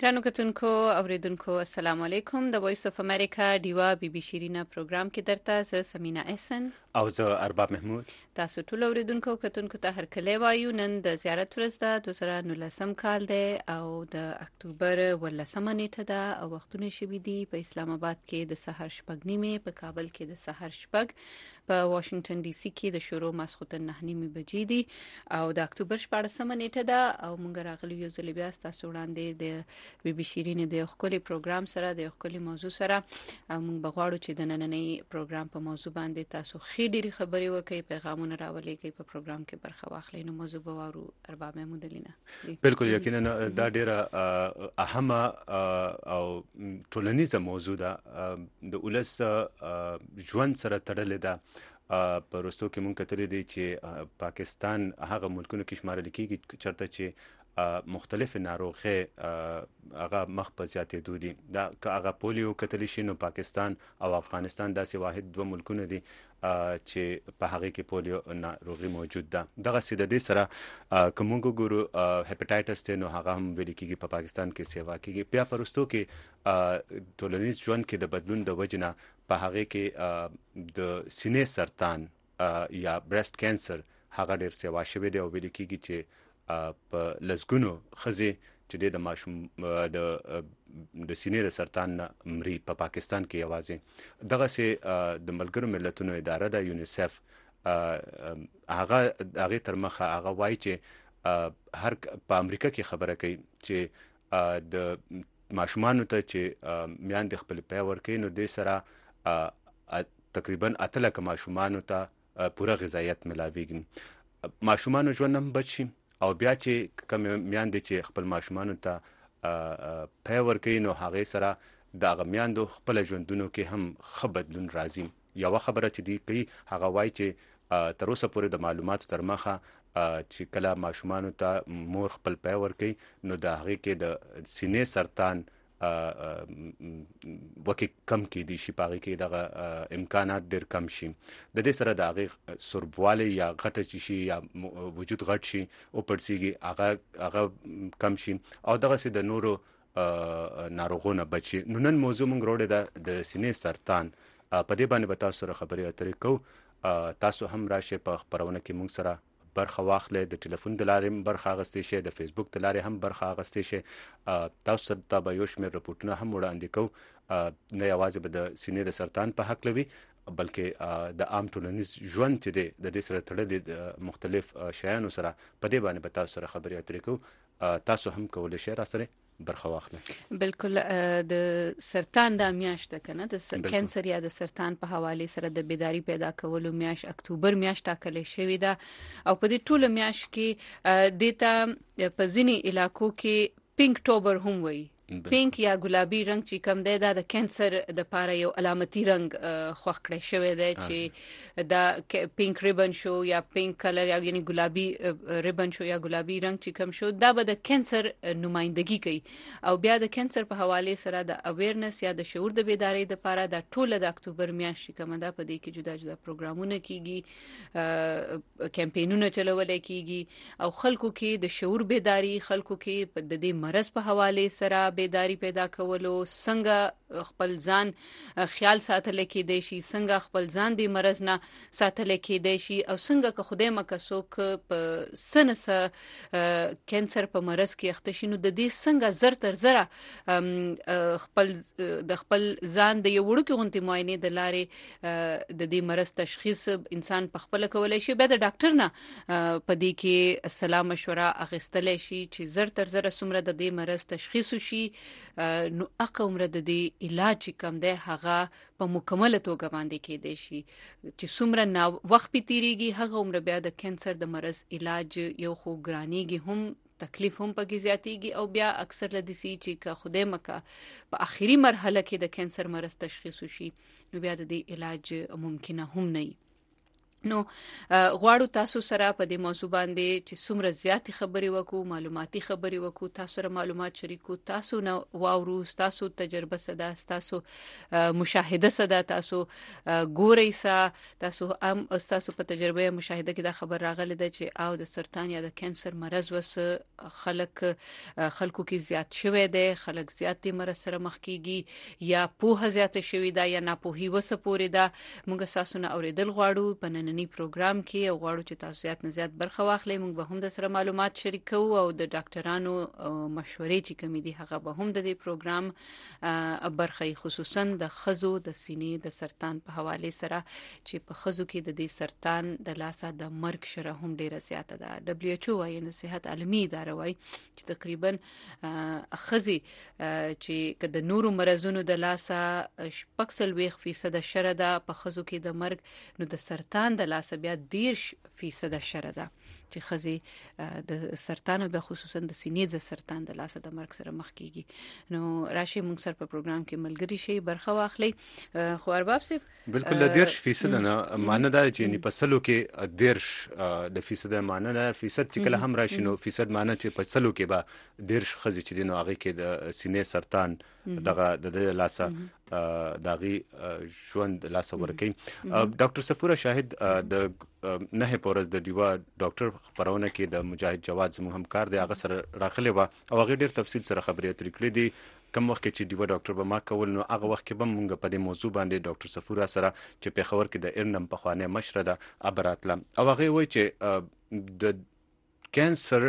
ګرانو کتونکو اوریدونکو السلام علیکم. د وایس اف امریکا ډیوا بي بي شیرینا پروګرام کې درته زه سمینا احسن او زه ارباب محمود. تاسو ټول اوریدونکو کتونکو ته هر کله وایو. نن د زیارت ورځ ده، 2019 کال دی او د اکتوبر 18 نیټه ده او وختونه شوي دي په اسلام آباد کې د سحر شپږ نیمه، په کابل کې د سحر شپږ، په واشنگټن ډي سي کې د شروع ماسخوتن 9 نیمه بجې دي او د اکتوبر 14 نیټه ده او مونږ راغلی یو ځل بیا تاسو وړاندې د بي بي شیرین د خپل پروګرام سره د خپل موضوع سره موږ بغواړو چې د نننۍ پروګرام په موضوع باندې تاسو خې ډېری خبرې وکړئ، پیغامونه راولئ کې په پروګرام کې برخه واخلئ. نو موضوع به وارو ارباب محمود لینا. بالکل یقینا دا ډیره اهمه او ټولنیزه موضوع ده، د ولس ژوند سره تړلې ده. په وروستو کې مونږ کتلې دي چې پاکستان هغه ملکونو کې شمارل کېږي چېرته چې مختلف ناروغي هغه مخ په زیاتېدو دي. دا که هغه پولیو کتلی شي نو پاکستان او افغانستان داسې واحد دوه ملکونه دي چې په هغه کې پولیو ناروغي موجود ده. دغه سیده دې سره که موږ ګورو هپاتایټس ته نو هغه هم ویل کېږي په پاکستان کې سیوا کېږي. بیا په وروستو کې ټولنیز ژوند کې د بدلون د وجنه په هغه کې د سینې سرطان یا برست کینسر هغه ډیر سیوا شوی دی او ویل کېږي چې په لزګونو خزې چې د ماشوم د سینې د سرطان مري په پاکستان کې یوازې دغه سي د ملګرو ملتونو اداره د یونیسف هغه تر مخه هغه وایي چې هر په امریکا کې خبره کوي چې د ماشومانو ته چې میان د خپل پی ورکوي نو د سره تقریبا 8 لک ماشومانو ته پوره غذایت ملاويږي. ماشومانو ژوند هم بچي او بیا چې کوم میاندې چې خپل ماشومانو ته پی ورکوي نو هغه سره د هغه میاندو خپل ژوندونو کې هم ښه بدلون راځي. یوه خبره چې دی کوي هغه وایي چې تر اوسه پورې د معلوماتو تر مخه چې کله ماشومانو ته مور خپل پی ورکوي نو د هغې کې د سینې سرطان وکه کم کې دي شي، پاغي کې دغه امکانات ډیر کم شي. د دې سره د هغه سربواله یا غټه شي یا وجود غټ شي او پړسیږي هغه کم شي او دغه سي د نورو ناروغونو بچي. نو نن موضوع مونږ وروړه د سینې سرطان په دې باندې به تاسو سره خبرې اترې کوو. تاسو هم راشه په خبرونه کې مونږ سره برخه واخلې، د ټلیفون د لارې برخه اغستې شي، د فیسبوک د لارې هم برخه اغستې شي. تاسو سره ته به یو شمېر رپورټونه هم وړاندې کوو، نه یوازې به د سینې د سرطان په حق لوي بلکې د عام ټولنیز ژوند چې دی د دې سره تړلې مختلف شیانو سره په دې باندې به تاسو سره خبرې اترې کوو. تاسو هم کولای شئ را سره برخه واخلئ. بالکل د سرطان د میاشت کنه د کینسر یا د سرطان په حواله سره د بیداری پیدا کولو میاشت اکتوبر میاشت ټاکل شوې ده او په دې ټوله میاشت کې دیتا په ځینی علاقو کې پینک اکتوبر هم وایي. پینک یا ګلابي رنگ چې کم دی دا د کینسر د پاره یو علامتي رنگ خوښ کړی شوی دی چې دا پینک ریبن شو یا پینک کلر یا یعنی ګلابي ریبن شو یا ګلابي رنگ چې کم شو دا به د کینسر نمائندګي کوي. او بیا د کینسر په حواله سره د اویرنس یا د شعور د بیداری د پاره د ټوله د اکتوبر میاشت کوم ده په دې کې جدا جدا پروګرامونه کیږي، کمپاینونه چلول کیږي او خلکو کې د شعور بیداری، خلکو کې د دې مرض په حواله سره بیداری پیدا کولو، څنګه خپل ځان خیال ساتل کېدای شي، څنګه خپل ځان د مرض نه ساتل کېدای شي او څنګه که خدای مکسوک په سنسه کینسر په مرض کې اخته شي نو د دې څنګه زر تر زره خپل ځان د یو وړوکی غونټې معاینې د لارې د دې مرض تشخیص انسان په خپل کولای شي. بیا د ډاکټر نه په دې کې سلام مشوره اخیستل شي چې زر تر زره څومره د دې مرض تشخیص شي نو اقا عمر د دې علاج کم ده هغه په مکمل توګه باندې کېدای شي چې څومره نا وخت پیتیریږي هغه عمر بیا د کینسر د مرض علاج یو خو ګرانیږي هم تکلیف هم پکې زیاتیږي او بیا اکثر لدیسي چې که خدای مکه په اخیری مرحله کې د کینسر مرض تشخیص شي نو بیا د دې علاج ممکنه هم نه وي. نو غواړو تاسو سره په دې موضوع باندې چې څومره زیاتې خبرې وکړو معلوماتي خبرې وکړو تاسو سره معلومات شریکو تاسو نو واورو تاسو تجربه صدا تاسو مشاهده صدا تاسو ګورئ تاسو تاسو په تجربه مشاهده کې دا خبر راغلی ده چې او د سرطان یا د کانسر مرض وس خلکو کې زیات شوی دی خلک زیات دي مرض سره مخ کیږي یا پوهه زیات شوی ده یا ناپوهي وس پورې ده موږ تاسو نه اوریدل غواړو په نننی پروګرام کې او غواړو چې تاسو زیات نه زیات برخه واخلئ موږ به هم د سره معلومات شریکو او د ډاکټرانو مشورې چې کومې دي هغه به هم د دې پروګرام برخه خصوصا د خزو د سینې د سرطان په حواله سره چې په خزو کې د دې سرطان د لاسه د مرګ شره هم ډیره زیاته ده WHO وايي د صحت عالمي اداره وايي چې تقریبا خزي چې د نورو مرزونو د لاسه 40% شره ده په خزو کې د مرګ نو د سرطان د لاسه بیا 10% شره ده چې خزي د سرطان او د خصوصا د سینې د سرطان د لاسه د مرګ سره مخ کیږي نو راشي موږ سره په پروګرام کې ملګری شي برخه واخلي خو ارباب سي بالکل 10% نه معنی دا چې په سلو کې 10% معنی نه فیصد چې کله هم راشي نو فیصد معنی چې په سلو کې به 10 خزي چې دینو هغه کې د سینې سرطان دغه د لاسه داغي ژوند لاسه ورکي ډاکټر صفوره شاهد د نه پورز د دیوا ډاکټر خبرونه کې د مجاهد جواد زموږ همکار دی هغه سره راخلي و او هغه ډیر تفصیل سره خبرې اترې کړې دي کوم وخت چې دیوا ډاکټر به ما کول نو هغه وخت کې به موږ په دې موضوع باندې ډاکټر صفوره سره چې په خبر کې د ارنم په خوانه مشره ده ابراتلم او هغه وایي چې د کانسر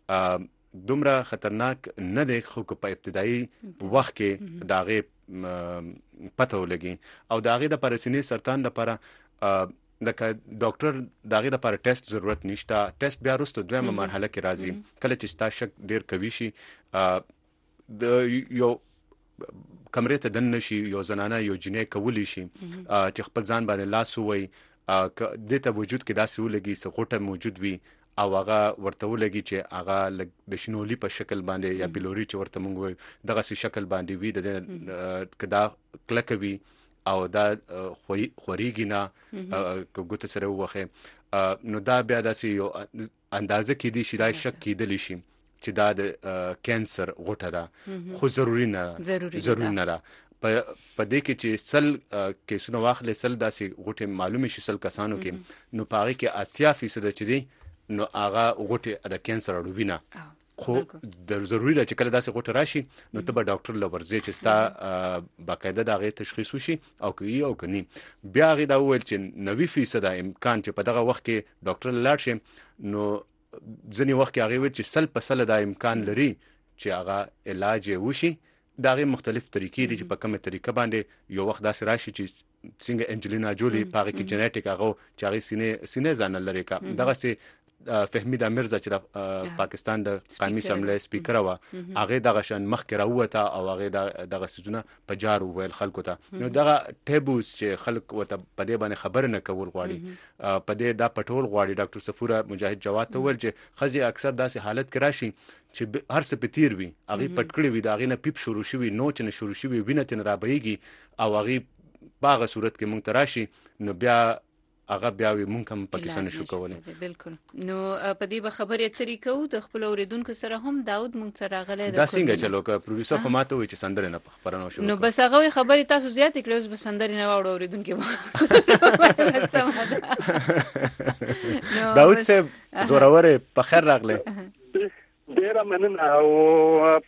دومره خطرناک نه دی خو په ابتدایي وخت کې داغه پته ولګي او داغه د پرسینې سرطان لپاره د ډاکټر داغه لپاره ټیسټ ضرورت نشته ټیسټ بیا وروسته دویمه مرحله کې راځي کله چې ستا شک ډیر کوي شي د یو کمرې ته دن نشي یو زنانه یو جنې کولی شي چې خپل ځان باندې لاس ووي د ته وجود کې داسې ولګي سغوټه موجود وي او هغه ورته ولګي چې هغه د شنولي په شکل باندې یا بلوري چې ورته مونږ وي دغه سي شکل باندې وي د کدا کلکوي او دا خوريږي نه کوګوت سره وخه نو دا بیا داسې یو اندازه کې دي چې دا شک کېدلی شي چې دا د کانسر غوټه ده خو ضروري نه ده په دې کې چې سل کیسونه واخلې سل داسې غوټه معلومه شي سل کسانو کې نو پاره کې 80% چې دي نو هغه غوټه د کانسر اړوبینه خو د ضروري ده چې کله داسې غوټه راشي نو ته به ډاکټر لورځي چې ستا باقاعده دغه تشخیص وشي او کوي او کني بیا غي دا ویل چې 90% امکان چې په دغه وخت کې ډاکټر لاړ شي نو ځنی وخت کې هغه ویل چې 100% دا امکان لري چې هغه علاج وشي دغه مختلف طریقې دي چې په کومه طریقه باندې یو وخت داسې راشي چې څنګه انجلینا جولی پاره کې جنیټیک هغه چې هغه سینې ځان لري کا دغه سي فهمید مرزا چې د پاکستان د قومي اسمبلی سپیکر و هغه دغه شان مخ کې راوته او هغه دغه سيزونه په جار ویل خلکو ته نو دغه ټیبوس چې خلک وته په دې باندې خبر نه کول غواړي په دې دا پټول غواړي ډاکټر صفوره مجاهد جواد ته ول چې خزي اکثر داسې حالت کې راشي چې هر څه پتیر وي هغه پټکړی وي دا غینه پیپ شروع شوی نو چې شروع شوی وینه تن را بهيږي او هغه باغه صورت کې مونږ تراشي نو بیا هغه بیا وي مونږ هم پاکستان شو کولای بالکل نو په دې به خبرې طریقو د خپل اوریدونکو سره هم داود مونږ سره غلې دا څنګه چلو که پروډوسر خو ماته وي چې سندره نه خبرونه شو نو بس هغه خبرې تاسو زیات کړئ اوس به سندره نه واړو اوریدونکو داود صاحب زورور په خیر راغله ډیره مننه او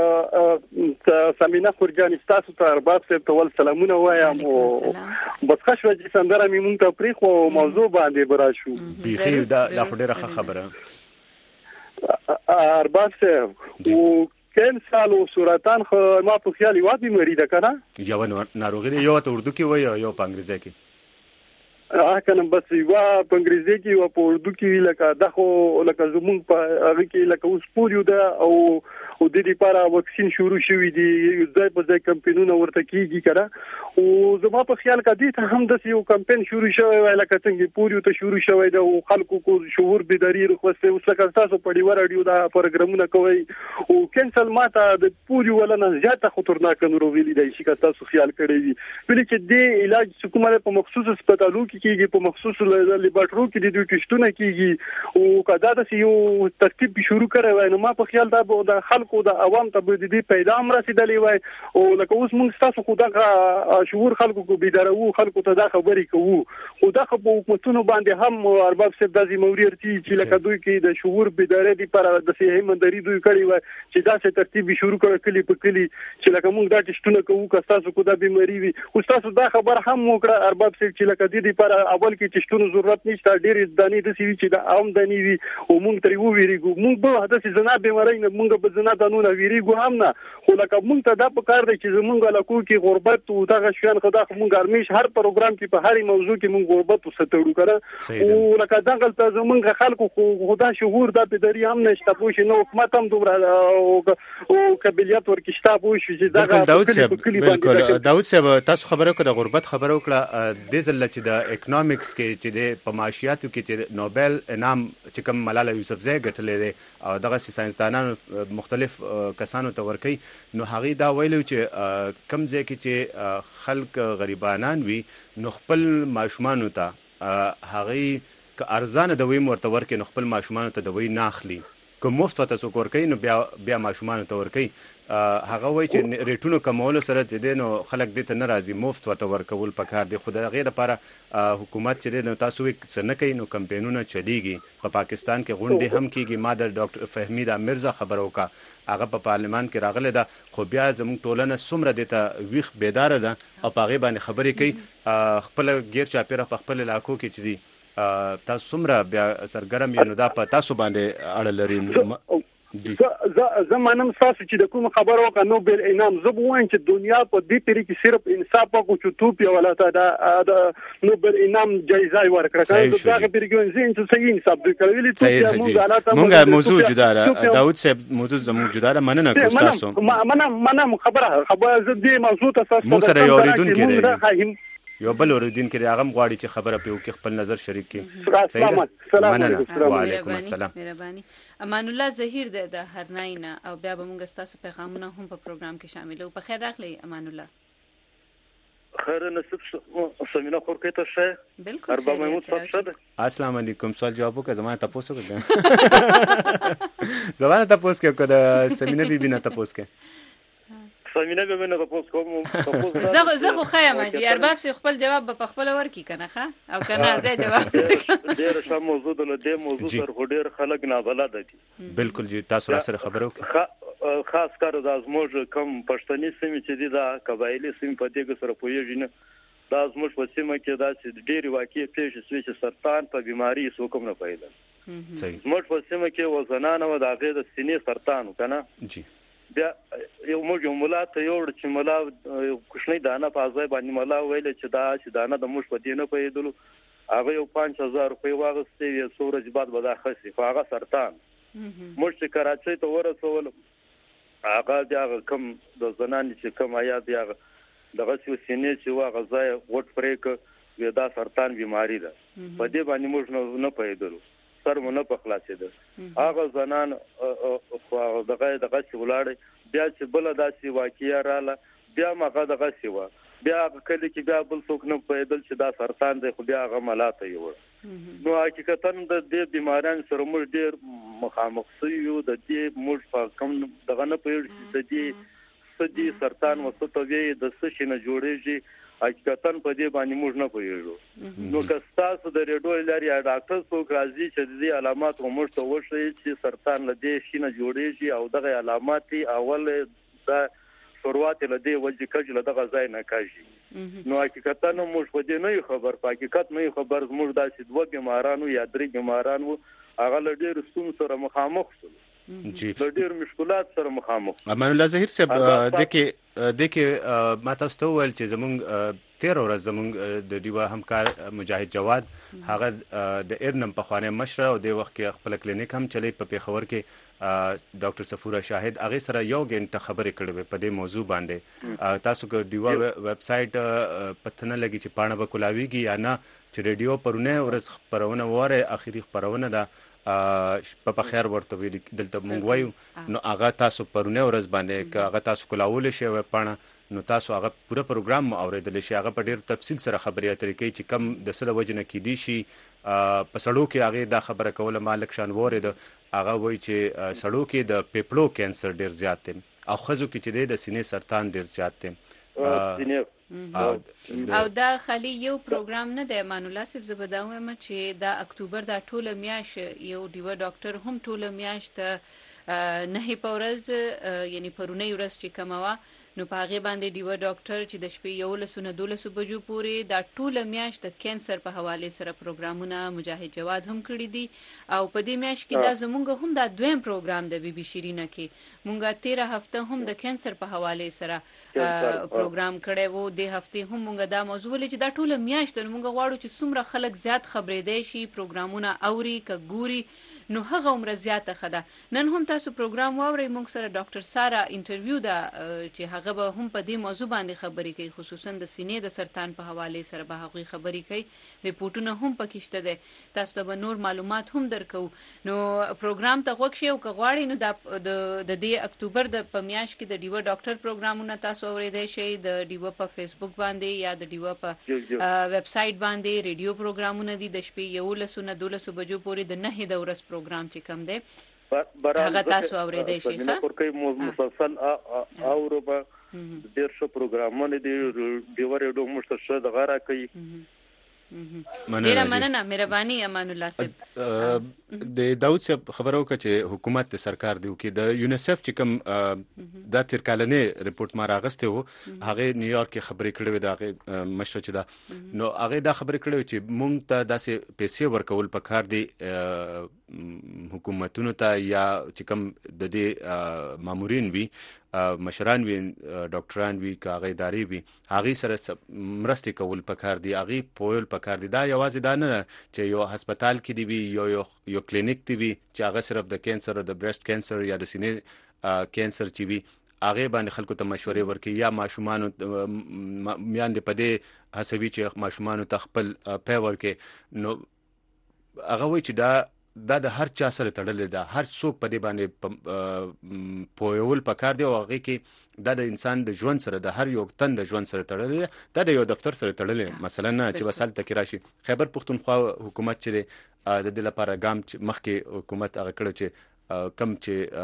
سمینا خورجان تاسو ته ارباب صاحب ته ول سلامونه وایم او بس خښ وجه سندره می مونږ ته پری خو موضوع باندې براشو بيخي دا ډیره خبره ارباب صاحب او کین سال او سرطان خو ما په خیال وادي مریده کنه یو ناروغي یو ته اردو کې وای یو په انګریزي کې کنه بس یو په انګریزي کې او په اردو کې لکه دغه لکه زمون په هغه کې لکه اوس پولیو ده او او د دې لپاره واکسین شروع شوی دی ځای په ځای کمپاینونه ورته کیږي کړه او زما په خیال کې د هم د یو کمپاین شروع شوی وای لکه څنګه پوریو ته شروع شوی دا خلکو کو شعور بیداری خوسته اوس لکه تاسو په ډیو رادیو دا پروګرامونه کوي او کینسل ماته د پوریو ولنه زیاته خطرناک نورو ویلي دی چې تاسو خیال کړی وي ولې چې د علاج حکومت په مخصوص هسپتالو کې کیږي په مخصوص لیبارټرو کې د دوی ټیسټونه کیږي او کدا د یو ترتیب شروع کړی وای نو ما په خیال دا د خلکو د عوام ته د دې پیغام رسیدلی وای او لکه اوس موږ تاسو خو دا شعور خلکو کو بيدارو خلکو ته دا خبرې کوو او دا په حکومتونو باندې هم ارباب صاحب د زموریرتي چې لکه دوی کې د شعور بيداري لپاره د صحي مندري دوی کړی وای چې دا څه ترتیب شروع کړ کلی په کلی چې لکه موږ دا ټیسټونه کوو که تاسو کو دا بيماري وي او تاسو دا خبر هم وکړه ارباب صاحب چې لکه دې لپاره اول کې ټیسټونو ضرورت نشته ډېر دانی د سوي چې د عام دانی وي او موږ ترې وویریږو موږ به هدف زنا بيماري نه موږ به زنا دانونه ویریږو هم نه خو لکه موږ ته دا په کار دی چې موږ له کو کې غربت او دغه شیان خدا موږ ارمیش هر پروګرام کې په هر موضوع کې موږ غربت وساتړو کړه او لکه دغه ته موږ خلکو خدا شعور د بيداری هم نشته پوه شي نو حکومت هم دومره او قابلیت ورکشته پوه شي چې دغه داود صاحب تاسو خبرو کړه غربت خبرو کړه د ځل چې د اکونومکس کې چې د پماشیاتو کې چې نوبل انعام چې کوم ملاله یوسفزۍ ګټلې ده او دغه ساينسدانانو مختلف کسانو ته ورکي نو هغه دا ویلو چې کم ځای کې چې خلک غریبانان وي نو خپل ماشومان ته هغه ک ارزانه د ویم ورته ورکي نو خپل ماشومان ته د وی ناخلي کوم مفت وته څوک ورکي نو بیا ماشومان ته ورکي هغه وای چې ریټونو کمول سره چې نو خلک دې ته ناراضي مفت وته ورکول پکار دی خو د غیر لپاره حکومت چې نو تاسو څنګه کوي نو کمپاینونه چلیږي په پاکستان کې غونډې هم کیږي ما د ډاکټر فهمید مرزا خبرو کا هغه په پارلمان کې راغله ده خو بیا زموږ ټولنه سمره دته ویخ بیدار ده او پاغه باندې خبرې کوي خپل غیر چاپیره په خپل علاقو کې چې دي تاسو سمره بیا سرګرم یو نو دا په تاسو باندې اړه لري زمانم تاسو چې د کوم خبرو کا نوبل انعام زبوان چې دنیا په دې پیری کې صرف انصاف او چوتوپیا ولاته دا نوبل انعام جایزه ورکړه دا هغه پیری کې چې صحیح انصاف دوی کړی ته مونږه موضوع جدا ده داود صاحب موضوع زموږ جدا ده مننه کوم تاسو منم خبره دې موضوع تاسو مو سره یو ریډون کړی یو بل اوریدین کې هغه غواړي چې خبره په کې خپل نظر شریک کړي السلام علیکم وعلیکم السلام مهرباني امان الله زهیر د هرناینا او بیا به موږ تاسو پیغامونه هم په پروګرام کې شامل او په خیر راغلی امان الله خیر نصیب سمینا خور کې ته شه بالکل ارباب محمود صاحب شه السلام علیکم سوال جواب وکړه زما تاسو وکړه زما تاسو کې سمینا بیبي نه تاسو کې سمینا به نه تاسو کوم زه خو خایم چې ارباب سي خپل جواب په خپل ورکی کنه ښه او کنه زه جواب ډیر ښه موضوع ده د موضوع سره ډیر خلک نه بلد دي بالکل جی تاسو سره خبرو خاص کار د ازموج کم پښتني سیمه چې دي دا قبایلی سیمه په دې سره پویږي نه دا ازموج په سیمه کې دا چې ډیر واقعي پیښ شوي چې سرطان په بیماری سو کوم نه پیدا صحیح زموږ په سیمه کې وزنانه و د هغه د سینې سرطان کنه جی بیا یو موږ ملا ته یو چې ملا کوښنی دانه په ځای باندې ملا ویل چې دا چې دانه د موږ په دینه پیدلو هغه یو 5000 روپۍ واغستې یو سورج بعد به دا خسي خو هغه سرطان موږ چې کراچۍ ته ورسول هغه دا کم د زنان چې کم آیا دی هغه دغه سینې چې واغه ځای وټ پریک وی دا سرطان بیماری ده په دې باندې موږ نه پیدلو سر مونږ په خلاصې ده هغه زنان دغه چې ولاړ بیا چې بل داسې واقعیا رااله بیا ماغه دغه سیوا بیا کله چې بیا بل څوک نه پیدل چې دا سرطان دی خو بیا هغه ملاته یو نو حقیقتا د دې بیماران سره موږ ډیر مخامخ یو د دې موږ په کم دغه نه پیږي د دې سدي سرطان وسطوي د سشي نه جوړېږي حقیقتا په دې باندې موږ نه پوهیږو نو که تاسو د ریډیو لري یا ډاکټر څوک راځي چې د علامات موږ ته وښيي چې سرطان له دې شي نه جوړېږي او دغه علامات اول د شروعات له دې وجه کجله دغه ځای نه کاږي نو حقیقتا موږ په دې نه خبر په حقیقت نه خبر موږ داسې دوه بیمارانو یا درې بیمارانو هغه له ډېر ستونزو سره مخامخ شول جی ډېر مشکلات سره مخامخ امان الله زهیر صاحب دغه ما تاسو ته ویل چې زمونږ 13 ورځ زمونږ د دیوا همکار مجاهد جواد هغه د ارنم په خوانه مشره او د وخت کې خپل کلینیک هم چلی په پیښور کې ډاکټر صفوره شاهد هغه سره یو غنټه خبرې کړې په دې موضوع باندې تاسو کو دیوا ویب سټ پته نه لګی چې پاڼه به کولاویږي یا نه چې ریډیو پرونه ورځ خبرونه وره اخیری خبرونه ده په خیر ورته ویل دلته مونږ وایو نو هغه تاسو پرونه ورځ باندې که هغه تاسو کولاول شي پاڼه نو تاسو هغه پوره پروګرام اوریدل شي هغه په ډیر تفصیل سره خبرې اترې کوي چې کم د سره وجنه کې دي شي په سړو کې هغه دا خبره کوله مالک شان وره د هغه وایي چې سړو کې د پیپلو کینسر ډیر زیات دی او خزو کې چې د سینې سرطان ډیر زیات دی او دا خالي یو پروګرام نه دی امان الله صاحب زبداوم چې دا اکتوبر دا ټوله میاش یو دیو ډاکټر هم ټوله میاش ته نه پورز یعنی پرونی ورځ چې کومه نو پاغه باندې دیو ډاکټر چې د شپې 11:12 بجو پورې دا ټوله میاش د کینسر په حواله سره پروګرامونه مجاهد جواد هم کړی دي او په دې میاش کې دا زمونږ هم دا دویم پروګرام د بي بي شیرینه کې مونږه 13 هفته هم د کینسر په حواله سره پروګرام کړی وو د هفته هم مونږه دا موضوع لې چې دا ټوله میاش ته مونږ غواړو چې څومره خلک زیات خبرې دی شي پروګرامونه اوري ک ګوري نو هغه عمر زیاته خده نن هم تاسو پروګرام واوري مونږ سره ډاکټر سارا انټرویو دا چې هغه به هم په دې موضوع باندې خبرې کوي خصوصا د سینې د سرطان په حواله سره به هغه خبرې کوي ریپورتونه هم پکې شته دي تاسو ته نور معلومات هم درکو نو پروګرام ته غوښ شي او کغواړي نو د دې اکتوبر د پمیاش کې د دیو ډاکټر پروګرامونه تاسو اوریدای شئ د دیو په فیسبوک باندې یا د دیو په ویب سټ باندې ریډیو پروګرامونه دي د شپې 11:12 بجو پورې د 9 د ورځ پروګرام چې کم دی هغه تاسو اوریدای شئ نه ورکه مسلسل اوروبا ډیر ښه پروګرامونه دي دیو ریډیو مشترک د غاره کوي ډیره مننه مهرباني امان الله صاحب د داود صاحب خبرو چې حکومت سرکار دی کې د یونیسف چې کوم د تیر کالنې ریپورت ما راغسته وو هغه نیویارک کې خبرې کړې د هغه مشر چې دا نو هغه دا خبرې کړې چې مونږ ته داسې پیسې ورکول پکار دي حکومتونو ته یا چې کوم د دې مامورین وي مشران وي ډاکټران وي کاغه ادارې وي هغه سره مرستې کول پکار دي هغه پویل پکار دي دا یوازې دا نه چې یو هسپتال کې دی وي یو کلینیک دی وي چې هغه صرف د کینسر د بریسټ کینسر یا د سینې کینسر چې وي هغه باندې خلکو ته مشورې ورکړي یا ماشومان میاندې پدې هڅوي چې ماشومان ته خپل پی ورکړي نو هغه وایي چې دا د هر چا سره تړلې ده هر څوک په دې باندې پویول پکار دی او هغه کې دا د انسان د ژوند سره د هر یو تن د ژوند سره تړلې ده د یو دفتر سره تړلې مثلا چې وسال تک راشي خیبر پختونخوا حکومت چې د دې لپاره ګام مخکې حکومت هغه کړ چې کم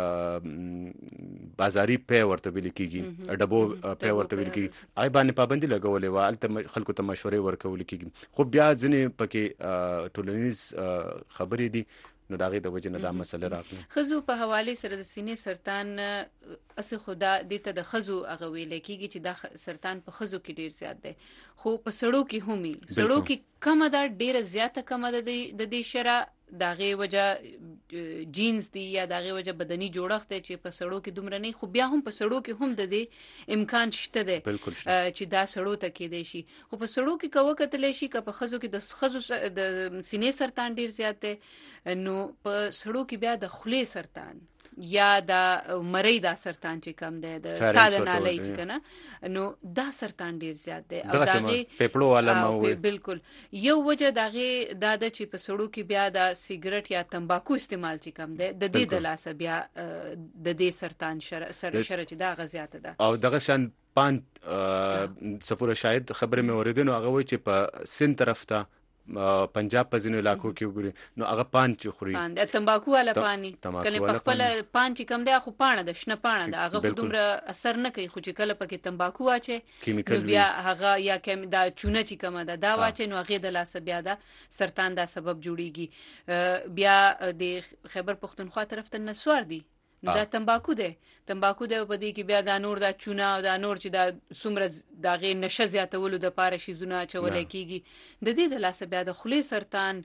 چې بازاري پی ورته ویل کیږي ډبو پی ورته ویل کیږي آی باندې پابندي لګولې و الته خلکو ته مشورې ورکول کیږي خو بیا ځنې پکې ټولنیز خبرې دي نو داغه د وجه نه دا مسله راغله خزو په حواله سره د سینې سرطان اس خدا د ته د خزو هغه ویل کیږي چې دا سرطان په خزو کې ډیر زیات دی خو په سړو کې همي سړو کې کم ده ډیر زیاته کم ده د دې شره داغه وجه جینز دی یا داغه وجه بدني جوړښت دی چې په سړو کې دومره نه خو بیا هم په سړو کې هم د دې امکان شته دی چې دا سړو ته کې دی شي خو په سړو کې کوه کتلې شي که په خزو کې د خزو د سینې سرطان ډیر زیات دی نو په سړو کې بیا د خولې سرطان یا د مری دا سرطان چې کم دی د ساده نالۍ چې کنه نو دا سرطان ډیر زیات دی او داغه پیپلو والا مو بالکل یو وجه داغه د چې په سړو کې بیا د سیګریټ یا تمباکو استعمال چې کم دی د دې د لاسه بیا د دې سرطان سره چې دا غزيات ده او دغه شان پان صفوره شاهد خبره مې اوریدنه هغه وایي چې په سین طرف ته پنجاب په ځینو علاقو کې وګوري نو هغه پان چې خوري د تمباکو والا پانی کله په خپل پان چې کم دی خو پانه د شنه پانه د هغه دومره اثر نه کوي خو چې کله پکې تمباکو واچي بیا هغه یا کم دا چونه چې کم ده دا واچي نو هغه د لاس بیا دا سرطان دا سبب جوړیږي بیا د خیبر پختونخوا طرف ته نسوار دي دا تمباکو دی په دې کې بیا دا نور دا چونه او دا نور چې دا څومره داغه نشه زیاتولو د پاره شي زونه چولې کیږي د دې د لاسه بیا د خولې سرطان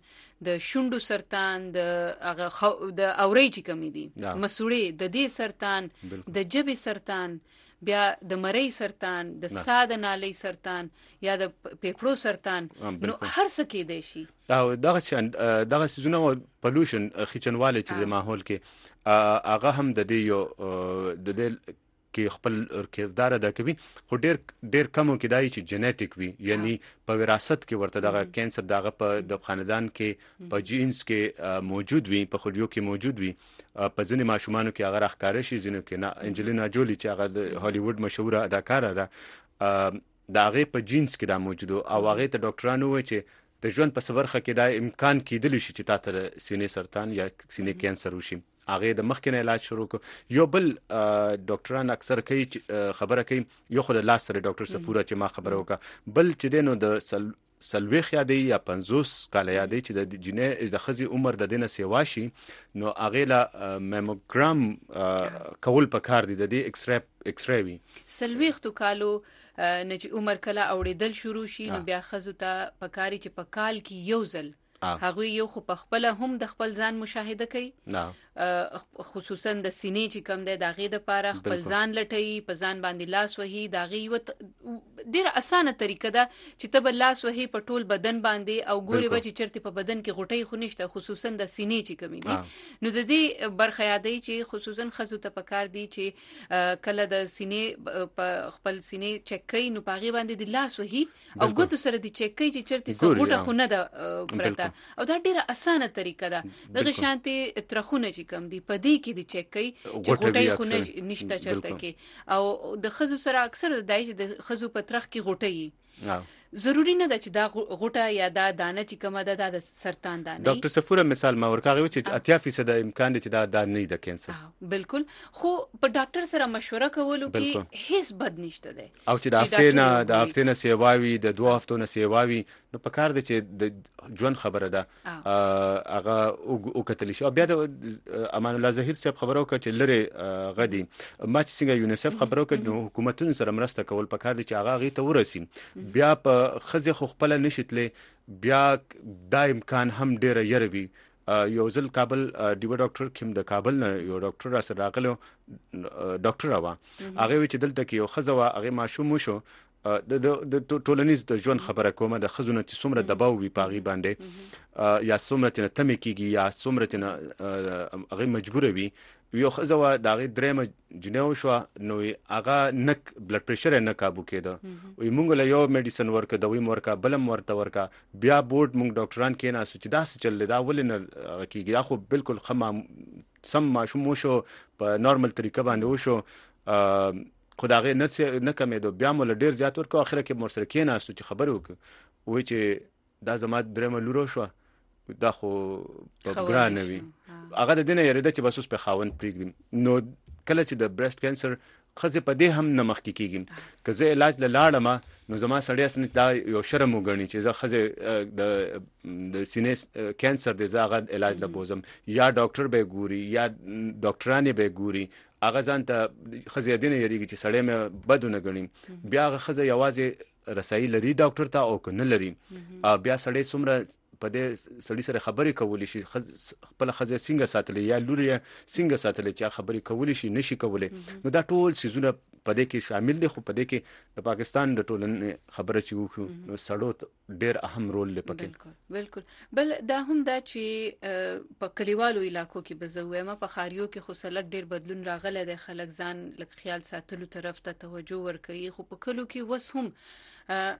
د شونډو سرطان، د اورۍ چې کمی دي، مسوړې، د دې سرطان، د جبې سرطان، بیا د مرۍ سرطان، د ساه د نالۍ سرطان یا د پیپړو سرطان، نو هر څه کېدای شي. او دغه سيزونه پولوشن خچنواله چې د ماحول کې هغه هم د دې یو د دې کې خپل کردار ادا کوي، خو ډیر کمو کې دای چې جنیټیک وي، یعنی په وراثت کې ورته دغه کینسر دغه په د خاندان کې په جینز کې موجود وي، په خلیو کې موجود وي. په ځینې ماشومانو کې هغه راښکاره شي، ځینو کې نه. انجلینا جولی چې هغه د هالیوډ مشهوره اداکاره ده، د هغې په جینز کې دا موجود او هغې ته ډاکټرانو وایي چې د ژوند په برخه کې دا امکان کېدلی شي چې تا ته سینې سرطان یا سینې کینسر وشي. هغه د مخکنه علاج شروع کو. یو بل ډاکټران اکثر کوي خبره کوي، یو خو لاس سره ډاکټر سفوره چې ما خبره وکړه، بل چې دینو د سلويخ یادی یا 50 کال یادی چې د جنې د خزي عمر د دینه سیوا شي، نو هغه لا میموګرام کول پکار دي، د دې ایکس ری وی سلويخ تو کالو نه چې عمر کله اوریدل شروع شي، نو بیا خزو ته پکاري چې په کال کې یو ځل هغه یو خو په خپل هم د خپل ځان مشاهده کوي، خصوصا د سینې چې کم دی د غې د پاره خپل ځان لټي، په ځان باندې لاس وهي. د غې ډیره اسانه طریقه ده چې ته به لاس وهي په ټول بدن باندې او ګوري به چې چرته په بدن کې غټي خو نشته، خصوصا د سینې چې کمی دي. نو د دې برخه یادی چې خصوصا خزو ته پکار دي چې کله د سینې په خپل سینې چک کوي، نو پاغي باندې د لاس وهي او ګوتو سره د چک کوي چې چرته څه غټه خو نه ده پرته، او دا ډیره اسانه طریقه ده. دغه شانتي ترخونه چې کم دي په دې کې د چک کوي چې غټي خو نشته چرته کې، او د خزو سره اکثر دای چې د خزو په ترخ کې غټي ضروری نه ده چې دا غټه یا دا دانه چې کومه ده د سرطان دانه. ډاکټر سفوره مثال ما ورکاغه چې 80% امکان دي چې دا دانه نه ده کینسر. بالکل، خو په ډاکټر سره مشوره کولو کې هیڅ بد نشته ده، او چې د هفته نه سیواوي، د 2 هفتو نه سیواوي، نو په کار دي چې د ژوند خبره ده هغه او کتل شي. بیا د امان الله ظهیر صاحب خبرو کړ چې لره غدي ما چې څنګه یونیسف خبرو کړ، نو حکومتونو سره مرسته کول په کار دي چې هغه غي ته ورسي. بیا په خزه خو خپل نشitله، بیا دا امکان هم ډیر یروي. یو ځل کابل ډیو ډاکټر کیم د کابل نه یو ډاکټر را سره راغلو، ډاکټر وا هغه چې دلته کې یو خزه وا هغه ماشوم شو د ټولنیز د ژوند خبره کومه، د خزونه چې څومره دباو وي پاغي باندې یا څومره چې تمه کیږي یا څومره چې هغه مجبور وي. یو خزه وا د هغه درېمه جنیو شو، نو هغه نک بلډ پريشر نه کابو کېده، وي مونږ له یو میډیسن ورکه دوی مورکا بلم ورته ورکا، بیا بورډ مونږ ډاکټران کې نه سوچ دا څه چل دا ولنه کیږي، خو بالکل خما سم ماشوم شو په نورمال طریقه باندې وشو، خدای نه کمېدو. بیا مول ډیر زیات ورکو، اخره کې مور سره کې نه سوچ خبرو وي چې دا زما درېمه لورو شو، دا خو په ګران وي. هغه د دینه یریده چې بس اوس په خاون پریږدم. نو کله چې د بریسټ کینسر خزه په دې هم نه مخ کې کیږي، که زه علاج لاړم نو زما سړی اسنه دا یو شرم وګڼي چې زه خزه د سینې کینسر د زاغه علاج لبوزم، یا ډاکټر به ګوري یا ډاکټرانه به ګوري، هغه ځان ته خزه دینه یریږي چې سړی مې بدونه غنیم. بیا هغه خزه یوازې رسایي لري ډاکټر ته او کنه لري، بیا سړی څومره په دې سړی سره خبرې کولې شي، خپل خزه څنګه ساتلې یا لوري څنګه ساتلې چې خبرې کولې شي نشي کولې. نو دا ټول سيزونه په دې کې شامل دي، خو په دې کې د پاکستان د ټولنې خبره چې وکړو نو سړو ډېر اهم رول لري پکې. بالکل بل دا هم دا چې په کلیوالو علاقو کې بزوي ما په خاریو کې خو سلک ډېر بدلون راغله د خلک ځان لک خیال ساتلو طرف ته توجه ورکوي، خو په کلو کې وس هم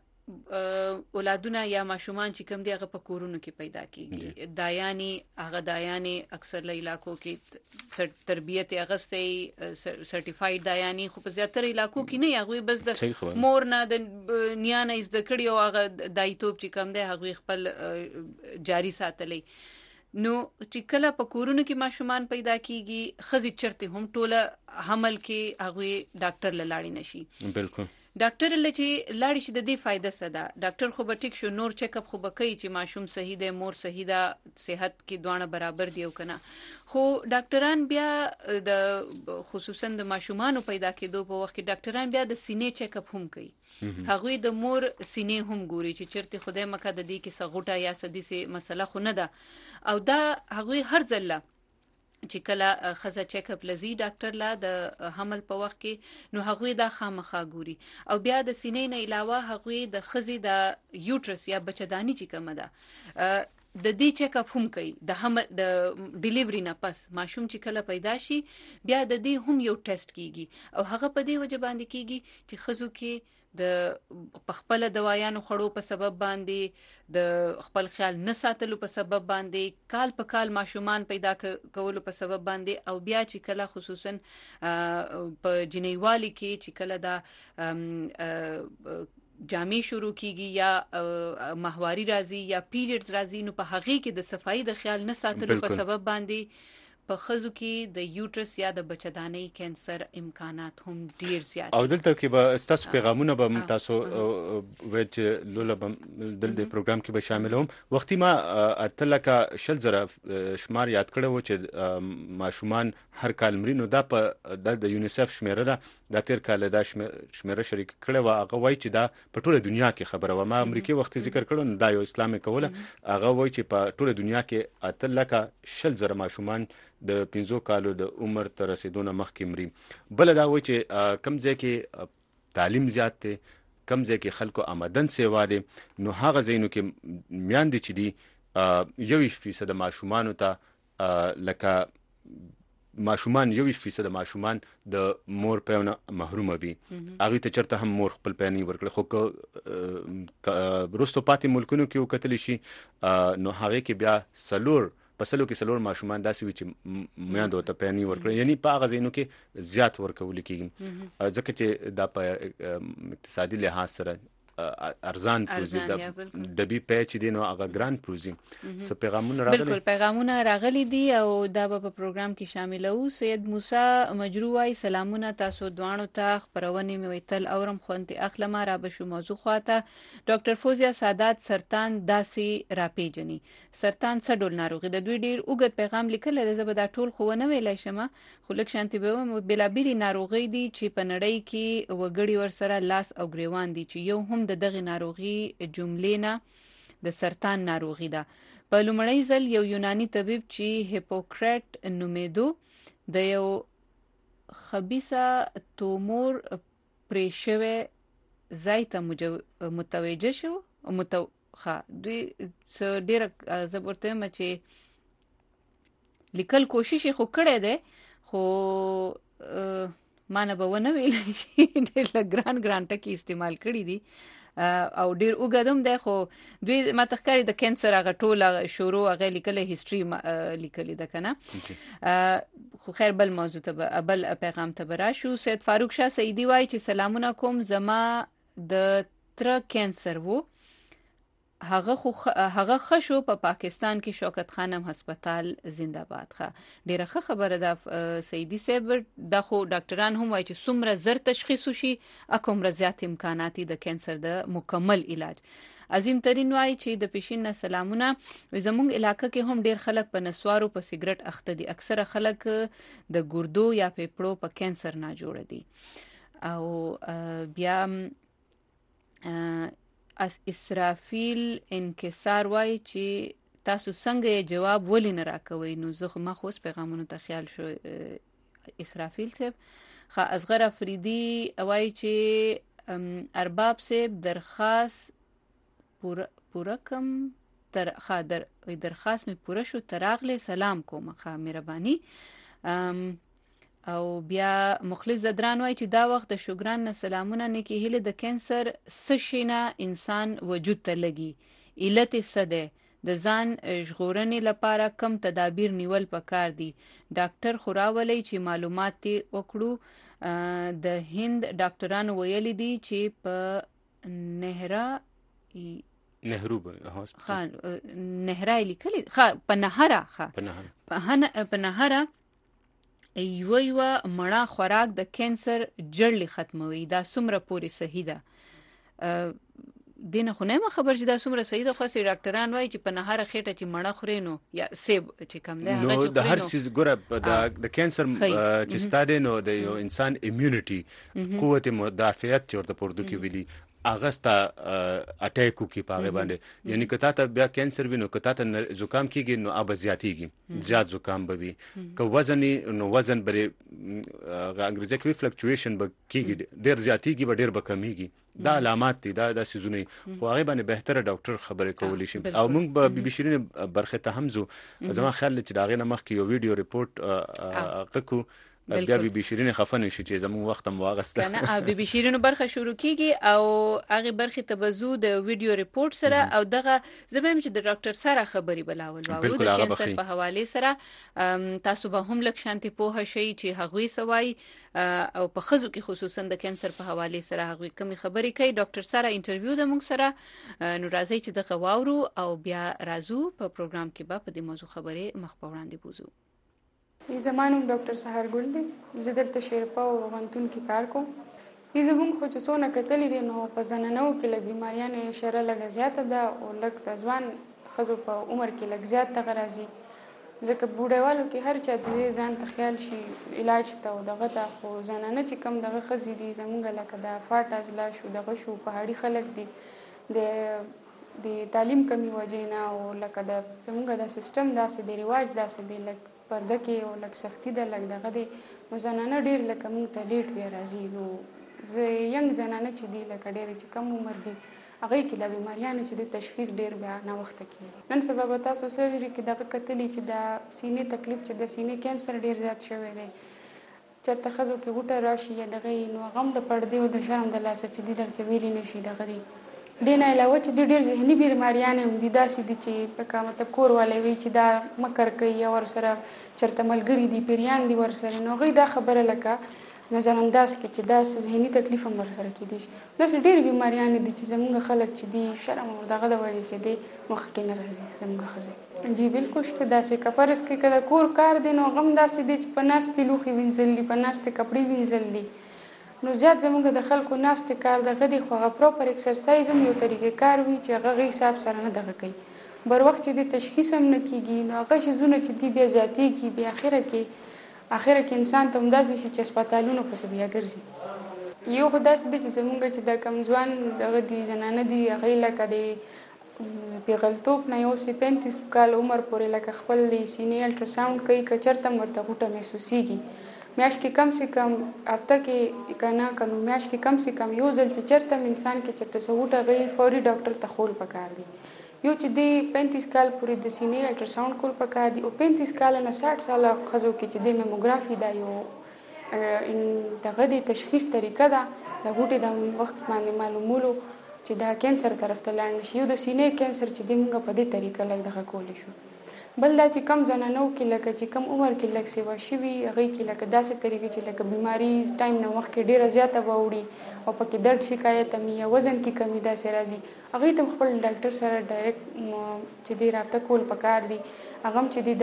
اولادونه یا ماشومان چې کوم دی هغه په کورونو کې پیدا کیږي. دایانی هغه دایانی اکثر له علاقو کې تربیت اغستې سرټیفاید دایانی، خو په زیاتره علاقو کې نه، هغه بس د مور نه د نیانه از د کړي او هغه دایتوب چې کوم دی هغه خپل جاری ساتلې. نو چې کله په کورونو کې ماشومان پیدا کیږي، خزي چرته هم ټوله حمل کې هغه ډاکټر لاړی نشي. بالکل. ډاکټر لچې لاړ شي د دې فائدہ څه ده؟ ډاکټر خو به ټیک شو، نور چیک اپ خو به کوي چې ماشوم صحیح دی، مور صحیح ده، صحت کې دوانه برابر دی او کنه. خو ډاکټران بیا د خصوصا د ماشومانو پیدا کېدو په وخت کې ډاکټران بیا د سینې چیک اپ هم کوي. هغوی د مور سینې هم ګوري چې چیرته خدای مکه د دې کې سغوټه یا سدي مسله خو نه ده. او دا هغوی هر ځله چې کله خزه چیک اپ لذي ډاکټر لا د حمل په وخت کې نو هغوی دا خامخا ګوري. او بیا د سینې نه علاوه هغوی د خزي د یوټرس یا بچدانی چې کومه ده د دې چیک اپ هم کوي. د حمل د ډیلیوري نه پس ماشوم چې کله پیدا شي بیا د دې هم یو ټیسټ کیږي او هغه په دې وجه باندې کیږي چې خزو کې د خپل دوايانو خړو په سبب باندې د خپل خیال نه ساتلو په سبب باندې کال په کال ماشومان پیدا کولو په سبب باندې او بیا چې کله خصوصا په جنیوالي کې چې کله دا جامې شروع کیږي یا ماهواري راځي یا پیریډز راځي نو په هغه کې د صفائی د خیال نه ساتلو په سبب باندې په خزو کې د یوټرس یا د بچدانۍ کینسر امکانات هم ډیر زیات. او دلته کې به تاسو پیغامونه به تاسو وچ لوله د پروګرام کې به شامل هم. وختي ما اتلکه شل زره شمار یاد کړو چې ماشومان هر کال مرینو دا په د یونیسف شمیره ده د تیر کال دا شمیره شریک کړو. هغه وایي چې دا په ټوله دنیا کې خبره و. ما امریکای وختي ذکر کړو دا یو اسلامي کوله. هغه وایي چې په ټوله دنیا کې اتلکه شل زره ماشومان د 15 کالو د عمر تر رسیدونه مخکې مري. بل دا وایي چې کم ځای کې تعلیم زیات دی، کم ځای کې خلکو آمدن سیوا دی، نو هغه ځایونو کې میاندې چې دي 21% ماشومانو ته لکه ماشومان 21% ماشومان د مور پیونه محروم وي. هغه ته چرته هم مور خپل پیانی ورکړي. خو وروسته پاتې ملکونو کې وکتل شي نو هغه کې بیا پسلو کې سلور ماشومان داسې وي چې میاندو ته پیانی ورکړي، یعنی په هغه ځینو کې زیات ورکول کېږي ځکه چې دا په اقتصادي لحاظ سره ارزان پروزي د ډبي پیچ دي نو هغه ګران پروزي. څه پیغامونه راغلي؟ بالکل پیغامونه راغلي دي او دا په پروګرام کې شاملو. سید موسی مجروي سلامونه تاسو دوانو ته خبرونه مې ویتل اورم خوانتي اخلمه را به شو موضوع خواته. ډاکټر فوزیا سادات سرطان داسي راپیجني. سرطان څه ډول ناروغي د دوی ډیر اوږد پیغام لیکل د زبدا ټول خو نه ویلای شمه خو لک شانتي به بلابيلي ناروغي دي چې په نړۍ کې وګړي ورسره لاس او ګریوان دي چې یو هم د دغه ناروغي جملې نه د سرطان ناروغي ده. په لومړی ځل یو یوناني طبيب چې هیپوکریټ نومیدو د یو خبيثه تومور پرېشوه ځای ته متوجه شو دوی ډیر زبرته مچې لیکل کوشش خو کړی دی خو مانه به ونه ویل شي ډېر ګران ټکی استعمال کړی دي او ډېر وګدم دی خو دوی ما تخکاری د کینسر هغه ټوله شروع هغه لیکل هیستوري لیکل ده کنه. خو خیر بل موضوع ته بل پیغام ته براشو. سید فاروق شاه سیدی وای چې سلامونه کوم زما د تر کینسر وو هغه خشو په پاکستان کې شوکت خانم هسپتال زنده باد ښه ډیره ښه خبره ده سیدی صاحب. د خو ډاکټران هم وایي چې څومره زر تشخیص شي اکومره زیات امکانات د کینسر د مکمل علاج. عظیم ترين وایي چې د پیشین نه سلامونه. زموږ علاقې کې هم ډیر خلک په نسوارو په سیګریټ اخته دي. اکثره خلک د ګردو یا پیپړو په کینسر نه جوړ دي. او بیا اسرافیل انکسار وای چې تاسو څنګه جواب ولې نه راکوي. نو زه خو ما خو پیغامونو ته خیال شو اسرافیل صاحب. اصغر افریدی وای چې ارباب صاحب درخواست پورا کم درخواست می پوره شو تراغله سلام کوم مهرباني. او بیا مخلص زدران وای چې دا وخت د شوګران نه سلامونه نه کې هله د کینسر سشینه انسان وجود ته لګي علت سده د ځان ژغورنې لپاره کم تدابیر نیول پکار دي. ډاکټر خوراولي چې معلومات وکړو. د هند ډاکټرانو ویلي دي چې په نهرا لیکلي په نهره یو مړه خوراک د کانسر جړلې ختموي. دا څومره پورې صحیح ده؟ دینه خو نه خبر چې دا څومره صحیح ده. خو سي ډاکټران وایي چې په نهاره خېټه چې مړه خوري نو یا سیب چې کم ده هغه نو د هر چیز ګره د کانسر چې ستاده نو د یو انسان امیونټي قوت مدافعت چې ورته پردو کې ویلي اغستا اٹیکو کی پاغه باندې یعنی کته ته بیا کانسر وینو کته ته زکام کیږي نو اب زیاتیږي زیات زکام بوي که وزن نو وزن بری انګریزي کې فلکچویشن به کیږي ډیر زیاتیږي به ډیر به کمیږي دا علامات دي دا سيزونه خو هغه باندې بهتره ډاکټر خبرې کولې شي. او موږ به بي بي شيرین برخه ته همزو زما خیال چې دا غینه مخ کې یو ویډیو ریپورت قکو بیا بي بي شيرین خفن شي چې زموږ وخت هم واغسته کنه. بي بي شيرین برخه شروع کیږي او هغه برخه ته بزو د ویډیو ریپورت سره او دغه زموږ چې د ډاکټر سره خبري بلاول واو د کانسر په حواله سره تاسو به هم لک شانتي په شي چې هغوی سوای او په خزو کې خصوصا د کانسر په حواله سره هغوی کوم خبري کوي. ډاکټر سره انټرویو د موږ سره نو راځي چې دغه واورو او بیا راځو په پروګرام کې به په دې موضوع خبرې مخ په وړاندې بوزو. زمانم ډاکټر سحر ګل دی. زه دلته شیرپا او روغتون کې کار کوم. زموږ خو چې څونه کتلې دي نو په زنانو کې لږ بیماریانې شره لږ زیاته ده او لږ د ځوان ښځو په عمر کې لږ زیات دغه راځي. ځکه بوډاوالو کې هر چا د ځان ته خیال شي علاج ته او دغه ته. خو زنانه چې کم دغه ښځې دي زموږ لکه د فاټ ازلا شو دغه شو پهاړي خلک دي د تعلیم کمی وجې نه او لکه د زموږ د سیستم داسې د رواج داسې دی لږ پرده کې او لږ سختي ده لږ دغه دی نو زنانه ډېر لکه موږ ته لیټ بیا راځي. نو زه ینګ زنانه چې دي لکه ډېرې چې کم عمر دي هغوی کې د بیماریانو چې د تشخیص ډېر بیا ناوخته کېږي. نن سبا به تاسو سرجري کې دغه کتلي چې د سینې تکلیف چې د سینې کانسر ډېر زیات شوی دی. چېرته ښځو کې غوټه راشي یا دغه نو هغه هم د پردې او د شرم د لاسه چې دي درته ویلي نه شي دغه دی. دې نه علاوه چې دوی ډېر ذهني بیماریانې هم دي داسې دي چې لکه مطلب کور والی وي چې دا مکر کوي یا ورسره چېرته ملګري دي پیریان دي ورسره نو هغوی دا خبره لکه نظر انداز کې چې داسې ذهني تکلیف هم ورسره کېدی شي. داسې ډېرې بیماریانې دي چې زموږ خلک چې دي شرم او دغه د وجې چې دی مخکې نه راځي زموږ ښځې. جی بالکل شته داسې که فرض کړئ که د کور کار دی نو هغه هم داسې دی چې په ناستې لوښي وینځل دي په ناستې کپړې وینځل دي. نو زیات زموږ د خلکو ناستې کار دغه دی خو هغه پراپر اکسرسایز هم یو طریقې کار وي چې هغه هغې حساب سره نه دغه کوي. بر وخت چې د تشخیص هم نه کېږي نو هغه شیزونه چې دي بیا زیاتېږي بیا اخره کې انسان ته هم داسې شي چې هسپتالونو پسې بیا ګرځي. یو خو داسې دی چې زموږ چې د کم ځوان دغه دي زنانه دي هغې لکه د پیغلتوب نه یو 35 کال عمر پورې لکه خپل سینې الټراساونډ کوي که چېرته هم ورته غوټه محسوسېږي میاشت کې کم سے کم هفته کې که نه که نو میاشت کې کم سے کم یو ځل چې چېرته هم انسان کې چېرته څه غوټه غوي فوري ډاکټر ته خول پکار دی. یو چې دی 35 کال پورې د سینې الټراساونډ کول پکار دی او 35 کال نه 60 ساله ښځو کې چې دی میموګرافي دا یو دغه د تشخیص طریقه ده د غوټې د وخت باندې معلومولو چې دا کانسر طرف ته لاړ نه شي. یو د سینې کانسر چې دی موږ په دې طریقه لږ دغه کولی شو. بل دا چې کم زنانو کې لکه چې کم عمر کې لږ سیوا شوي هغوی کې لکه داسې طریقې چې لکه بیماري ټایم نه مخکې ډېره زیاته به وړي او پکې درد شکایت هم یا وزن کې کمی داسې راځي هغوی ته خپل ډاکټر سره ډایرکټ چې دی رابطه کول پکار دي. هغه هم چې دی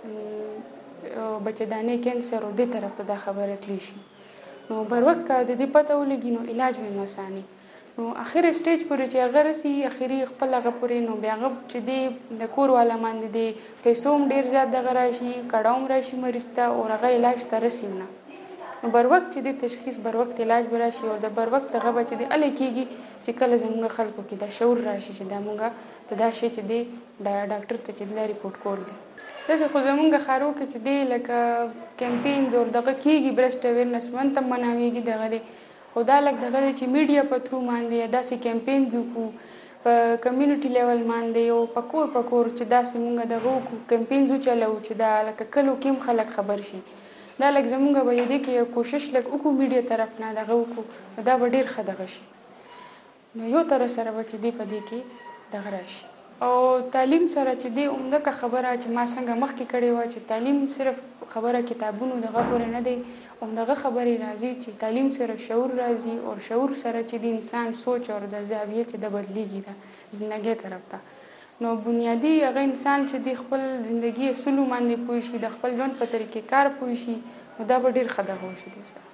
د بچه‌دانې کانسر او دې طرف ته دا خبره تلی شي نو بر وخت که د دې پته ولګي نو علاج به یې اساني. نو اخر سټیج پورې چې هغه رسي اخري خپل هغه پورې نو بیا هغه چې دی د کور والا باندې دی پیسو هم ډېر زیات دغه راشي کړه هم راشي مریض ته او هغه علاج ته رسي نه. نو بر وخت چې د تشخیص بر وخت علاج به راشي او د بر وخت دغه به چې دی الی کېږي چې کله زموږ خلکو کې دا شعور راشي چې دا موږ ته دا شی چې دی ډاکټر ته چې دی ریپورټ کول دی. داسې خو زموږ ښارو کې چې دی لکه کمپینز او دغه کېږي برسټ اویرنس منته مناویږي دغه دی خو دا لږ دغه دی چې میډیا په تھرو باندې یا داسې کمپینز وکړو په کمیونټي لیول باندې او په کور چې داسې موږ دغه وکړو کمپینز وچلوو چې دا لکه کلو کې هم خلک خبر شي. دا لږ زموږ به یې دی کې یو کوشش لږ وکړو میډیا طرف نه دغه وکړو نو دا به ډېر ښه دغه شي. نو یو طرح سره به چې دی په دې کې دغه راشي او تعلیم سره چې دی عمدکه خبره چې ما څنګه مخکې کړې وه چې تعلیم صرف خبره کتابونو دغه پورې نه دی عمدغه خبرې راځي چې تعلیم سره شعور راځي او شعور سره چې د انسان سوچ او د زاویه چې د بدلیږي د زندګۍ طرف ته. نو بنیادی هغه انسان چې د خپل زندګي اصولو باندې پوه شي د خپل ژوند په طریقې کار پوه شي نو دا به ډېر ښه دغه وشي دې سره.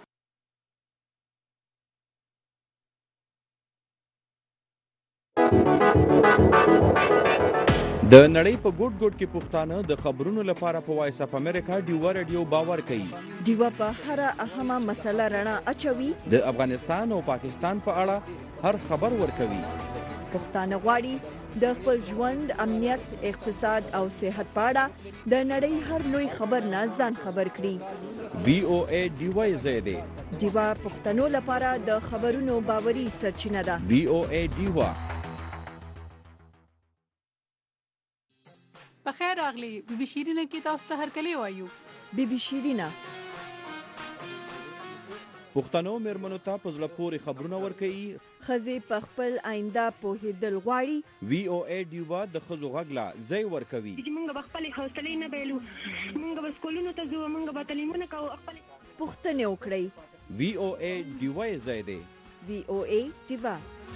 د نړۍ په ګوټ ګوټ کې پښتانه د خبرونو لپاره په وایس اف امریکا ډیوا رادیو باور کوي. ډیوا په هر اهمه مسله رڼا اچوي. د افغانستان او پاکستان په اړه هر خبر ورکوي. پښتانه غواړي د خپل ژوند، امنیت، اقتصاد او صحت په اړه د نړۍ هر لوی خبر نه ځان خبر کړي. VOA ډیوا زیاده ډیوا پښتنو لپاره د خبرونو باوري سرچینه ده. VOA ډیوا. بخیر راغلی. بی شیرینه کې تاسو ته هرکلی وایو. بی شیرینه پښتنو مېرمنو ته په زړه پورې خبرونه ورکوي. ښځې په خپل آینده پوهېدل غواړي. VOA ډیوا د ښځو غږ لا ځای ورکوي. موږ به خپلې حوصلې نه بایلو، موږ به سکولونو ته ځو، موږ به تعلیمونه کوو، خپلې پوښتنې وکړئ. VOA ډیوا ځای دی. VOA ډیوا.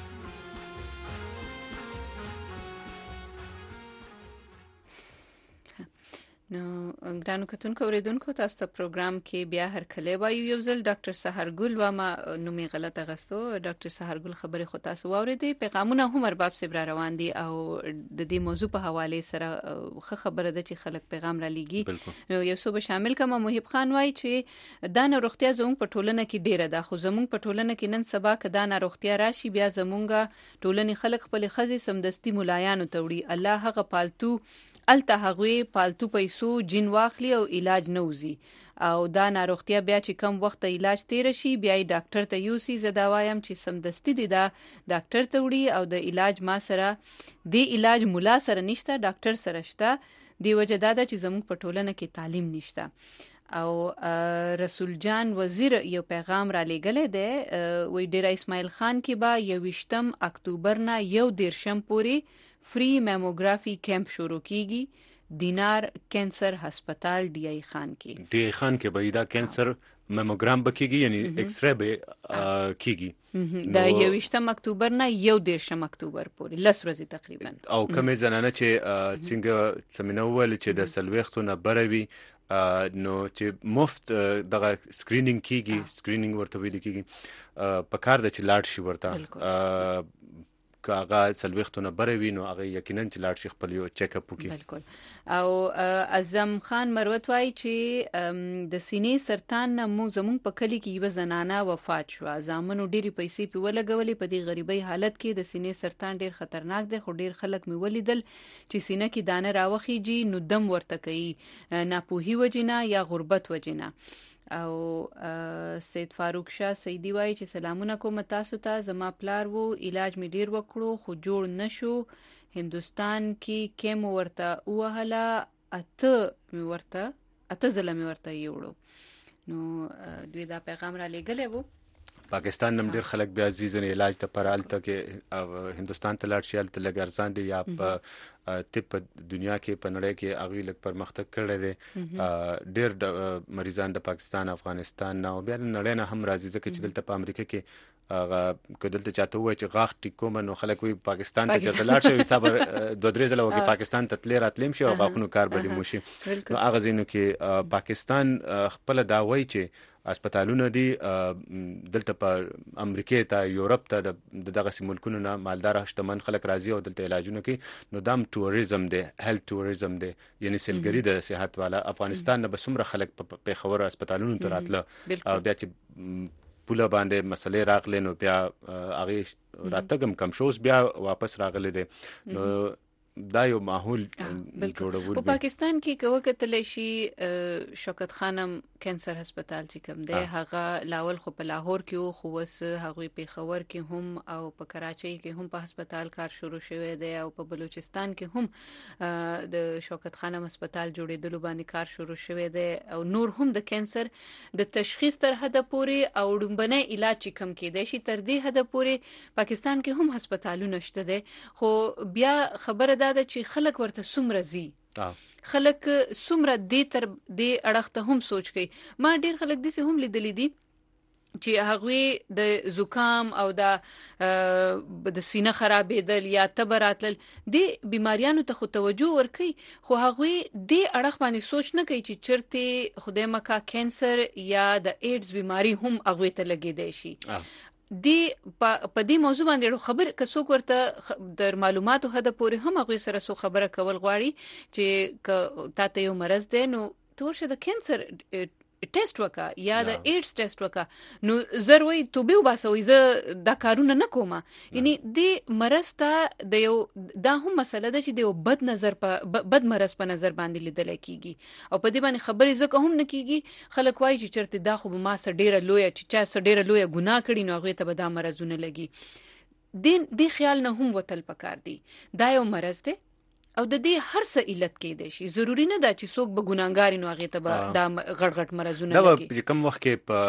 نو ګرانو کتونکو اوریدونکو تاسو ته پروګرام کې بیا هرکلی وایو. یو ځل ډاکټر سحرګل و ما نومي غلطه غستو. ډاکټر سحرګل خبرې خو تاسو واوریدې. پیغامونه هم ارباب صبر روان دي او د دې موضوع په حواله سره خبره ده چې خلک پیغام را لېږي. نو یو څه به شامل کما محب خان وای چې دا ناروغتیا زموږ په ټولنه کې ډیره ده، خو زموږ په ټولنه کې نن سبا که دا ناروغتیا راشي بیا زموږ ټولنې خلک خپل خزي سمدستي ملایانو ته وړي. الله هغه پالتو الته هغوی پالتو پیسو جن واخلي او علاج نوزي او دا ناروغتیا بیا چې کم وخت علاج تیر شي بیا ډاکټر ته یوسي. زه دا وایم چې سمدستي دي دا ډاکټر ته وړي او د علاج ما سره دی علاج مولا سره نشته، ډاکټر سره شته. دی وجه دا ده چې زموږ په ټولنه کې تعلیم نشته. او رسول جان وزیر یو پیغام را لېږلی دی. وی ډیره اسماعیل خان کې با 21 اکتوبر نه 1 پورې فری میموګرافي کیمپ شروع کیږي. دینار کینسر هسپتال ډی ای خان کې. ډی ای خان کې به دا کینسر میموګرام بکیږي، یعنی ایکس ری به کیږي. د 21 اکتوبر نه 1 اکتوبر پورې 10 ورځې تقریبا. او کومې زنانه چې څنګه سمینه ول چې د سلويختو نه بروي نو چې مفت دغه سکرینینګ کیږي، سکرینینګ ورته ویل کیږي، په کار د چې لاړ شي ورته کاغه سلويختونه بروي نو هغه یقینا چې لاړ شي خپل یو چیک اپ وکړي. بالکل. او اعظم خان مروت وای چې د سینې سرطان نه زموږ په کلی کې یو زنانه وفات شو. زامنو ډېری پیسې په ولګولې. په دې غریبۍ حالت کې د سینې سرطان ډېر خطرناک دی، خو ډېر خلک مې ولیدل چې سینې کې دانه راوخیږي نو دم ورته کوي، ناپوهي وجنه یا غربت وجنه. او سید فاروق شاه سیدی وای چې سلامونه کوم تاسو ته. زما پلار وو علاج می ډیر وکړو خو جوړ نشو. هندستان کې کیم ورته وهله اته ځله می ورته یوړو. نو دوی دا پیغام را لېږلی وو. پاکستان نم ډیر خلک بیا عزیزن علاج ته پر الته کې هندستان ته لاړ شي، الته لګ ارزان دي یا په طب دنیا کې په نړۍ کې هغه لګ پرمختګ کړی دی. ډیر مریضان د پاکستان، افغانستان نه او بیا نړۍ نه هم راځي ځکه چې دلته په امریکا کې هغه کدلته چاته وای چې غاښ ټیکوم نو خلک وي پاکستان ته چته لاړ شي صبر 2-3 ځله وګي پاکستان ته تل راتلم شي او غاښونو کار بدی موشي. نو هغه زینو کې پاکستان خپل دا وای چې هسپتالونه دي دلته په امریکا ته یورپ ته دغه ملکونو نه مالدار شتمن خلک راځي او دلته علاجونه کوي. نو دام ټوریزم دی، هیلث ټوریزم دی، یعنی سیلګری د صحت والا. افغانستان نه بسمره خلک په خبر هسپتالونو ته راتله بیا چې پوله باندې مسلې راغلي نو بیا هغه راتګم کم شوز بیا واپس راغلي دي. نو دا یو ماحول جوړول. په پاکستان کې کوه کتل شي شوکت خانم کینسر هسپتال چې کوم دی هغه لاول خو په لاهور کې خو وس هغه په خبر کې هم او په کراچۍ کې هم په هسپتال کار شروع شوی دی او په بلوچستان کې هم د شوکت خانم هسپتال جوړېدلو باندې کار شروع شوی دی او نور هم د کینسر د تشخیص تر حد پورې او ډومبنه علاج چې کم کېدای شي تر دې حد پورې پاکستان کې هم هسپتالونه شته دي. خو بیا خبره دا ده چې خلک ورته څومره زی خلک څومره دې تر دې اړخته هم سوچ کوي. ما ډیر خلک دې هم لیدلې دي چې هغه د زکام او د سینه خرابېدل یا تبراتل د بیماریانو ته خو توجه ورکي، خو هغه د اړه باندې سوچ نه کوي چې چرته خدای مکا کینسر یا د ایډز بیماری هم هغه ته لګیدای شي. دی په دې موضوع باندې خبر کڅوک ورته د معلوماتو هدا پورې هم هغه سره سو خبره کول غواړي چې تاسو یو مرز دی نو تورشه د کینسر ټیسټ وکا یا د ایډز ټیسټ وکا، نو زروي توبه وباسوي زه دا کارونه نه کوم. یعنی د مرز ته د یو دا هم مسله ده چې د یو بد مرز په نظر باندې لیدل کیږي او په دې باندې خبرې زکه هم نه کیږي. خلک وایي چې چرته دا خو ما سره ډیره لوی چې چا سره ډیره لوی ګناه کړی نو هغه ته به دا مرزونه لګي. د خیال نه هم وتل پکار دی دا یو مرز دی او د دې هر څه علت کې دی شي. ضروری نه ده چې څوک به ګناګار نو هغه ته به دا غړغړ مرزونه لګي. دا کوم وخت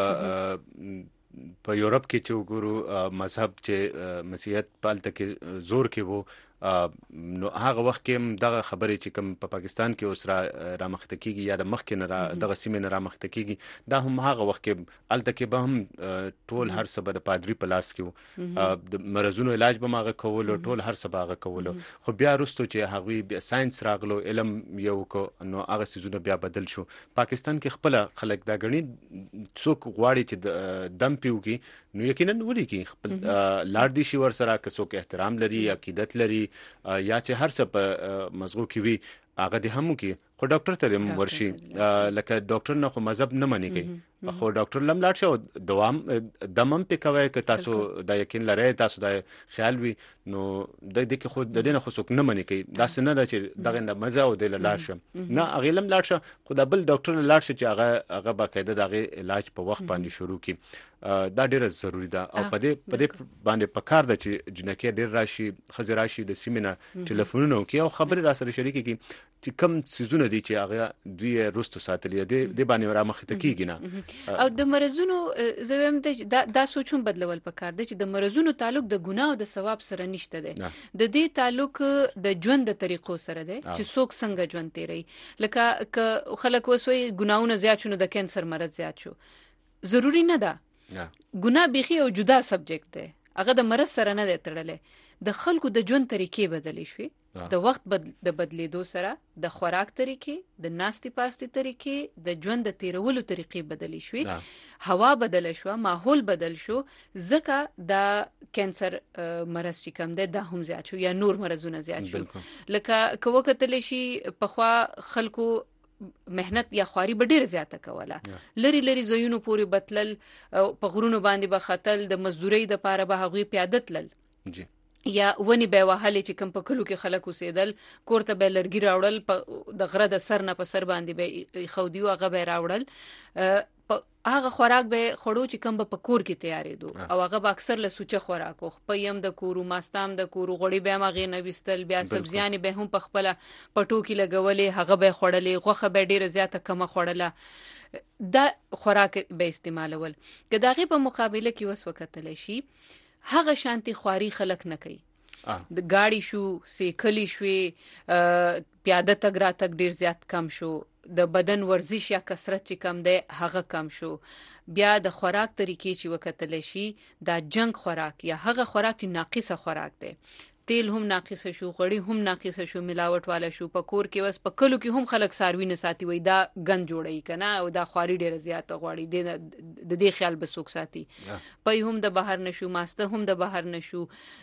کې په یورپ کې چې وګورو مذهب چې مسیحیت پالته کې زور کې وو، نو هغه وخت کې دغه خبرې چې کوم په پاکستان کې اوس را مخته کیږي یا د مخ کې نه دغه سیمه نه را مخته کیږي، دا هم هغه وخت کې الته کې به هم ټول هر څه به د پادری په لاس کې د مرزونو علاج به ماغه کول او ټول هر څه باغه کول. خو بیا وروسته چې هغه ساينس راغلو، علم یو کو، نو هغه سيزونه بیا بدل شو. پاکستان کې خپل خلک دا غني څوک غواړي چې دم پیوږي نو یقینا ولي کې خپل لاړ دي شي ور سره که څوک احترام لري، عقیدت لري یا چې هر څه په مزغو کې وي هغه د همو کې. خو ډاکټر ته ورشي لکه ډاکټر نه خو مذهب نه مني کوي، خو ډاکټر لم لاړ شو دوام دمم په کوي که تاسو د یقین لرئ، تاسو د خیال وي نو د دې کې خو د دې نه خو څوک نه مني کوي. دا څنګه ده چې دغه نه مزه او د لاړ شم نه هغه لم لاړ شو، خو د بل ډاکټر لاړ شي چې هغه باقاعده دغه علاج په وخت باندې شروع کی. دا ډیره ضروری ده او په دې باندې پکار ده چې جنکه ډیر راشي، خزر راشي د سیمینه ټلیفونونو کې او خبرې را سره شریک کی چې کم سيزونه دي چې هغه دوی رستو ساتلې د باندې را مخته کیږي نه. او د مرزونو زویم دا سوچون بدلول پکار دي چې د مرزونو تعلق د ګناه او د ثواب سره نشته دی، د دې تعلق د ژوند د طریقو سره دی چې څوک څنګه ژوند تیري. لکه خلک وسوي ګناونه زیات شونه د کینسر مرز زیات شو، ضروری نه ده. ګناه بيخي او جدا سبجیکټ دی، هغه د مرز سره نه دی تړلې. د خلکو د ژوند طریقې بدلې شوې د وخت د بدلیدو سره، د خوراک طریقې، د ناستي پاستي طریقې، د ژوند د تیرولو طریقې بدلې شوې، هوا بدل شو، ماحول بدل شو، ځکه د کینسر مرز چې کوم دی دا هم زیات شو یا نور مرزونه زیات شو. لکه که وکتل شي پخوا خلکو مهنت یا خواري به ډیر زیاته کوله، لری زوینو پورې بتلل، په غرونو باندې به خطل، د مزدوري د پاره به هغوی پیاده تلل یا ونی به وهلې چې کم په کلو کې خلک اوسېدل، کورته به لرګي راوړل، د غره د سر نه په سر باندې به خودي او هغه به راوړل. هغه خوراک به خړو چې کم په کور کې تیارېدو او هغه به اکثر له سوچه خوراکو خپیم د کورو ماستام د کورو غړي به ماغې نه وستل، بیا سبزیان به هم په خپل پټو کې لګولې، هغه به خړلې، غوخه به ډیره زیاته کمه خړله، دا خوراک به استعمالول. که داغه په مقابله کې وس وکتل شي هغه شانتي خواري خلک نه کوي. د گاڑی شو، سیکلی شوې، پیاده تګ را تګ ډیر زیات کم شو، د بدن ورزش یا کثرت چې کم دی هغه کم شو. بیا د خوراک طریقې چې وکتل شي دا جنک خوراک یا هغه خوراک چې ناقصه خوراک دی، تیل هم ناقصه شو، غړي هم ناقصه شو، ملاوټ والا شو. په کور کې وس په کلو کې هم خلک ساروی نه ساتي، وای دا غن جوړی کنه او دا خواري ډیره زیات غواړي، د دې خیال به سوک ساتي. پي هم د بهر نشو، ماسته هم د بهر نشو،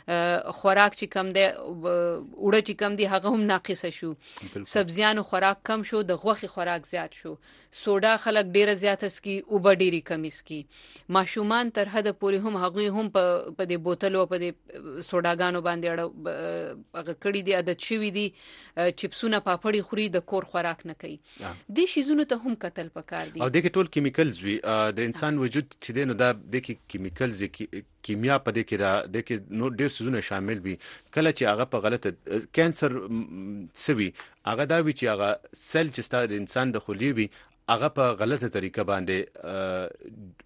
خوراک چې کم دی وړه چې کم دی هغه هم ناقصه شو، سبزیانو خوراک کم شو، د غوخي خوراک زیات شو، سوډا خلک ډیره زیات اسکی او به ډیری کم اسکی. ماشومان تر حد پورې هم هغه هم په دې بوتل او په دې سوډاګانو باندې اړه هغه کړي دي، عادت شوی دي، چپسونه پاپړی خوري، د کور خوراک نه کوي. د شیزونو ته هم قتل پکار دي. او دغه ټول کیمیکلز وي د انسان وجود چې دی نو دا د کیمیکلز کیمیا په دې کې دا د کې نو ډیر سيزونه شامل وي. کله چې هغه په غلطه کینسر سوي هغه دا وی چې هغه سل چې ستاسو د انسان د خولي وي هغه په غلطه طریقه باندې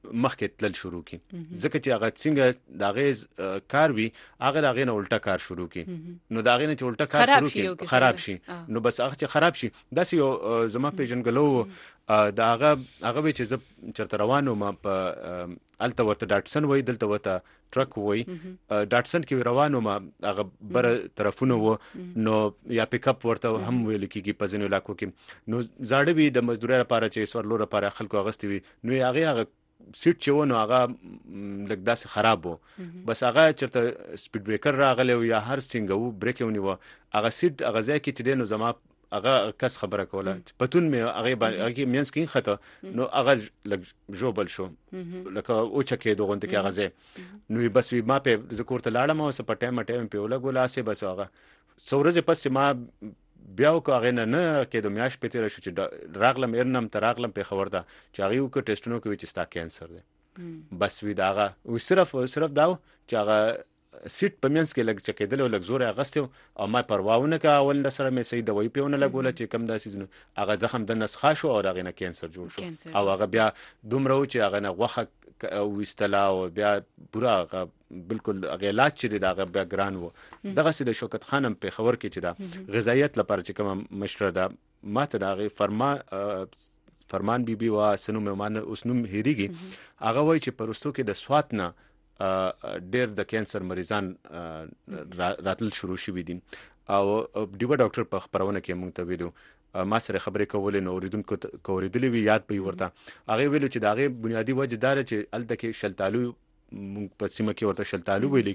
مخکې تلل شروع کی ځکه چې هغه څنګه دا غیز کار وی هغه دا غینه الټا کار شروع کی نو دا غینه چې الټا کار شروع کی خراب شي نو بس هغه چې خراب شي داسې یو زما پیژنګلو دا هغه چې چرته روانو ما په الته ورته ډاټسن وای دلته ورته ټرک وای ډاټسن کې روانو ما هغه بر طرفونه و نو یا پیک اپ ورته هم ویل کیږي په ځینو علاقو کې نو زاړه وی د مزدوري لپاره چې سورلو لپاره خلکو اغستې وي نو هغه سیټ چې ونه هغه لږ داسې خراب وو بس هغه چرته سپیډ بریکر راغلی یا هر څنګه وو بریک یې ونیوه هغه سیټ هغه ځای کې چې دی نو زما هغه کس خبره کوله پتون مې هغه مینس کې خطه نو هغه لږ جوبل شو لکه او چکه دوه غونډه کې هغه ځای نو بس ما په ذکر ته لاړم او په ټایم په ولا سه بس هغه څورځه پس ما بیا کو هغه نه کې د میاش په تیر شو چې راغلم ارنم ته راغلم په خبر ده چې هغه یو کې ټیسټونو کې چې ستا کینسر ده بس وی داغه او صرف دا چې هغه سیټ په منځ کې لګ چکیدل او لګ زور اغستو او ما پرواونه کا اول سره مې صحیح دوايي پیونه لګوله چې کم داسې زنه هغه زخم د نسخه شو او هغه نه کینسر جوړ شو او هغه بیا دومره چې هغه نه غوخه وستلا او بیا پورا بالکل هغه علاج چې دغه بیا ګران وو دغه سید شوکت خانم په خبر کې چې دا غذایت لپاره چې کوم مشره ده ماته دغه فرمان بیبي وا سنو مېمان اوسنوم هریږي هغه وای چې پرستو کې د سوات نه ډېر د کینسر مریضان راتل شروع شوي دي او ډیو ډاکټر په خبرونه کې مونږ ته ویلو ما سره خبرې کولې نو اوریدونکو کوریدلې وی یاد په ورته هغه ویلو چې داغه بنیادی وجه دار چې الته کې شلتالو مونږ په سیمه کې ورته شلتالو ویل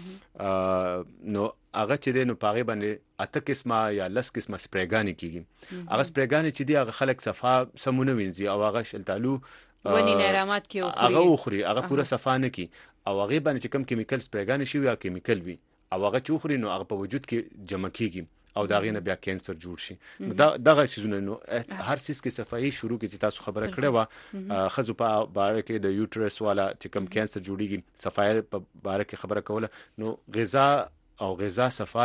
کېږي نو هغه چې نو پاغه باندې اته قسمه یا لس قسمه سپریګانی کېږي هغه سپریګانی چې دی هغه خلک صفا سمونه وینځي او هغه شلتالو ونی نرامات کې هغه خوري هغه پوره صفا نه کی او هغه باندې چې کم کیمیکل سپریګانی شي یا کیمیکل وي او هغه چوخري نو هغه په وجود کې جمع کیږي او داغه نه بیا کینسر جوړ شي نو دغه شیزونه نو هر سیس کې صفایي شروع کې چې تاسو خبره کړې و خزو په باره کې د یوټرس والا چې کم کینسر جوړیږي صفایي په باره کې خبره کوله نو غذا صفا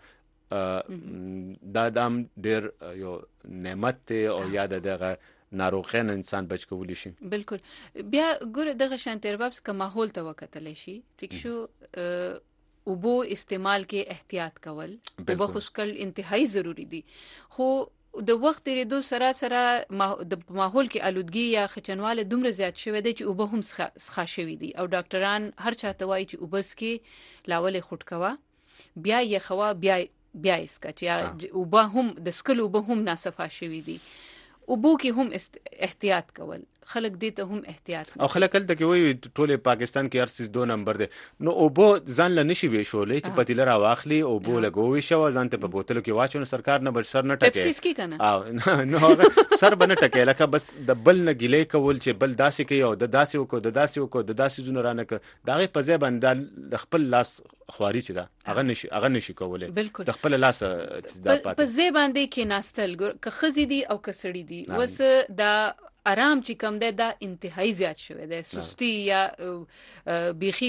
چې دا دام ډیر یو نعمت او یاد دغه ناروغین انسان بچ کولی شي بالکل بیا ګوره دغه شانتربابس کا ماحول ته وکتل شي ټیک شو اوبو استعمال کې احتیاط کول اوبو خشکل انتهایی ضروری دي خو د وخت ډیرېدو سره د ماحول کې آلودګي یا خچنواله دومره زیات شوی دی چې اوبو هم څخه شوی دي او ډاکټران هر چاته وایي چې اوبس کې لاول خټ کوا بیا یې خوا بیا اسکا چې اوبو هم د سکل اوبو هم ناصفه شوی دي اوبو کې هم احتیاط کول خلک دې ته هم احتیاط او خلک کله کې وایي ټول پاکستان کې هر سیس 2 نمبر دی نو اوبو ځان ل نشي وی شولې چې پتیله را واخلي اوبو لګوي شو ځان ته په بوتلو کې واچو سرکار نه بل سر نه ټکي پپسیس کې کنه او نو سر بنه ټکي لکه بس د بل نه ګلې کول چې بل داسې کوي او د داسې وکړو زونه رانه ک دغه په ځای باندې خپل لاس خواري چې دا هغه نشي کولای د خپل لاس چې دا پاتې په ځای باندې کې ناستل ک خزي دي او کسړي دي وس دا آرام چې کم ده دا انتهایی زیات شوی ده سستی یا بیخي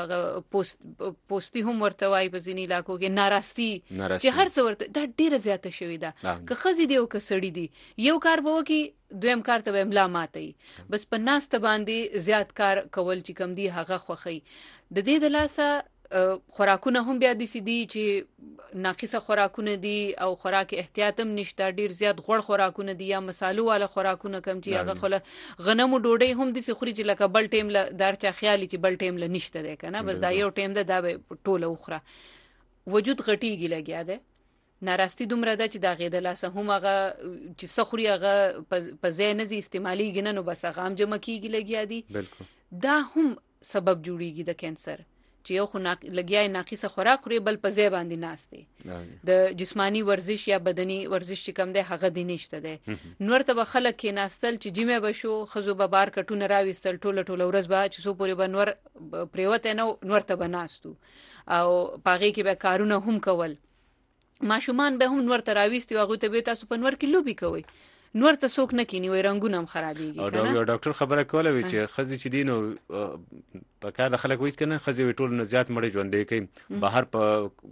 پوسټي هم ورته وای په ځینی علاقو کې ناراستی چې هر څه ورته دا ډیره زیاته شوی ده که خزي دی او که سړی دی یو کار به وکي دویم کار ته املا ماتي بس په ناس ته باندې زیات کار کول چې کم دی هغه خوخی د دې د لاسه خوراکونه هم بیا دي سدي چې ناقصه خوراکونه دي او خوراک احتیاط هم نشته ډیر زیات غوړ خوراکونه دي یا مصالو والا خوراکونه کم چې هغه خله غنمو ډوډۍ هم دي خوري چې لکه بل ټیم له دار چا خیالي چې بل ټیم له نشته ده کنه بس دا یو ټیم ده دا به ټوله اخره وجود غټیږي لګیا ده ناراستی دومره ده چې دا غېده لاسه هم هغه چې سخوري هغه په ځای نه زی استعمالي ګنه نو بس هغه هم جمع کیږي لګیا دي بالکل دا هم سبب جوړیږي د کینسر چې یو خو لګیای ناقصه خوراک خوري بل په ځای باندې ناشته د جسمانی ورزش یا بدني ورزش چې کم دی هغه دی نشته دی نور ته به خلک کې ناستل چې جمعه بشو خزو به بار کټونه راويستل ټوله ورځ به چې سو پورې به نور پریوته نور ته بناستو او پاغي کې به کارونه هم کول ماشومان به هم نور ته راويستي هغه ته به تاسو په نور کې لوبي کوي نور ته څوک نه کینی وای رنگونه هم خرابېږي کنه او ډاکټر خبره کوله وی چې خزي چې دینو په کار د خلک وای کنه خزي ټول نه زیات مړ ژوندې کوي بهر په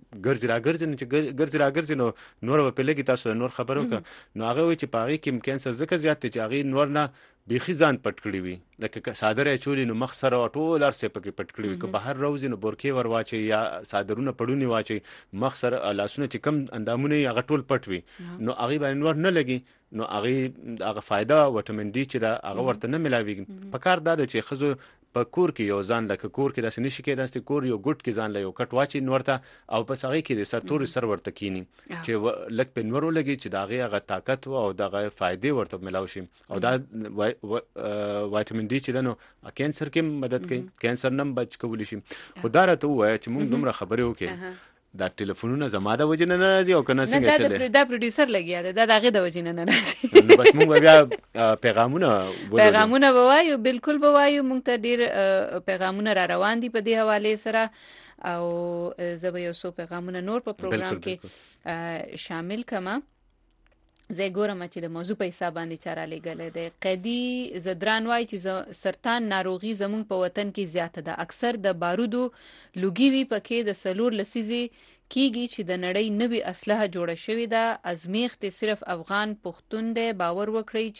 ګرځي نو نور په لګي تاسو نور خبرو نو هغه وای چې پاغي کې کینسر زکه زیات چې هغه نور نه بیخي ځان پټ کړی وي لکه صادره چولی نو مخ سره ټول ارسه پکې پټ کړی وي که بهر روزي نو بورکې ور واچي یا صادرونه پړونی واچي مخ سره لاسونه چې کم اندامونه هغه ټول پټ وي نو هغه باندې ور نه لګي نو هغه فائدہ وټامین ډي چې دا هغه ورته نه ملاويږي په کار دا چې خزو په کور کې یو ځان لکه کور کې داسې نشي کېدای چې کور یو ګټ کې ځان له یو کټ واچي نورته او پس هغه کې د سر تور سر ورته کینی چې لک په نورو لګي چې دا هغه طاقت او دغه فائدې ورته ملاوي شي او دا وټامین ډي چې دنو کینسر کې مدد کوي کینسر نم بچ کولی شي خدای راته وایي چې موږ دومره خبرې وکړو دا ټلیفونونه زما د وجه نه راځي او کنه څنګه چلے دا پروډوسر لګیا دی دا دغه د وجه نه راځي نو بس موږ بیا پیغامونه وایو بالکل وایو موږ ته ډیر پیغامونه را روان دي په دې حواله سره او زه به یو څو پیغامونه نور په پروګرام کې شامل کما زه ګورم چې د موضوع په حساب باندې چاره لګلې ده قیدی زدران وای چې سرطان ناروغي زموږ په وطن کې زیاته ده اکثر د بارودو لوګي وی پکې د سلور لسیزي کیږي چې د نړۍ نوې اسلحه جوړه شوې ده ازمیخت صرف افغان پښتون دی باور وکړي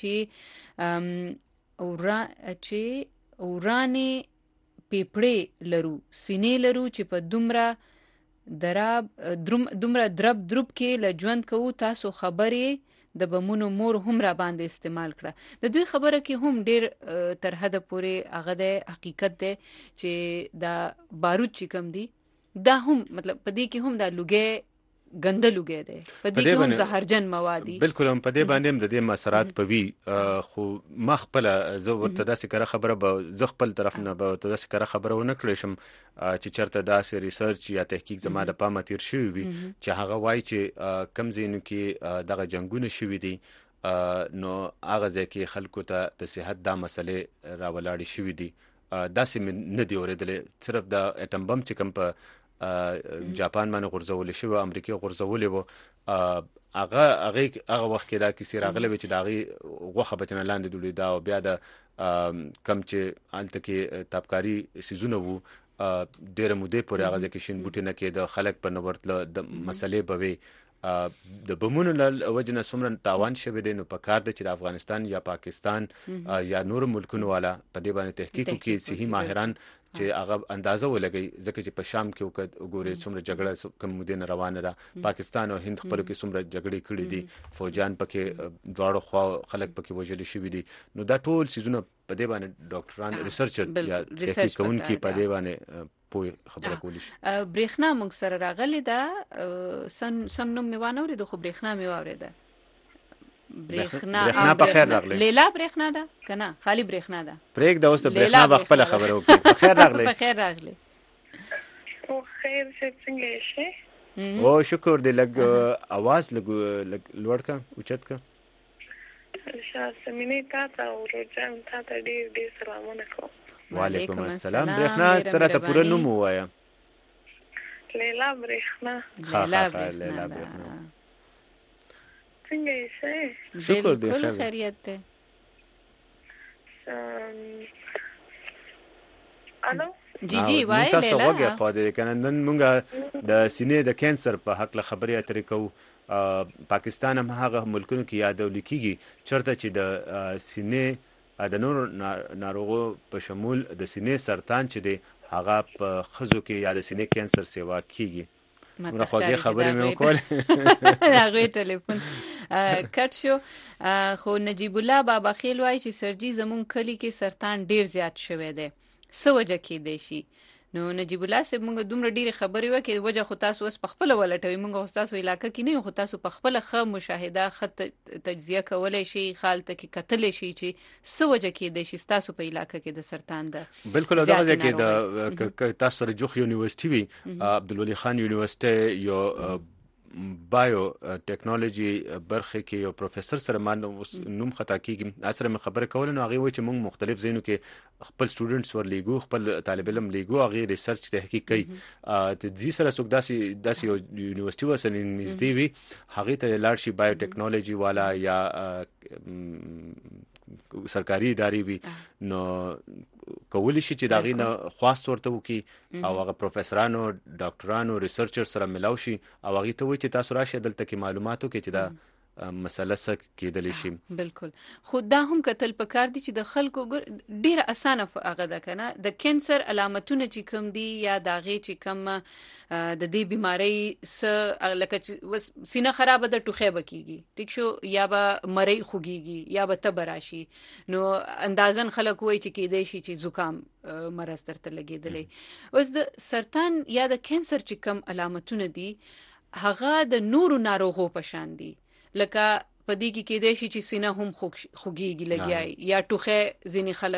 چې اورانه پیپړې لرو سینې لرو چې په دومره درب کې لجوند کوو تاسو خبرې د بمونو مور هم را باندې استعمال کړه د دوی خبره کې هم ډیر تر حد پورې هغه د حقیقت ده چې دا بارود چې کم دي دا هم مطلب پدې کې هم دا لوګي ګنده لوګي ده پدې کې هم زهرجن مواد دي بالکل هم پدې باندې هم د دې مسرات پوي خو مخبل زه ورته داسې کړه خبره به ز خپل طرف نه به ته داسې کړه خبره ونه کړې شم چې چرته داسې ریسرچ یا تحقیق زما د پامه تیر شوی وي چې هغه وایي چې کم زینو کې دغه جنگونه شوي دي نو هغه ځکه خلکو ته د صحت دا مسلې راولاړې شوي دي داسې نه دی اورېدلې صرف د اټم بم چې کم په جاپان باندې غورځول شو امریکا غورځول وو هغه وخت کې دا کیسه راغله چې دا غي غوخه بچنه لاندې دوی دا او بیا د کم چې الته کې تابکاری سيزونه وو ډېر مودې پورې هغه ځکه شین بوټي نه کې د خلک په نورتله د مسلې بوي د بمونو وجنه څومره تاوان شوه دي نو په کار د چې د افغانستان یا پاکستان یا نور ملکونو والا په دې باندې تحقیق کوي صحیح ماهران چې هغه اندازه ولګي ځکه چې په شام کې وګوري څومره جګړه کوم مدین روانه ده پاکستان او هند خپل کې څومره جګړې کړې دي فوجان پکې دواړو خوا خلک پکې وژل شوي دي نو دا ټول سيزونه په دې باندې ډاکټران ریسرچر یا تحقیق کوونکي په دې باندې پوي خبره کولی شي برېښنا موږ سره راغلی ده سم نوم میوانه ورې د خو برېښنا میواره ده برېښنا په خیر راغلی لیلا برېښنا ده کنه خالی برېښنا ده پرېګ د اوس برېښنا بخپل خبره وکړي په خیر راغلی په خیر راغلی او خیر څنګه شي او شکر دې لګ आवाज لګ لوړ کا اوچت کا شاسمینه تا او روجان تا ډېر سلامونه کوم وعلیکم السلام برېښنا تر ته پوره نوم وایا لیلا برېښنا لیلا برېښنا څنګه یې شکر دې خیر خیریت ده الو جی وای لیلا تاسو وګورئ خاطر کنه نن موږ د سینې د کانسر په حق له خبرې اترې کوو پاکستان هم هغه ملکونو کې یادول کیږي چرته چې د سینې د نور ناروغو په شمول د سینې سرطان چې دی هغه په خزو کې یا د سینې کانسر سیوا کیږي نو خو دې خبرې مې وکول هغه ټلیفون کټ شو خو نجیب الله بابا خیل وای چې سرجی زمون کلی کې سرطان ډیر زیات شوی دی سوجه کې دی شي نو نجیب الله سه موږ دومره ډیره خبرې وکړي وجه خو تاسو اوس په خپل ولټوي موږ تاسو علاقې کې نه خو تاسو په خپل خه مشاهده خط تجزیه کولای شي خالته کې کتل شي چې سوجه کې د شي تاسو په علاقې کې د سرطان ده بالکل دا ځکه د تاسو رجوخ یونیورسيټي وی عبدالولي خان یونیورسيټي یو بایو ټیکنالوژي برخه کې یو پروفیسور سره نوم خطا کیږي اثر مې خبره کول نو هغه وایي چې موږ مختلف زینو کې خپل سټوډنټس ور لیګو خپل طالب علم لیګو هغه ریسرچ تحقیق کوي ته دې سره څوک داسې یو یونیورسيټي وسنه نږدې وي هغه ته لاړ شي بایو ټیکنالوژي والا یا سرکاري ادارې وي نو کولی شي چې دا غینه خواست ورته وکي او هغه پروفیسورانو ډاکټرانو ریسرچر سره ملاوي شي او هغه ته وایي چې تاسو راشي دلته کې معلوماتو کې چې دا مسله څه کېدلی شي. بالکل. خو دا هم کتل پکار دي چې د خلکو ډیره اسانه هغه ده کنه د کینسر علامتونه چې کوم دي یا د هغه چې کوم د دې بیماری س لکه سینه خراب ده ټوخه بکیږي ټیک شو یا به مری خوږیږي یا به تبراشي نو اندازن خلک وای چې کېدای شي چې زکام مرز ترته لګیدلې. اوس د سرطان یا د کینسر چې کوم علامتونه دي هغه د نورو ناروغو په شان دي لکه پدې کې کېدای شي چې سینه هم خوږیږي لګیای یا ټوخه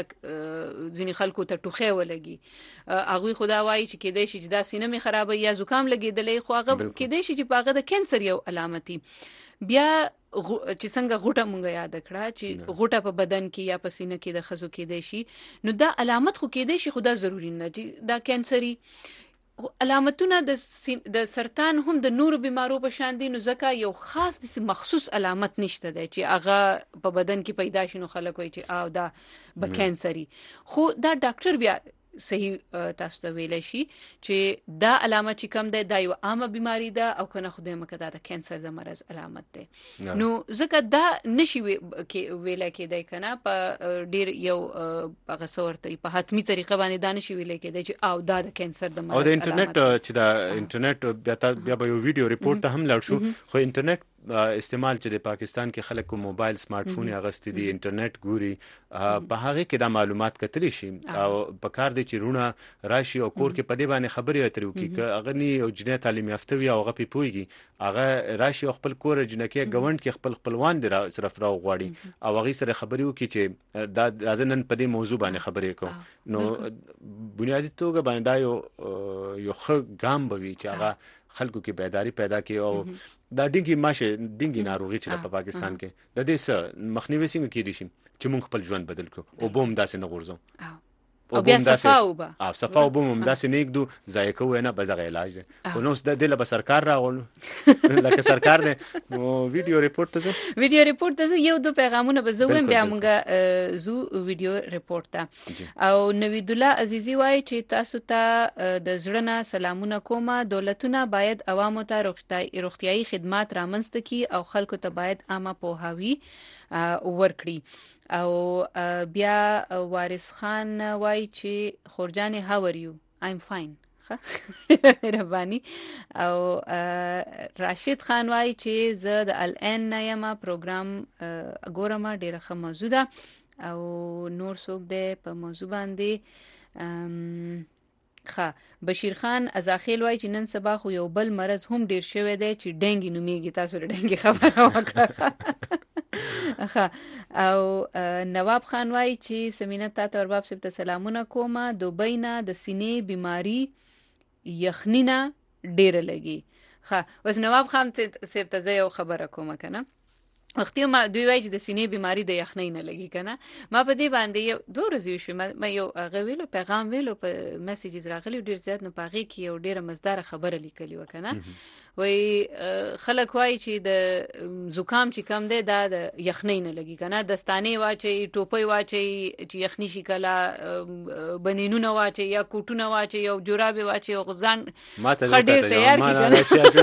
ځینې خلکو ته ټوخه ولګي هغه خدا وایي چې کېدای شي چې دا سینه می خرابه یا زکام لګیدلې خو هغه کېدای شي چې پاغه د کینسر یو علامتي. بیا چې څنګه غوټه مونږه یاد کړه چې غوټه په بدن کې یا په سینه کې د خزو کېدای شي نو دا علامت خو کېدای شي خدا ضروری نه چې دا کینسري علامتونه د سرطان هم د نورو بیمارو په شان دي نو ځکه یو خاص د مخصوص علامت نشته دی چې هغه په بدن کې پیدا شي نو خلک وایي چې او دا به کینسري. خو دا ډاکټر بیا صحیح تاسو ته ویل شي چې دا علامت چې کوم دی دا یو عامه بیماری ده او کنه خدای مکه دا د کینسر د مرز علامت ده. نو ځکه دا نشي ویل کېدای کنه په ډیر یو هغه څورته په حتمی طریقه باندې دا نشي ویل کېدای چې او دا د کینسر د مرز او د انټرنیټ چې دا انټرنیټ بیا به یو ویډیو ریپورت ته هم لاړ شو خو انټرنیټ استعمال چې د پاکستان کې خلک کو موبایل سمارټ فون اغستې دي انټرنیټ ګوري په هغه کې د معلومات کتلی شي او په کار دي چې رونه راشي او کور کې پدې باندې خبرې اترې وکړي چې اغنی او جنې تعلیم یافته وي او هغه پیپويږي هغه راشي خپل کور جنکه غوند کې خپلوان دي صرف راو غواړي او هغه سره خبرې وکړي چې دا راځنن پدې موضوع باندې خبرې کوو نو بنیادی توګه باندې یو ښه ګام بوي چې هغه خلکو کې بیداری پیدا کړي او دا ډینګي ناروغي چې په پاکستان کې د دې څخه مخنیوي څنګه کېدی شي چې موږ خپل ژوند بدل کړو او بوم داسې نه غورځو او بیا صفا او بوم داسې نه کېدو ځای کوو نه بل دغه علاج دی خو نو د دې له سرکار راغلو لکه سرکار دی نو ویډیو ریپورت ته یو دو پیغامونه به زوم بیا موږ زو ویډیو ریپورت ته او نوید الله عزیزی وایي چې تاسو ته د زړه سلامونه کومه دولتونه باید عوامو ته روغتيایي خدمات رامنځته کړي او خلکو ته باید عامه پوهاوی ورکړي. او بیا وارث خان وایي چې خورجان هاو ار یو ایم فاین مهرباني. او راشد خان وایي چې زه د الان یم پروګرام ګورم ډیره ښه موضوع ده او نور څوک دی په موضوع باندې بشیر خان ازاخیل وایي چې نن سبا خو یو بل مرض هم ډیر شوی دی چې ډنګي نومیږي تاسو له ډنګي خبره وکړه. او نواب خان وایي چې سمینه تاسو ارباب صاحب ته سلامونه کومه دوبۍ نه د سینې بیماری یخنینه ډیر لګي. اوس نواب خان صاحب ته زه یو خبره کوم کنه وختي ما دوی وایي چې د سینې بیماری د یخنۍ نه لګي کنه ما په دې باندې یو 2 ورځې شو ما یو غویلو پیغام ویلو په میسیجز راغلی ډیر زیات نو پاغي کې یو ډیره مزدار خبره لیکلی وکنه وای خلک وایي چې د زکام چې کم دی دا د یخنۍ نه لګي کنه دستانه واچي ټوپۍ واچي چې یخني شي کله بنینونه واچي یا کوټونه واچي او جورابې واچي او غزان خډیر تیار کی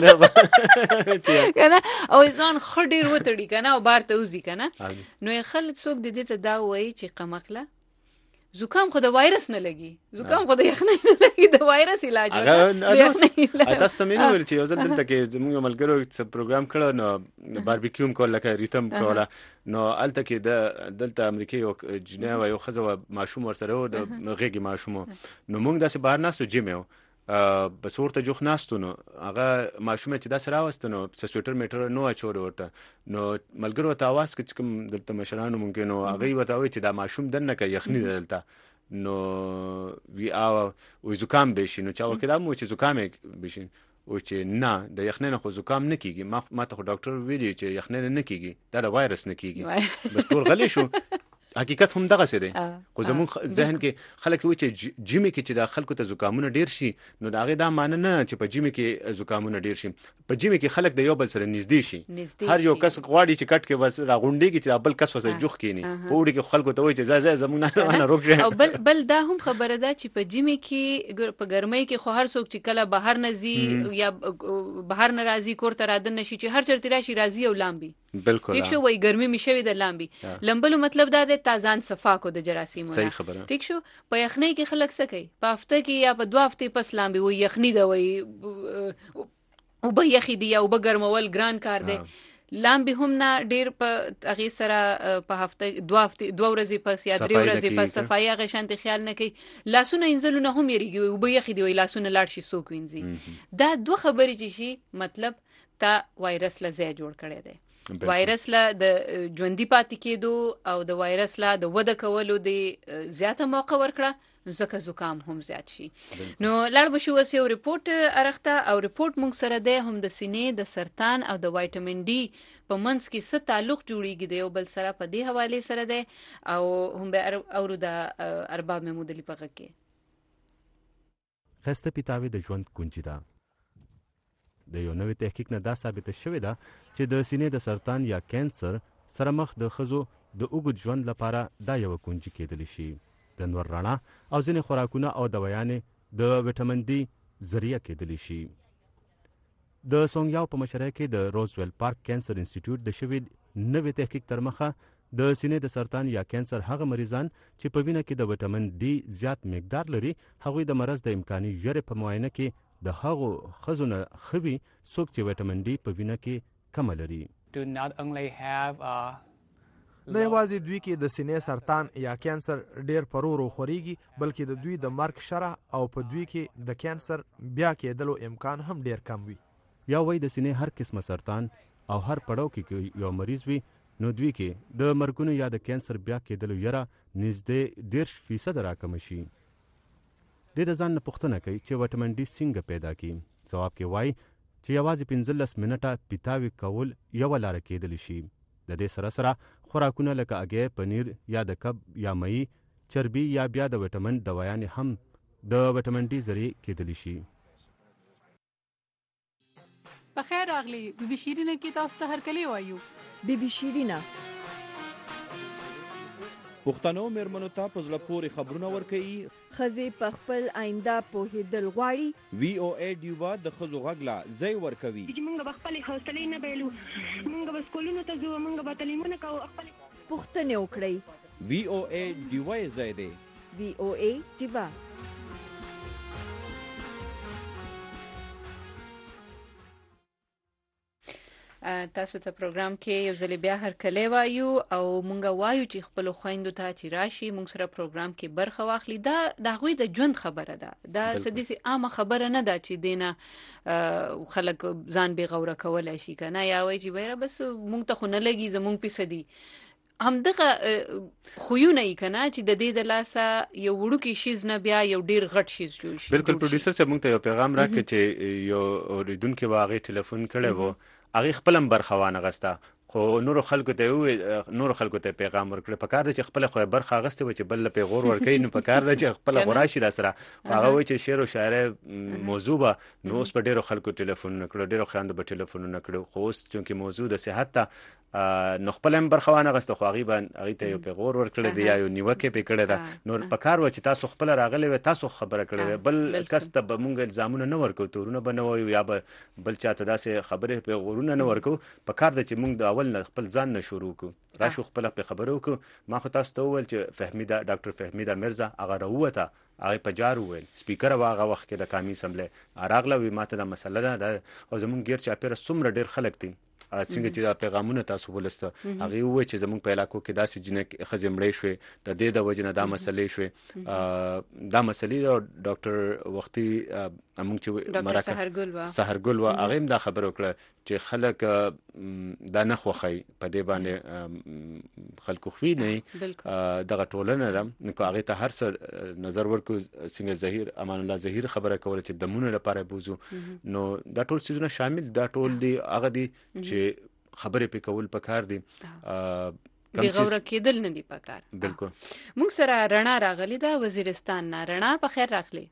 کنه او ځان خډیر وتړي کنه او بار ته وځي کنه نو خلک څوک د دې ته دا وایي چې قمقله زکام خو د وایرس نه لګي زکام خو د یخنۍ نه لګي د وایرس علاج وکړه تاسو مې ویل چې یو ځل دلته کې زموږ ملګرو څه پروګرام کړو نو باربیکیوم کول لکه ریتم کوله نو الته کې د دلته امریکای او جنیوا یو خزه ماشوم ورسره و د غېږي ماشوم نو موږ داسې بهر ناسو جیمو بس ورته جوخ ناستو نو هغه ماشوم چې دا سره واستنو سویټر میټر نو اچور ورته نو ملګرو ته आवाज کې کوم دلته مشرانو ممکن نو هغه ورته وایي چې دا ماشوم دنه کې یخني دلته نو وی او زکام بشي نو چا وکړه مو چې زکام بشي او چې نه د یخنۍ نه خو زکام نه کیږي ما ته ډاکټر ویلي چې یخنۍ نه کیږي دا د وایرس نه کیږي بس ټول غلي شو حقیقت هم دغه سره خو زمون ذهن کې خلک وایي چې جیمي کې چې د خلکو ته زکامونه ډیر شي نو دا غي دا معنی نه چې په جیمي کې زکامونه ډیر شي په جیمي کې خلک د یو بل سره نږدې شي هر یو کس غواړي چې کټ کې بس راغونډي چې بل کس وسه جوخ کینی په وړي کې خلکو ته وایي چې زای زمون نه روک شه او بل دا هم خبره ده چې په جیمي کې په ګرمۍ کې خو هر څوک چې کله بهر نزي یا بهر ناراضي کور ته رادن نشي چې هر چرته راشي راضي او لامبي بالکل ټیک شو وای ګرمي مشوي د لامبي لمبلو مطلب دا د تازان صفا کو د جراثیمونه صحیح خبره ټیک شو په یخنۍ کې خلک څه کوي په هفته کې یا په 2 هفته پس لامبي وای یخني دا وای او به یخي دی او به ګرمول ګران کار دی لامبي هم نه ډیر په هغه سره په هفته 2 ورځې پس یا 3 ورځې پس صفایي هغه شانتي خیال نه کوي لاسونه انځلونه هم یریږي او به یخي دی وای لاسونه لاړ شي سوک وینځي دا دوه خبرې چې شي مطلب تا وایرس له ځای جوړ کړی دی وایرس له د ژوندۍ پاتې کېدو او د وایرس له د وده کولو د زیاته موقع ورکړه ځکه زکام هم زیات شي نو لړ بشو وسه ریپورت ارخته او ریپورت مونږ سره ده هم د سینې د سرطان او د وایټامین ډي په منځ کې څه تعلق جوړیږي دی او بل سره په دې حواله سره ده او هم به اورو د ارباب محمود علي پغه کې خسته پیتاوي د ژوند کونجي ده د یو نوې تحقیق نه دا ثابت شوی ده چې د سینې د سرطان یا کینسر سره مخ د خزو د اوږد ژوند لپاره دا یو کونجي کېدلی شي د نور رڼا او ځینې خوراکونه او دوايانې د وټامین ډي ذریعہ کېدلی شي د سونګیاو په مشره کې د روزویل پارک کینسر انسټیټیوټ د شوی نوې تحقیق تر مخه د سینې د سرطان یا کینسر هغه مریضان چې په وینه کې د وټامین ډي زیات مقدار لري هغوی د مرض د امکاني ژرې په معاینه کې د هغو خزونه خوي څوک چې وټامین ډي په وینه کې کم لري نه یوازې دوی کې د سینې سرطان یا کینسر ډیر پرورو خوريږي بلکې د دوی د مرګ شرح او په دوی کې د کینسر بیا کېدلو امکان هم ډیر کم وي یا وای د سینې هر قسمه سرطان او هر پړاو کې یو مریض وي نو دوی کې د مرګونو یا د کینسر بیا کېدلو یره نږدې 10% راکم شي د ځان نه پوښتنه کوي چې وټامین ډي څنګه پیدا کی ځواب کې وای چې یوازې 15 منټه پیتاوي کول یو لار کېدلی شي د دې سره سره خوراکونه لکه اګې پنیر یا د کب یا مئی چربي یا بیا د وټامین دوايانې هم د وټامین ډي ذریعہ کېدلی شي په خیر راغلی بي شیرینه کې تاسو ته هرکلی وایو بي شیرینه پښتنو مېرمنو ته په زړه پورې خبرونه ورکوي ښځې په خپل آینده پوهېدل غواړي وی او ای ډیوا د ښځو غږ لا ځای ورکوي چې موږ به خپلې حوصلې نه بایلو موږ به سکولونو ته ځو موږ به تعلیمونه کوو خپلې پوښتنې وکړئ وی او ای ډیوا یې ځای دی وی او ای ډیوا تاسو ته پروګرام کې یو ځل بیا هرکلی وایو او مونږ وایو چې خپل خويندو ته چې راشي مونږ سره پروګرام کې برخه واخلي دا د غوي د ژوند خبره ده دا سدي عامه خبره نه ده چې دینه خلک ځان به غوړه کولای شي کنه یا وای چې بیره بس مونږ ته خو نه لګي زمونږ پیسدي همدغه خوونه یې کنه چې د دې د لاسه یو وړوکی شیز نه بیا یو ډیر غټ شیز جوړ شي بالکل پروډوسر صاحب مونږ ته یو پیغام راکړ چې یو اوریدونکو واغې ټلیفون کړي وو هغه خپلم برخوانه غستا خو نور خلکو ته پیغام ورکړي په کار چې خپل خو برخه غسته و چې بل په غور ورکړي نو په کار چې خپل غراشي را سره هغه و چې شعر او شاعر موضوع به نو اوس په ډیرو خلکو ټلیفون نکړو ډیرو خاند به ټلیفون نکړو خو اوس چې موضوع د صحت ته نو خپلم برخوانه غسته خو هغه ته یو په غور ورکړي دی یا یو نیوکه په کړه ده نو په کار و چې تاسو خپل راغلي و تاسو خبره کړې بل کس ته به مونږ الزامونه نه ورکو تورونه بنوي یا بل چاته داسې خبره په غورونه نه ورکو په کار د چې مونږ د اول نه خپل ځان نه شروع کو راشو خپل په خبرو کو ما خو تاسو ته وویل چې فهمیدا ډاکټر فهمیدا مرزا هغه راوته هغه په جار وویل سپیکر واغه وخت کې د قومي اسمبلی اراغله وی ماته د مسله ده او زمون غیر چا پیر سمره ډیر خلک دي څنګه چې دا پیغامونه تاسو ولسته هغه وای چې زمونږ په علاقو کې داسې جنې خزمړې شوې د دې د وجنه دا مسلې شوې دا مسلې ډاکټر وختي موږ چې مرکه سحرګل وا هغه هم دا خبر وکړه چې خلک دا نه خوخی په دې باندې خلکو خوې نه دغه ټولنه نو هغه ته هر څه نظر ورکو څنګه ظهیر امان الله ظهیر خبره کوله چې دمونه لپاره بوزو نو دا ټول څه شامل دا ټول دی هغه دی چې خبرې په کول پکار دي بی غوره کېدل نه دی پکار بالکل موږ سره رڼا راغلی دا وزیرستان نه رڼا په خیر راغلی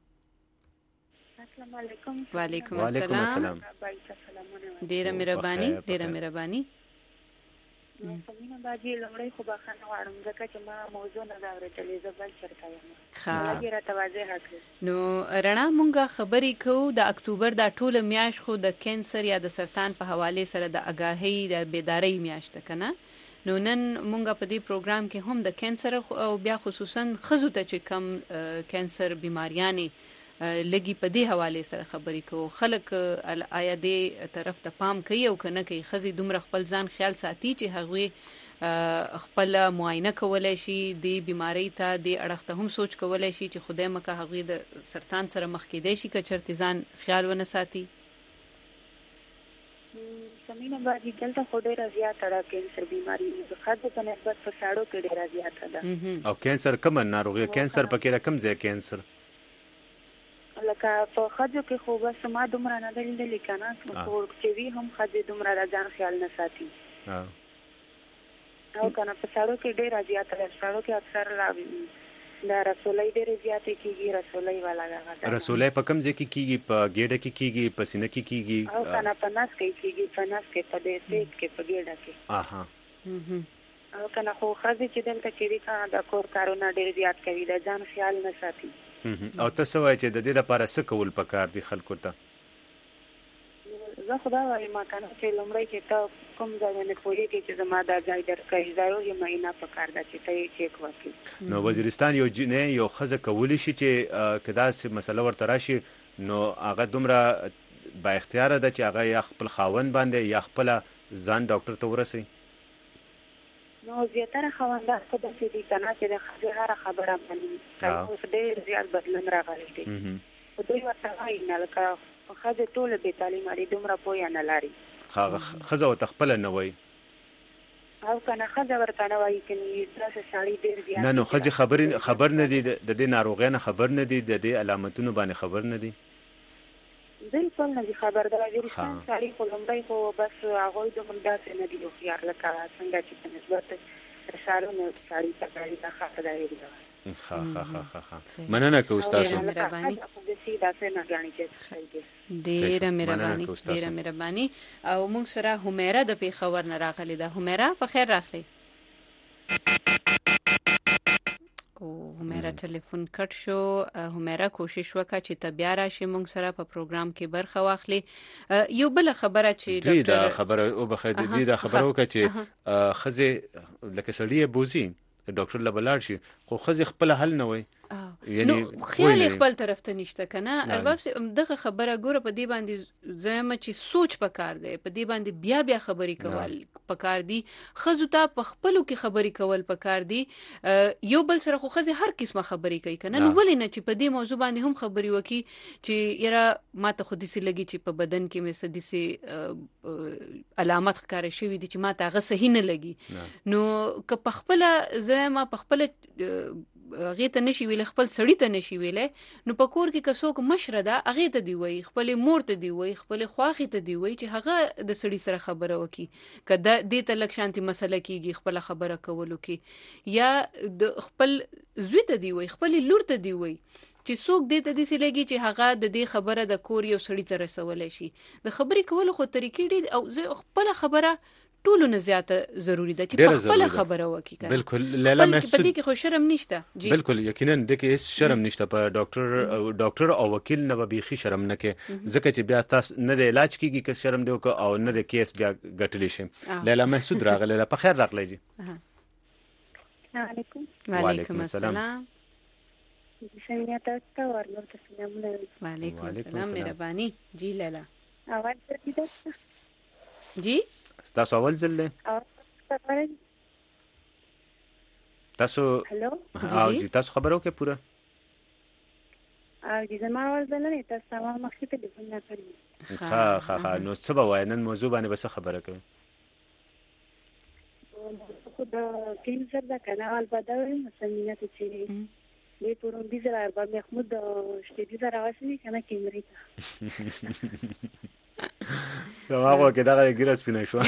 السلام علیکم وعلیکم السلام ډیره مهرباني نو سمینه باجی لمړی خو بخښنه غواړم ځکه چې ما موضوع نه دا اورېدلې، زه بل چېرته یم. لږ راته واضحه کړئ. نو رڼا مونږه خبرې کوو د اکتوبر دا ټوله میاشت خو د کینسر یا د سرطان په حواله سره د آگاهۍ د بیدارۍ میاشت ده کنه. نو نن مونږه په دې پروګرام کې هم د کینسر او بیا خصوصا ښځو ته چې کم کینسر بیماریانې لګي په دې حواله سره خبرې کوو. خلک آیا دې طرف ته پام کوي او کنه کوي؟ ښځې دومره خپل ځان خیال ساتي چې هغوی خپل معاینه کولای شي، د بیماری ته د اړخ ته هم سوچ کولای شي چې خدای مکه هغوی د سرطان سره مخ کېدای شي که چېرته ځان خیال ونه ساتي؟ سمینه باجی دلته خو ډېره زیاته ده کینسر بیماري، د ښځو په نسبت په ساړو کې ډېره زیاته ده. او کینسر کومه ناروغي؟ کینسر پکې کوم ځای کینسر؟ لکه په ښځو کې خو بس ما دومره نه ده لیدلې که نه، خو چې وي هم ښځې دومره د ځان خیال نه ساتي. او که نه په ساړو کې ډېره زیاته ده. ساړو کې اکثر د رسولۍ ډېرې زیاتې کېږي. رسولۍ والا دغه ده. رسولۍ په کوم ځای کې کېږي؟ په ګېډه کې کېږي؟ په سینه کې کېږي؟ او که نه په نس کې کېږي، په نس کې، په دې سیټ کې، په ګېډه کې. او که نه خو ښځې چې دلته کې دي که نه د کور کارونه ډېر زیات کوي، د ځان خیال نه ساتي. او ته څه وایې چې د دې لپاره څه کول پکار دي خلکو ته؟ زه خو دا وایم که نه چې لومړی چې ته کوم ځای باندې پوهېږې چې زما دا ځای درکوي، ځای یې معاینه پکار ده چې ته یې چیک وکړې. نو وزیرستان یو جنۍ یو ښځه کولی شي چې که داسې مسله ورته راشي نو هغه دومره با اختیاره ده چې هغه یا خپل خاوند باندې یا خپله ځان ډاکټر ته ورسوي؟ نو زیاتره خاوندان خو داسې دي که نه چې د ښځې هره خبره مني. اوس ډېر زیات بدلون راغلی دی. خو دوی ورته وایي نه، لکه ښځې ټوله بې تعلیمه دي، دومره پوهه نه لري. ښځه ورته خپله نه وایي او که نه ښځه ورته نه وایي که داسې سړي ډېر زیات نه. نو ښځې خبر نه دي د دې ناروغۍ نه، خبر نه دي د دې علامتونو باندې خبر نه دي؟ بالکل نه دي خبر. د وزیرستان سړي خو لومړی خو بس هغوی دومره داسې نه دي هوښیار لکه څنګه چې په نسبت د ښارونو سړي ته کوي. دا ښه خدای دی. مننه کوو ستاسو. ډېره مهرباني. او موږ سره همیره د پېښور نه راغلې ده. همیره په خیر راغلی. او همیره ټلیفون کټ شو. همیره کوشش وکړه چې ته بیا راشي موږ سره په پروګرام کې برخه واخلي. یو بل خبره چې دا خبره او بخې دې دا خبره وکړه چې ښځې لکه سړی بوزي ډاکټر له بلاړ شي خو ښځې خپل حل نه وای. یعنی خیال خپل طرف ته نشته کنه. ارباب دغه خبره ګوره په دې باندې زما چې سوچ پکار دی، په دې باندې بیا خبرې کول پکار دي. ښځو ته په خپلو کې خبرې کول پکار دي. یو بل سره خو ښځې هر قسمه خبرې کوي کنه. نو ولې نه چې په دې موضوع باندې هم خبرې وکړي چې یاره ما ته خو داسې لګي چې په بدن کې مې څه داسې علامات ښکاره شوي دي چې ما ته هغه صحیح نه لګي. نو که په خپله زما په خپله هغې ته نشي ویلی، خپل سړي ته نشي ویلی، نو په کور کې که څوک مشره ده هغې ته دی وایي، خپلې مور ته دی وایي، خپلې خواښې ته دی وایي چې هغه د سړي سره خبره وکړي. که دې ته لږ شانتي مسله کېږي خپله خبره کولو کې، یا د خپل زوی ته دی وایي، خپلې لور ته دی وایي چې څوک دې ته داسې لګي چې هغه د دې خبره د کور یو سړي ته رسولی شي. د خبرې کولو خو طریقې ډېرې او زه خپله خبره ټولو نه زیاته ضروری ده چې په خپل خبره وکړي. بالکل لیلا محسود، په دې کې خو شرم نشته. بالکل یقینا د کې هیڅ شرم نشته. په ډاکټر او وکیل نه به بيخي شرم نه کې، ځکه چې بیا تاسو نه د علاج کیږي که شرم دی او نه د کیس بیا ګټلی شي. لیلا محسود راغله. په خیر راغلی جی. وعلیکم السلام. څنګه تاسو ورته سلامونه؟ وعلیکم السلام. مهرباني جی لیلا. اول څه جی تاسو اول ځل دی تاسو؟ هلو او جی تاسو خبرو کې پوره او جی زما اول ځل نه تاسو ما مخکې ټلیفون نه کړی. ښه نو څه به وایې نن موضوع باندې به څه خبره کوي؟ خو د کینسر د کنال بدوي مسلمانه چې دې پرون دې زرا ارباب محمود شته دې زرا واسني کنه کیمرې دا هغه کې دا ګیرس پینې شو.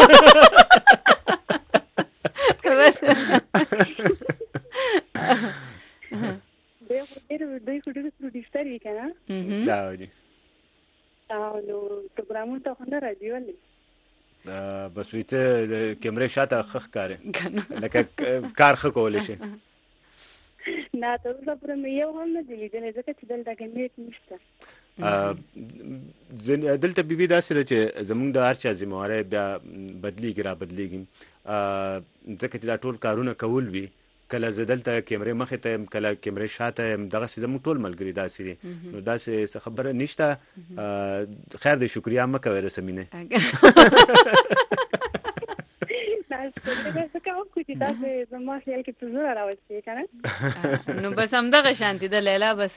دوی خو ډېر پروډیوسر یې کنه. دا ودی او نو پروګرامونه ته نه راځي ولې بس ویته د کیمرې شاته خخ کاره لکه کار خ کولې شي نه ته دا پر مې یو هم نه دی لیدل ځکه چې دلته کې نیټ نشته دلته بیبي داسې چې زمونږ د هر چا ذمہواری بیا بدلیږي ځکه چې دا ټول کارونه کول وي کله زه دلته کیمرې مخې ته یم کله کیمرې شاته یم دغسې زموږ ټول ملګري داسې دي نو داسې څه خبره نشته خیر دی شکریا مه کوئ رسمینه نو بس همدغه شانتي د لیلا بس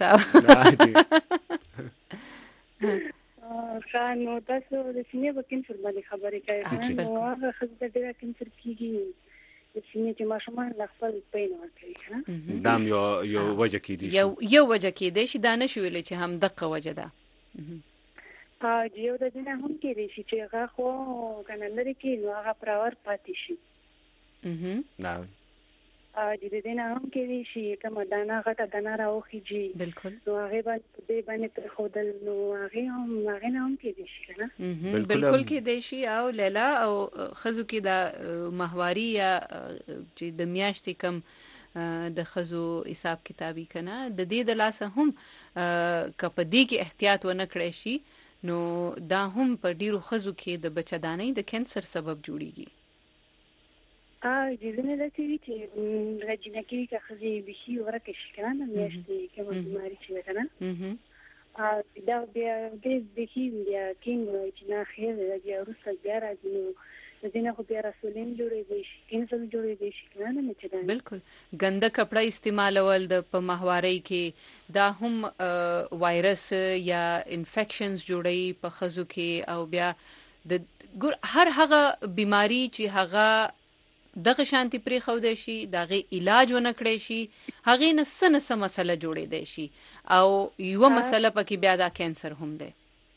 نو تاسو د سینې په کینسر باندې خبرې کوي نو هغه ښځې ته ډېره کینسر کېږي د سینې چې ماشومان له خپل پین ورکوي دا هم یو وجه کېدی شي یو وجه کېدی شي دا نه شو ویلی چې همدغه وجه ده یو د دې نه هم کېدی شي چې هغه خو که نه لرې کړي نو هغه پراور پاتې شي د دې نه هم کېدی شي کومه دانه غټه دانه راوخیږي بالکل نو هغې باندې پرېښودل نو هغې نه هم کېدی شي که نه بالکل کېدی شي او لیلا او ښځو کې دا ماهواري یا چې د میاشتې کم د ښځو حساب کتابي که نه د دې د لاسه هم که په دې کې احتیاط ونه کړی شي نو دا هم په ډیرو ښځو کې د بچه‌دانۍ د کینسر سبب جوړیږي ځینې داسې وي چې جینکي که ښځې بیخي ورکه شي که نه د میاشتې کومه بیماري چې ده که نه دا بیا ډېر بیخي بیا کینګ وایي چې نه خیر دی بیا وروسته بیا راځي نو د دې نه خو بیا رسولین جوړېدی شي کینسر جوړېدی شي که نه مچدانې بالکل ګنده کپړه استعمالول په ماهوارۍ کې دا هم وایرس یا انفیکشنز جوړوي په ښځو کې او بیا د هر هغه بیماری چې هغه دغه شانتي پرېښودی شي د هغې علاج ونه کړی شي هغې نه څه نه څه مسله جوړېدی شي او یوه مسله پکې بیا دا کینسر هم دی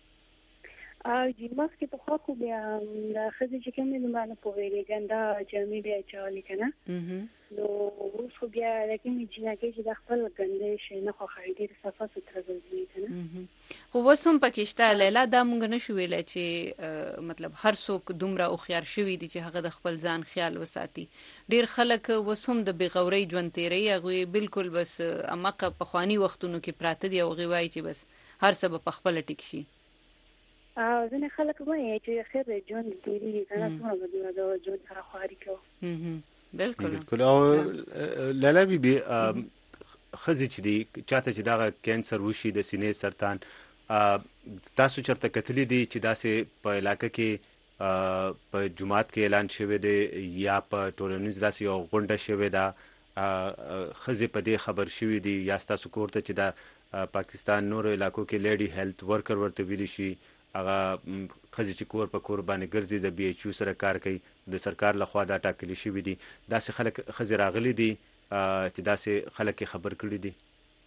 مخکې پخوا خو بیا د ښځې چې کوم دي ما نه پوهېږي ګنده جامې بیا اچولې که نه نو اوس خو بیا د کومې جینکۍ چې د خپل ګندې شی نه خوښوي ډېر صفا سوتره ګرځوي که نه خو اوس هم پکې شته لیلا دا موږ نه شو ویلی چې مطلب هر څوک دومره هوښیار شوي دي چې هغه د خپل ځان خیال وساتي ډېر خلک اوس هم د بېغورۍ ژوند تېروي هغوی بالکل بس هماغه پخواني وختونو کې پراته دي او هغوی وایي چې بس هر څه به پخپله ټیک شي ځینې خلک وایي چې خیر دی ژوند تېرېږي که نه څومره به دومره د ژوند سره خواري کوو بالکل او لیلا بیبي ښځې چې دي چاته چې دغه کینسر وشي د سینې سرطان تاسو چېرته کتلي دي چې داسې په علاقه کې په جومات کې اعلان شوی دی یا په ټولنیز داسې یو غونډه شوې ده ښځې په دې خبر شوي دي یا ستاسو کور ته چې د پاکستان نورو علاقو کې لیډي هیلث ورکر ورته ویلی شي هغه ښځې چې کور په کور باندې ګرځي د BHU سره کار کوي د سرکار لخوا دا ټاکلي شوي دي داسې خلک ښځې راغلي دي چې داسې خلک یې خبر کړي دي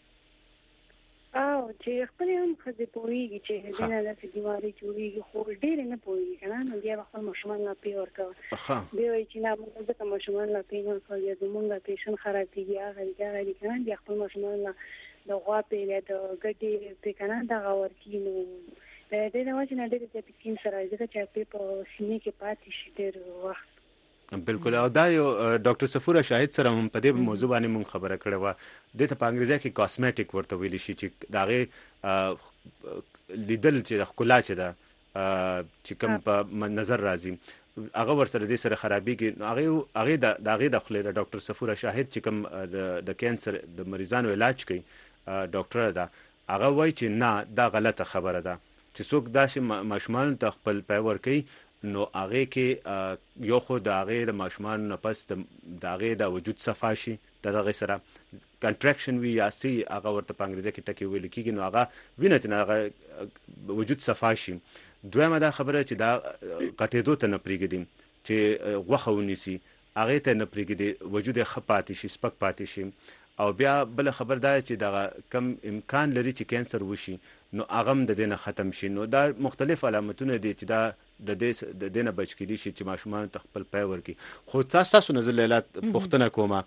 چې خپلې هم ښځې پوهېږي چې دې نه داسې بیمارۍ جوړېږي خو ډېرې نه پوهېږي که نه نو بیا به خپل ماشومان لا پې ورکوه بیا وایي چې نه موږ ځکه ماشومان لا پې نه ورکوه بیا زمونږ پیشن خرابېږي هغه دي هغه دي که نه بیا خپل ماشومان لا د غوا پې یا د ګډې پې که نه دغه ورکړي نو د دې نه وجې نه ډېرې زیاتې کینسر راځي ځکه چې هغې په سینې کې پاتې شي ډېر وخت بالکل او دا یو ډاکټر صفوره شاهد سره هم په دې موضوع باندې مونږ خبره کړې وه دې ته په انګریزي کې کاسمیټک ورته ویلی شي چې د هغې لیدل چې د ښکلا چې ده چې کوم په نظر راځي هغه ورسره دې سره خرابېږي هغې د هغې د خولې د ډاکټر صفوره شاهد چې کوم د کینسر د مریضانو علاج کوي ډاکټره ده هغه وایي چې نه دا غلطه خبره ده چې څوک داسې ماشومانو ته خپل پی ورکوي نو هغې کې یو خو د هغې د ماشومانو نه پس د هغې د وجود صفا شي د هغې سره کنټریکشن وي یا څه هغه ورته په انګریزي کې ټکې ویل کېږي نو هغه وینه چې هغه وجود صفا شي دویمه دا خبره چې دا غټېدو ته نه پرېږدي چې غوښه ونیسي هغې ته نه پرېږدي وجود یې ښه پاتې شي سپک پاتې شي او بیا بله خبر دا چې دغه کم امکان لري چې کینسر وشي نو هغه هم د دې نه ختم شي نو دا مختلف علامتونه دي چې دا د دې نه بچ کېدی شي چې ماشومانو ته خپل پی ورکړي خو تاسو نظر لیلا پوښتنه کومه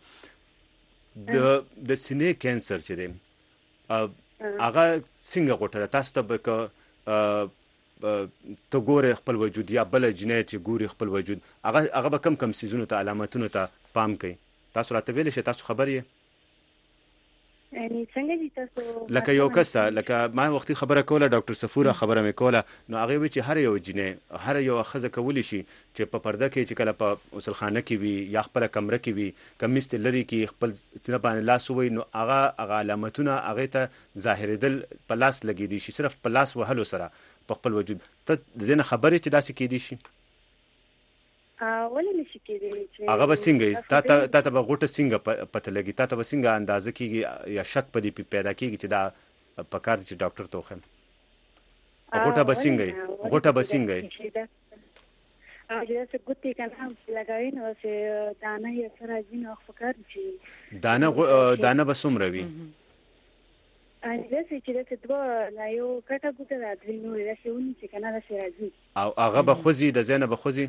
د سینې کینسر چې دی هغه څنګه غوټه تاسو ته به ته ګورې خپل وجود یا بل جنې چې ګوري خپل وجود هغه به کم سیزونو ته علامتونو ته پام کوي تاسو راته ویلی شئ تاسو خبر یې یعنی څنګه دي تاسو لکه یو کس لکه ما وختي خبره کوله ډاکټر صفوره خبره مې کوله نو هغه وی چې هر یو جنې هر یو ښځه کولی شي چې په پرده کې چې کله په غسلخانه کې وي یا خپل کمره کې وي کمیس ته لري کې خپل څنګه باندې لاس وي نو هغه علامتونه هغه ته ظاهرېدل په لاس لګېدي شي صرف په لاس وهلو سره په خپل وجود ته د نه خبرې چې داسې کېدی شي ولې نشي کېدلی چې هغه به څنګه تا ته به غوټه څنګه پته لګي تا ته به څنګه اندازه کېږي یا شک په دې پیدا کېږي چې دا په کار دي چې ډاکټر ته وښیم غوټه به څنګه چې داسې ګوتې که نه لګوي نو چې دانه یې سره راځي نو په کار چې دانه به څومره وي داسې چې داسې دوه لا یو کټه ګوته را درې نورې داسې ونیسي که نه داسې راځي او هغه به خوځي د ځای نه به خوځي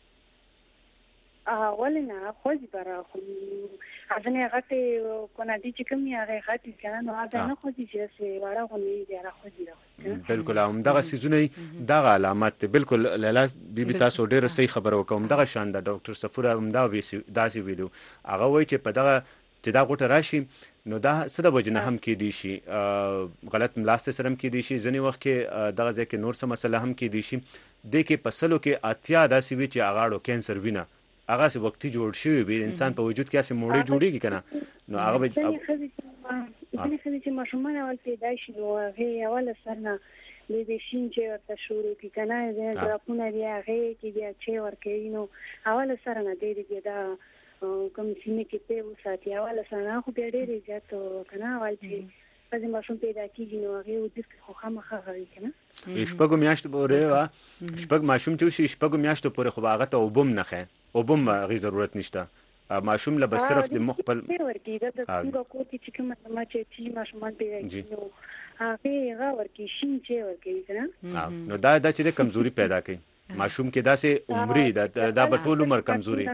ولې نه خوځي به راخو ځینې غټې کوناډي چې کوم یې هغې غټې که نه نو هغه نه خوځي چې داسې واړه غونې دي هغه خوځي بالکل همدغه څیزونه دغه علامات دی بالکل لیلا بیبي تاسو ډېره صحیح خبره وکړه همدغه شان ده ډاکټر صفوره داسې ویلو هغه وایي چې په دغه چې دا غوټه راشي نو دا څه د وجې نه هم کېدی شي غلط ملاستې سره هم کېدی شي ځینې وخت کې دغه ځای کې نور څه مسله هم کېدی شي دې کې په سلو کې اتیا داسې وي چې هغه اړو کینسر وینه هغه سه وختي جوړ شوی وي انسان په وجود کې اسې موړې جوړیږي کنه نو هغه به ځینې چې ماشومان اول پیدا شي نو هغه اول سره نه دې شین چې ورته شروع کی کنه دې ډراپونه دی هغه کې بیا چې ورکې نو اول سره نه دې دا کوم سینې کې په وساتي اول سره خو بیا ډېر زیات کنه اول چې پدې ماشوم پیدا کیږي نو هغه د خو خامخا غوي کنه شپږو میاشتو پورې شپږ ماشوم چې شپږو میاشتو پورې خو هغه ته وبم نه خې وبم غي ضرورت نشته ماشوم له بس صرف د مخبل ورکی دا څنګه کوتی چې کوم ما چې ماشومان پیدا کیږي نو هغه ورکی شین چې ورکی کنه نو دا چې د کمزوري پیدا کوي ماشوم کې داسې عمرې دا په ټول عمر کمزوري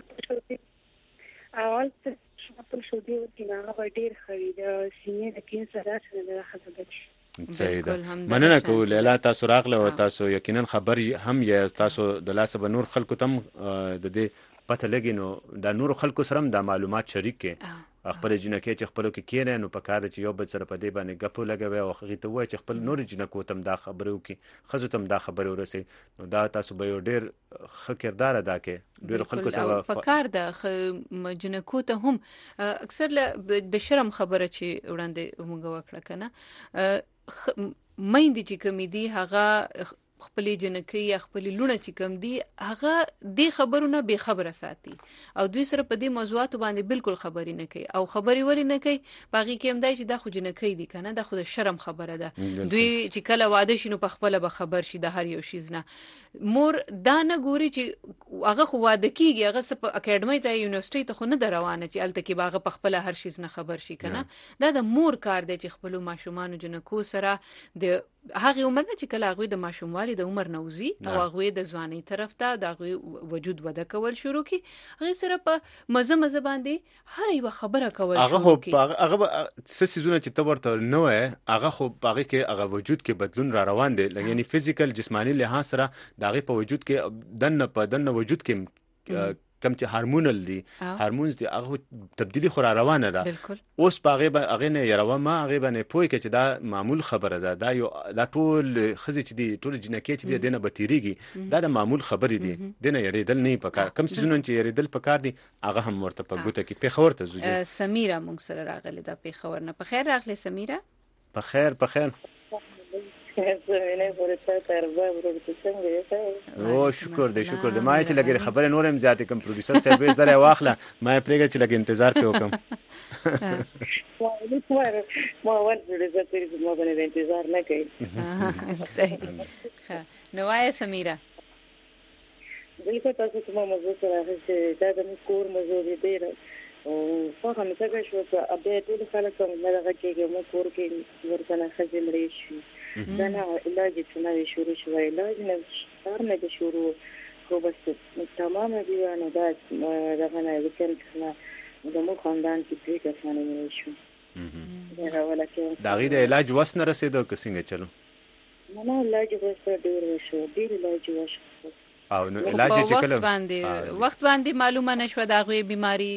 اول خپل شو دی چې هغه ډیر خرید سینې د کینسر راځي د خزبچ صحیح ده مننه کوم لیلا تاسو راغله او تاسو یقینا خبر هم یا تاسو د لاسه به نور خلکو تم د دې پته لګي نو د نور خلکو سره د معلومات شریک کې خپل جنکه چې خپلو کې کېنه نو په کار چې یو بل سره په دې باندې غپو لګوي او هغه ته وایي چې خپل نور جنکو تم دا خبرو کې خزو تم دا خبرو ورسي نو دا تاسو به ډیر ښه کردار ادا کې ډیر خلکو سره په کار د جنکو ته هم اکثر د شرم خبره چې وړاندې موږ وکړه کنه مېندې چې کوم دي هغه خپل جنکی یا خپل لونه چې کوم دي هغه د خبرونه به خبره ساتي او دوی سره په دې موضوعات باندې بالکل خبرې نه کوي او خبرې ولې نه کوي باقي کې هم دای چې د خو جنکی دي کنه د خو شرم خبره ده دوی چې کله واده شینو په خپل به خبر شي د هر یو شیز نه مور دا نه ګوري چې هغه خو واده کیږي هغه په اکیډمي ته یونیورسيټي ته خو نه روانه چې الته کې باغه په خپل هر شیز نه خبر شي کنه دا د مور کار دی چې خپل ماشومان جنکو سره د هغه عمر نه چې کله هغه د ماشوموالي د عمر نوزي او هغه د ځواني طرف ته د وجود وده کول شروع کی هغه سره په مزه باندې هر یو خبره کول هغه سيزونه چې تورته نو هغه خو هغه کې هغه وجود کې بدلون را روان دي یعنی فزیکل جسمانی لحاظ سره دغه په وجود کې دنه وجود کې کم چې هارمونل دي هارمونز دي هغه تبدیلی خو را روانه ده اوس هغه نه یروه ما هغه باندې پوي کې چې دا معمول خبره ده دا یو دا ټول خزي چې دي ټول جنکې چې دي دنه بتیریږي دا د معمول خبرې دي دنه یریدل نه پکار کم سيزونه چې یریدل پکار دي هغه هم ورته په ګوته کې پیښور ته زوجي سمیرا موږ سره راغله د پیښور نه په خیر راغله سمیرا په خیر او شکر دې ما چې لګي خبره نورم زیاتې کوم پروډوسر صاحب زره واخله ما پرېګه چې لګي انتظار په وکم ما ورته دې ما باندې انتظار نه کوي نو وای سمیرا دلته تاسو کومه موضوع سره چې دا د کور موضوع دی او فقط مې څنګه شو چې ابه ټول خلک نه راغلي چې مو کور کې ورته نه خځې مړې شي دا نه علاج چې نه شروع شوی علاج نه ستار نه شروع خو بس تمام دی نو دا غنه وکړ نه د مو خاندان کې پیګه ثاني شو دا غي د علاج وس نه رسیدو که څنګه چلو نه علاج وسته ډیر وشو ډیر علاج وشو او نو علاج چې کله وخت باندې معلومه نشو دا غوي بیماری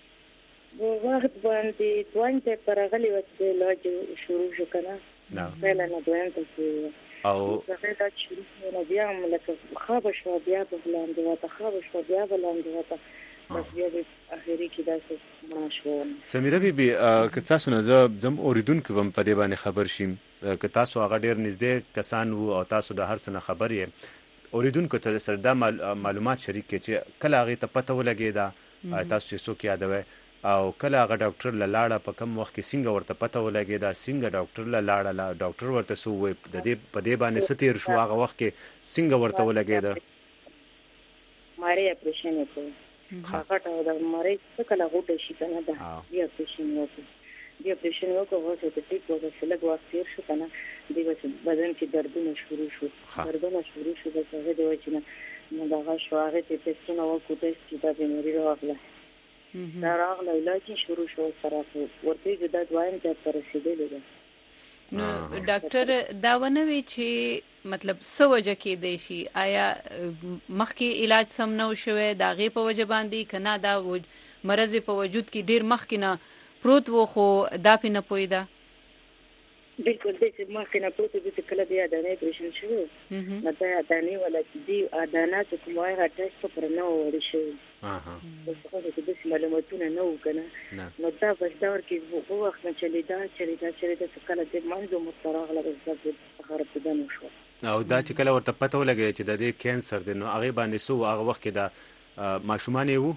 وخت باندې دوان ته پرغلی وته علاج شروع شو کنه نه فعلا نه دوان ته او زه دا چې نو بیا ملک خاب شو بیا بلند وته خاب شو بیا بلند وته بس بیا د اخیری کې داسې ماشو سمیره بیبي که تاسو نه زم اوریدونکو هم په دې باندې خبر شیم که تاسو هغه ډیر نږدې کسان وو او تاسو د هر څه نه خبر یې اوریدونکو ته سره دا معلومات شریک کړي چې کله هغه ته پته ولګیدا تاسو چې څوک یادوي او کله هغه ډاکټر لاړه په کم وخت کې څنګه ورته پته ولګیدا څنګه ډاکټر لاړه ډاکټر ورته سو وي د دې په دې باندې ستیر شو هغه وخت کې څنګه ورته ولګیدا ماري اپریشن وکړ هغه ته د ماري څه کله غوټه شي کنه دا بیا اپریشن وکړ بیا اپریشن وکړ چې د ټیک وځه سلګ وخت تیر شو کنه د بدن کې دردونه شروع شو د هغه د وجه نه دا شو هغه ته ټیسټونه وکړو چې دا بیماری راغله دا راغله علاج شروع شو سره ورته د دوايان ته رسیدلې ده نو ډاکټر دا ونوي چې مطلب څه وجه کې دی شي آیا مخکې علاج سم نه شوی دا غي په وجه باندې کنا دا مرض په وجود کې ډیر مخکې نه پروت وو خو دا په نه پویدا بالکل د چې مخکې نه پروت دي چې کله بیا د نه پریشن شو نه دا دانی ولا چې دی ادانات کومه هغه ټیسټ پر نه وړي شي خو د دې معلوماتونه نه وکنه نو دا بس دا ورکه وو وخت نه چلیدا چې کله د منځو مستراغله بس د خراب بدن شو او دا چې کله ورته پته ولګی چې د دې کانسر دی نو هغه باندې سو هغه وخت کې دا ماشومان وو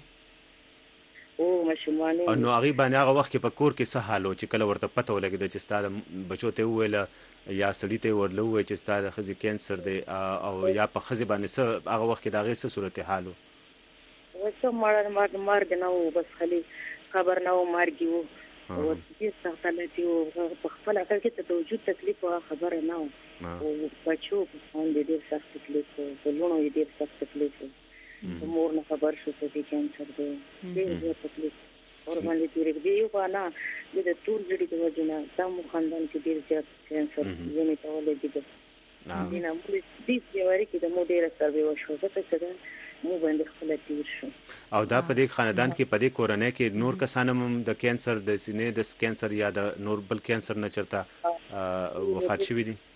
او ماشومان نو هغه باندې هغه وخت کې په کور کې څه حالو چې کله ورته پته ولګی چې ستاسو بچو ته ویل یا سړی ته ورلو چې ستاسو خزي کانسر دی او یا په خزي باندې څه هغه وخت کې دا غي څه صورت حالو وسه مرګ نه و بس خالي خبر نه و مرګ و او دې څنګه او په خپل عقل کې ته د وجود تکلیف او خبر نه و او بچو په باندې ډېر سخت تکلیف او لونو یې ډېر سخت تکلیف مور نه خبر شو چې کانسر دی ډېر تکلیف اور باندې تیرې دی یو باندې د تور جوړې د وجنه دا مو خاندان کې ډېر زیات کانسر یې ته ولې دي نه مو دې یواري کې د مو ډېر سروي وشو څه مو باندې خپل تیر شو او دا په دې خاندان کې په دې کورنۍ کې نور کسان هم د کانسر د سینې د کانسر یا د نور بل کانسر نه چرته وفات شوی دي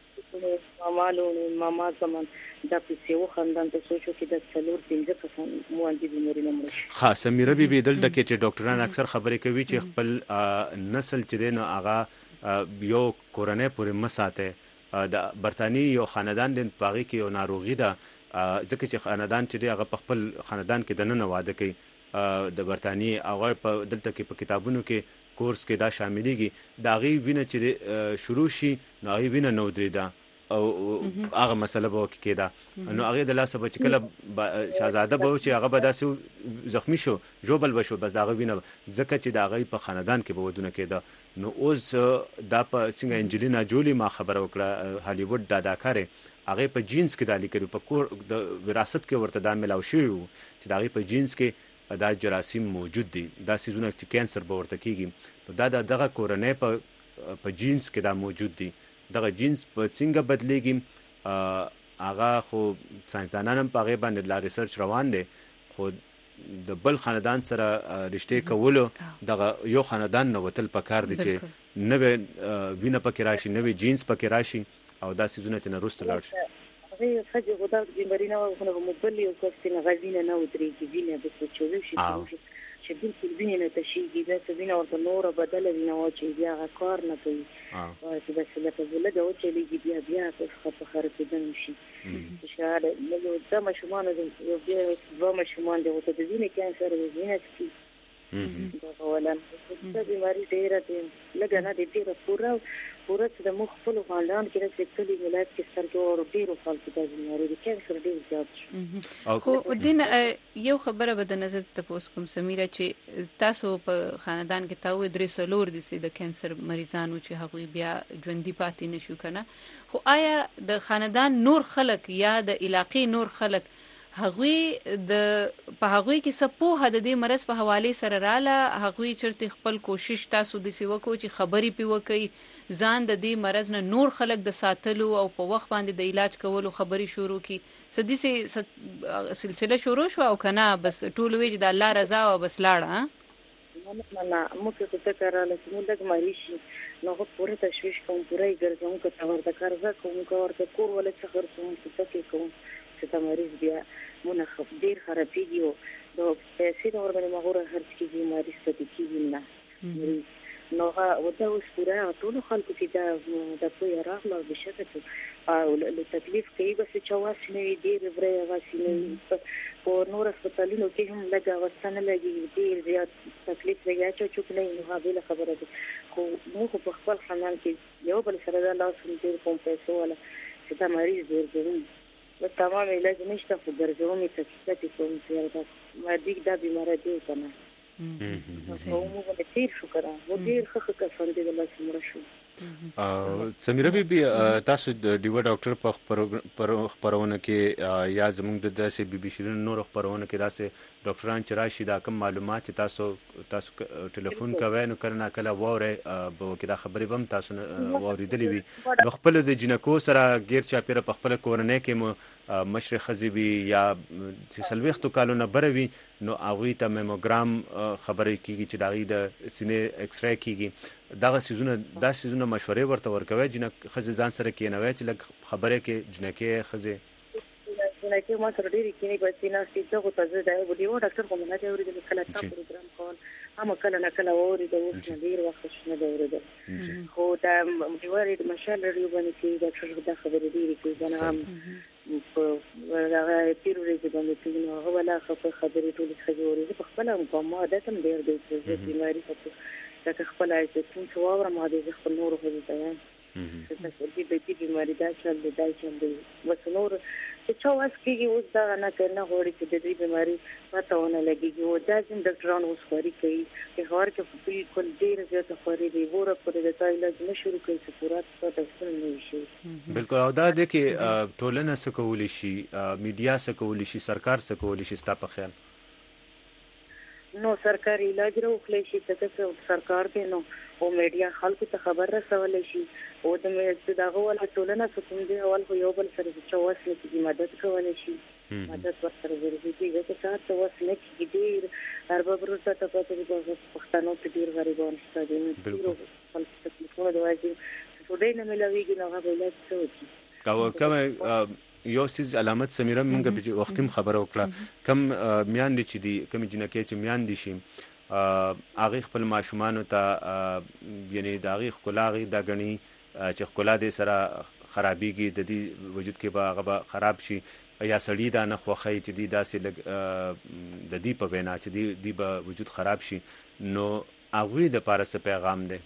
ماما زمان دا په یو خاندان ته سوچو کې د څلور پنځه کسان مو باندې بیماری نه مړ خاصه میره بي دلته کې چې ډاکټران اکثر خبرې کوي چې خپل نسل چې دی نو هغه یو کورنۍ پورې مساته د برتانی یو خاندان د پاغي کې یو ناروغي ده ځکه چې خاندان چې دی هغه په خپل خاندان کې د نن واده کوي د برتانی هغه په دلته کې په کتابونو کې کورس کې دا شاملېږي دا غي وینه چې شروع شي نو غي وینه نو درې ده او هغه مسله به کېده نو هغه د لاسه بچ کله شاهزاده به چې هغه به داسې زخمی شو جوبل بشو بس دا غوینه ځکه چې دا غي په خاندان کې به ودونه کېده نو اوس دا په څنګه انجلینا جولی ما خبر وکړه هالیوډ د اداکارې هغه په جینز کې د لیکلو په کور د وراثت کې ورته دا ملاو شوی چې دا غي په جینز کې دا جراثیم موجود دي دا سيزونه چې کانسر به ورته کیږي نو دا دغه کورنۍ په جینز کې دا موجود دي دغه جینز په څنګه بدلېږي هغه خو ساينسدانان هم په هغه باندې لا ریسرچ روان دي خو د بل خاندان سره رشته کولو دغه یو خاندان نو وتل پکار دي چې نوې وینه پکې راشي نوې جینز پکې راشي او دا سيزونه چې نرسته لاړ شي هغه خځه غوډه د بیماری نه غوښنه مبلي او کوستینه غوینه نه ودرېږي وینه به څه چوي شي چې بالکل وینه نه تشيږي دا څه وینه ورته نور بدل وینه او چې بیا کار نه کوي او چې بس لکه ولګه او چې لګي بیا په خراب دي شي شاده نو دا مشمانه یو بیا دوه مشمان دي او ته د وینې کانسر وینه سکي دا ولن د بیماری ډیره دي لګا نه دي ډیره پورا چې د مخ په خاندان کې د کلی ولایت کې سترګو ډیرو خلکو د بیماری د کانسر ډیر زیات شو خو دین یو خبره به د نظر تاسو کوم سمیره چې تاسو په خاندان کې تاوې درې سلور دي چې د کانسر مریضانو چې هغوی بیا ژوندۍ پاتې نشو کنه خو آیا د خاندان نور خلک یا د علاقې نور خلک هغوی په هغوی کې څه پوهه د دې مرض په حواله سره رااله هغوی چرته خپل کوشش تاسو د سی وکړو چې خبرې پی وکړي ځان د دې مرض نه نور خلک د ساتلو او په وخت باندې د علاج کولو خبرې شروع کی سدي سلسله شروع شو او کنه بس ټول وی چې د الله رضا او بس لاړه نه موږ ته کاراله چې موږ د مریشي نو په پوره تشویش کوم پوره ګرځوم که تا ورته کارزه کوم که ورته کور ولې څه خرڅوم څه کې کوم چې تا مریض بیا مونږ ډیر خرابېږي او د پیسې د وربنې مغوره خرڅ کېږي مریض ته کېږي نه نو ودا اوس پوره ټول خلکو کې د پوهه راغله بشکره او له تکلیف کوي بس چې واسي نه ډیر ورې واسي نه او نور هسپتالونو کې هم لږه وسنه لګي ډیر زیات تکلیف لګي چې چوک نه نو هغه خبره ده خو موږ په خپل خنان کې یو بل سره د لاسو ډیر کوم پیسې ولا چې دا مریض ډیر ضروري و تمام علاج نشته خو ګرځومې تکلیف کوم چې ما دې دا بیماری دی کنه او موږ به تیر شو کړه و ډیر ښه کسان دي د لاس مړ شو سمیرا بیبي تاسو د ډیو ډاکټر په خبرونه کې یا زموږ د داسې بیبي شیرین نور خبرونه کې داسې ډاکټران چې راشي دا کوم معلومات چې تاسو ټلیفون کوي نو کله کله وره به کې دا خبرې بم تاسو واوریدلې وي نو خپل د جنکو سره غیر چا پیر په خپل کورنۍ کې مو مشرق خزيبي یا چې سلويختو کالونه بروي نو هغه ته میموګرام خبرې کیږي چې داغي د سینې ایکس رای کیږي دا سيزونه مشورې ورته ورکوي جنک خزي ځان سره کینوي چې لږ خبره کې جنکه خزي جنکه ما سره ډېری کینی په سینا چې دغه تاسو دا ویډیو ډاکټر کوم نه دی ورته کله تاسو پروګرام کول هم کله نه کله اوري د اوس نه ډیر وخت شنه دی ورته خو دا دیواري د مشال لري باندې چې ډاکټر دا خبرې ډېری کوي نه هم په هغه تیروریزم باندې چې نو هو لا خبرې ټول خبرې په خپل هم ما دا تم ډیر دی چې بیماری څه دا خپل چې څنګه وره ما دې خپل نور خو بیان چې دې بیماری دا چل دی وسنور چې څو واس کېږي اوس دا نه کنه غوړي چې د دې بیماری پاتهونه لګيږي او دا چې ډاکټرانو اوس خوري کوي چې هر کې په کل ډیر زیات خوري دی وره پر د علاج نه شروع کوي چې پورا تاسو نه شي بالکل او دا د کې ټولنه څه کولی شي میډیا څه کولی شي سرکار څه کولی شي ستاسو په خیال نو سرکاري علاج راوخلی شي چې سرکار دې نو او میډیا خلکو ته خبر رسول شي او د مې دغه ول ټولنه څه دې اول خو یو بل سره چې واسه کې مدد کول شي مدد ورسره ضروري دی چې تاسو واسه کې ډیر ارباب روزه ته پاتې د پښتنو ته ډیر غریبان شته دي نو خپل تکلیفونه د واجب څه نه ملويږي نو هغه علاج څه او کوم یو سیز علامت سمیره موږ په وختیم خبره وکړه کم میان دي چې دي کم جنکه چې میان دي شي اغه خپل ماشومان ته یعنی داغي خلاغي د غني چې خلا دې سره خرابيږي د دې وجود کې به هغه خراب شي یا سړی دا نه خوخی چې دې داسې د دې په بنا چې دې به وجود خراب شي نو هغه د پارسه پیغام دی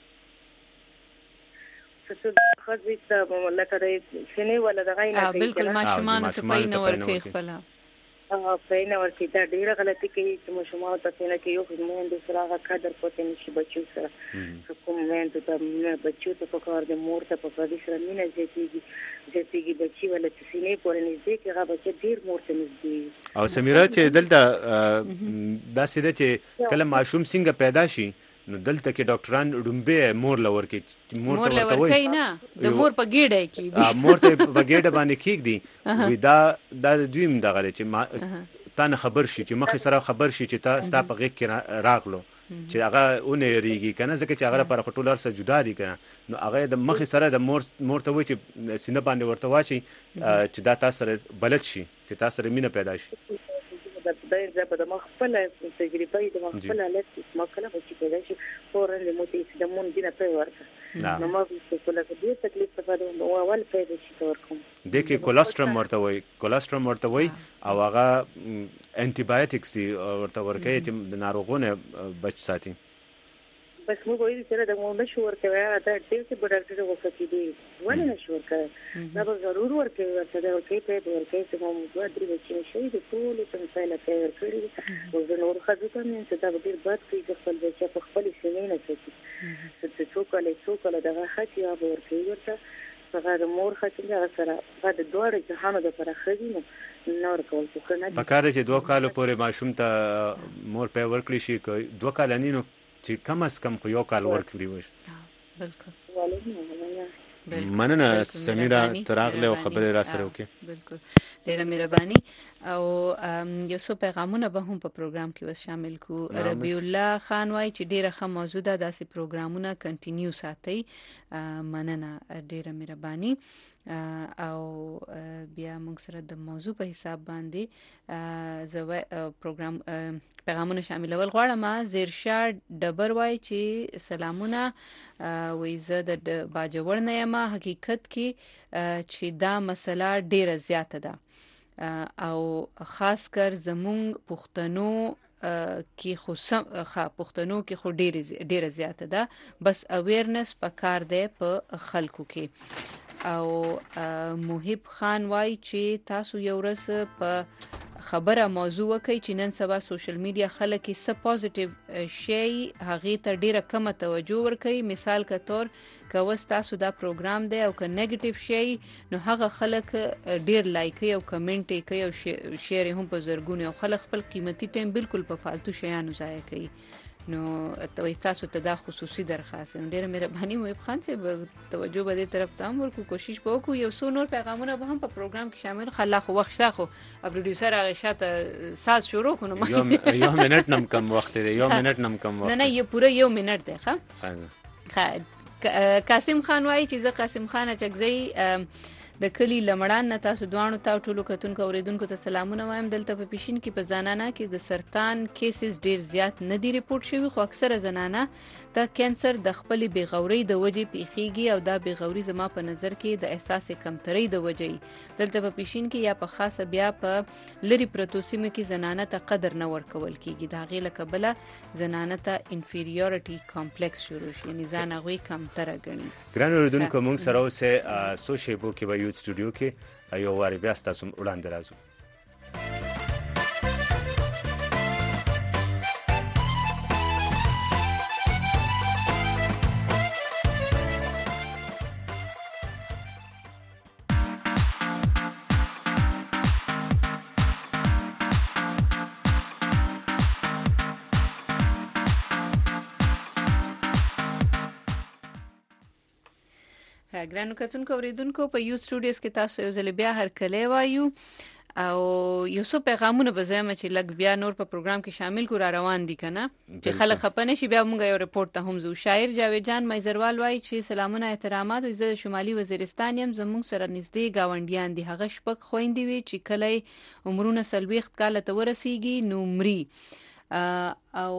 څه خاصه ته لکه د سینې ولا د غینه بالکل ماشومان ته پاین ورکې خپل پاین ورکې دا ډیره غلطي کوي چې ماشومان ته څنګه کې یو خدمت د سره قدر پته نشي بچو سره کوم مېند ته بچو ته په کار د مور ته په دې سره مینه زیاتېږي بچي ولا سینې پورې نږدې کې هغه بچي ډیر مور ته نږدې او سمیرا چې دلته دا سیده چې کله ماشوم څنګه پیدا شي نو دلته کې ډاکټران ډومبه مور لور کې مور ته ورته وایي نه د مور په ګیډه کې مور ته په ګیډه باندې کېږي وي دا دویم دغه چې تا نه خبر شي چې مخې سره خبر شي چې تا ستا په غېږ کې راغلو چې هغه اونې ریږي کنه ځکه چې هغه پر خټولر سره جدا دي کنه نو هغه د مخې سره د مور ته وایي چې سینه باندې ورته واچي چې دا تاسو سره بلد شي چې تاسو سره مینه پیدا شي د مخفله تجربه د مخفله لته مکله چې پیدا شي فورن له موتی چې د مون دینه په ورته نو ما په کله کې تکلیف په اړه او اول پیدا شي ورکوم د کې کولاسترم ورته وای او هغه انټي بایوټکس ورته ورکه چې د ناروغونو بچ ساتي بس موږ وایو چې دا موږ نشو ورکوي دا ډېر څه په ډاکټر وکړي دي ولې نشو ورکوي دا به ضرور ورکوي ورته ورکوي په ورکوي چې موږ دوه درې بچي شي د ټول څه څه ته ورکړي او زه نور خدای ته مې چې دا ډېر بد کوي چې خپل بچي په خپل سینې نه کوي چې څوک له دغه خاطر یا ورکوي ورته څنګه د مور خاطر سره د دوړ جهانو د پر خدي نو ورکول څه نه په کار چې 2 کال پورې ماشوم ته مور په ورکړي شي 2 کال نه نو چې کم از کم خو 1 کال ورکړي وي. بالکل مننه سمیرا تراغله او خبره را سره وکي. بالکل ډیره مهرباني او یو څو پیغامونه به هم په پروګرام کې وس شامل کو. ربیع الله خان وای چې ډیره ښه موضوع ده داسې پروګرامونه کنټینیو ساتي. مننه ډیره مهرباني او بیا موږ سره د موضوع په حساب باندې زو پروګرام پیغامونه شاملول غواړم. زیرشاه ډبر وای چې سلامونه وې زه د باجوړ نه یم. حقیقت کې چې دا مسله ډیره زیاته ده او خاص کر زمونږ پښتنو کې خو ډیره زیاته ده. بس اویرنس پکار دی په خلکو کې. او محب خان وای چې تاسو یو ورځ په خبره موضوع وکي چې نن سبا سوشل میډیا خلک یې څه پوزټیو شي هغه ته ډیره کم توجه ورکوي. مثال که تور که تاسو دا پروګرام دی او که نیگیټیو شي نو هغه خلک ډیر لایک او کمنټ کوي او شیر هم په زرګونه او خلک خپل قیمتي ټایم بالکل په فالتو شیانو ضایع کوي. نو تاسو ته دا خصوصي درخواست ډیره مهرباني مو خان صاحب توجه به دې طرف ته ورکو. کوشش وکړو یو څو نور پیغامونه به هم په پروګرام کې شامل خلا خو وخت خو پروډوسر هغه شاته ساز شروع کړو. یو منټ نم کم وخت دی. نه یو پوره 1 منټ دی. ښه قاسم خان وایي چې زه قاسم خان چکزی د کلی لمړان نه تاسو دوانو ته ټولو کتونکو اوریدونکو ته سلامونه وایم. دلته په پیشین کې په زنانه کې د سرطان کیسز ډیر زیات نه دی ریپورت شوی خو اکثره زنانه ته کینسر د خپل بیغوري د وجې پیخیږي او دا بیغوري زما په نظر کې د احساس کمترۍ د وجې دلته په پیشین کې یا په خاصه بیا په لری پروتو سیمه کې زنانه ته قدر نه ورکول کیږي. دا غیله کبله زنانه ته انفیریورټی کمپلیکس شروع شي یعنی ځان هغه کمتر غني. ګران اوریدونکو موږ سره اوسه سوشي بو کې یو سټوډیو کې یو واری بیا تاسو وړاندې راځو. ګرانو کتونکو اوریدونکو په یو سټوډیوز کې تاسو یو ځل بیا هر کله وایو او یو څو پیغامونه به زما چې لګ بیا نور په پروګرام کې شامل کو را روان دي کنه چې خلک خپنه شي. بیا موږ یو ریپورت ته هم زو. شاعر جاوید جان مایزروال وایي چې سلامونه احترامات زه شمالي وزیرستان يم. زموږ سره نږدې گاونډیان دي. هغه شپږ خويندې وي چې کله عمرونه سلويخت کال ته ورسیږي نو مري او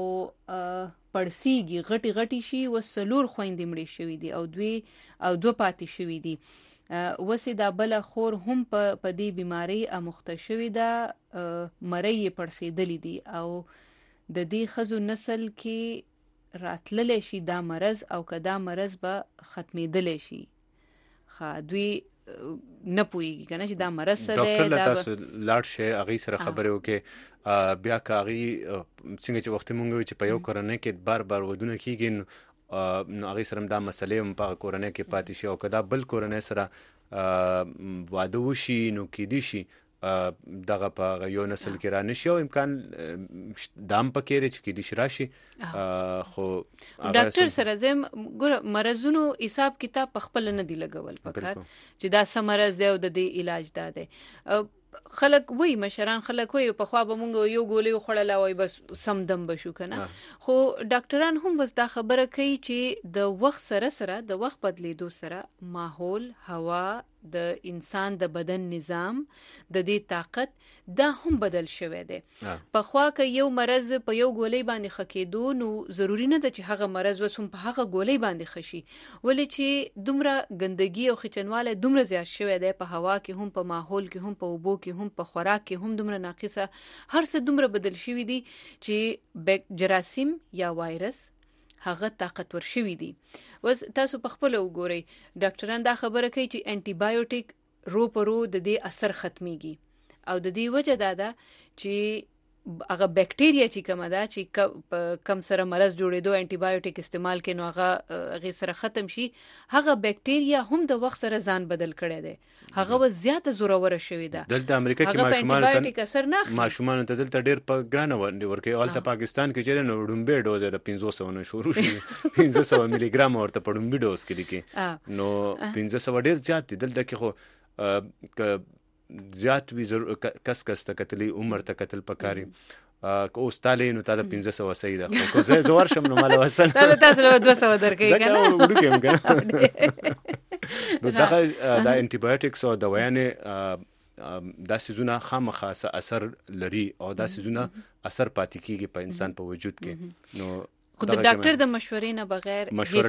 پړسیږي غټي شي وسلور خويندې مړې شوې دي او دو پاتې شوې دي. وسې دا بل خور هم په دې بیماری امخته شوې ده مړې پړسېدلې دي او د دې خزو نسل کې راتللې شي دا مرض او کدا مرض به ختمېدلې شي. دوی نه پويږي کنه چې دا مرض څه دی. ډاکټر تاسو لاړ شي اغه سره خبرې وکي بیا کاغي څنګه چې وخت مونږ چې په یو کورنۍ کې بار ودونه کیږي نو هغه سره دا مسلې هم په کورنۍ کې پاتې شي او کدا بل کورنۍ سره واده وشي نو کې دي شي دغه په یو نسل کې را نشي او امکان دام پکې لري چې کې دي راشي. خو ډاکټر سره زم ګور مرزونو حساب کتاب په خپل نه دی لګول پکار چې دا سمرز دی او د دې علاج دا دی. خلک وای مشران خلک وای په خوا به مونږ یو ګولې خړل وای بس سم دم بشو کنه. خو ډاکټران هم بس دا خبره کوي چې د وخت سره د وخت بدلیدو سره ماحول هوا د انسان د بدن نظام د دې طاقت دا هم بدل شوی دی. په خوا کې یو مرز په یو ګولې باندې خکېدو نو ضروری نه ده چې هغه مرز وسوم په هغه ګولې باندې خشي ولې چې دومره ګندګي او خچنواله دومره زیات شوی دی په هوا کې هم په ماحول کې هم په اوبو کې هم په خوراک کې هم دومره ناقصه هر څه دومره بدل شوی دی چې جراثیم یا وایرس هغه طاقتور شوی دی. وس تاسو په خپل وګورئ ډاکټران دا خبره کوي چې انټي بایوټیک رو د دې اثر ختميږي او د دې وجه دا ده چې هغه بیکټیریا چې کومه ده چې کم سره مرض جوړېدو انټي بایوټیک استعمال کړي نو هغه سره ختم شي هغه بیکټیریا هم د وخت سره ځان بدل کړي دي هغه و زیاته زوروره شوې ده دلته امریکا کې ماشومان ته دلته ډېر په ګرانه ورکوي البته پاکستان کې چې نو ډومبه ډوز د 500 نه شروع شي 500 ملي ګرام ورته په ډومبه ډوز کې نو 500 ډېر زیات دي دلته کې خو زیات وی کس ته کتلی عمر ته کتل پکاري کو استاله نو تعالی 500 صحیح ده خو زه زوړ شم نو مال وسل تاسو له 200 درکې کنه وډو کنه نو دا انټي بایوټکس او دوايانه دا سيزونه خامخا اثر لري او دا سيزونه اثر پاتې کیږي په انسان په وجود کې نو خو د ډاکټر د مشورې نه بغیر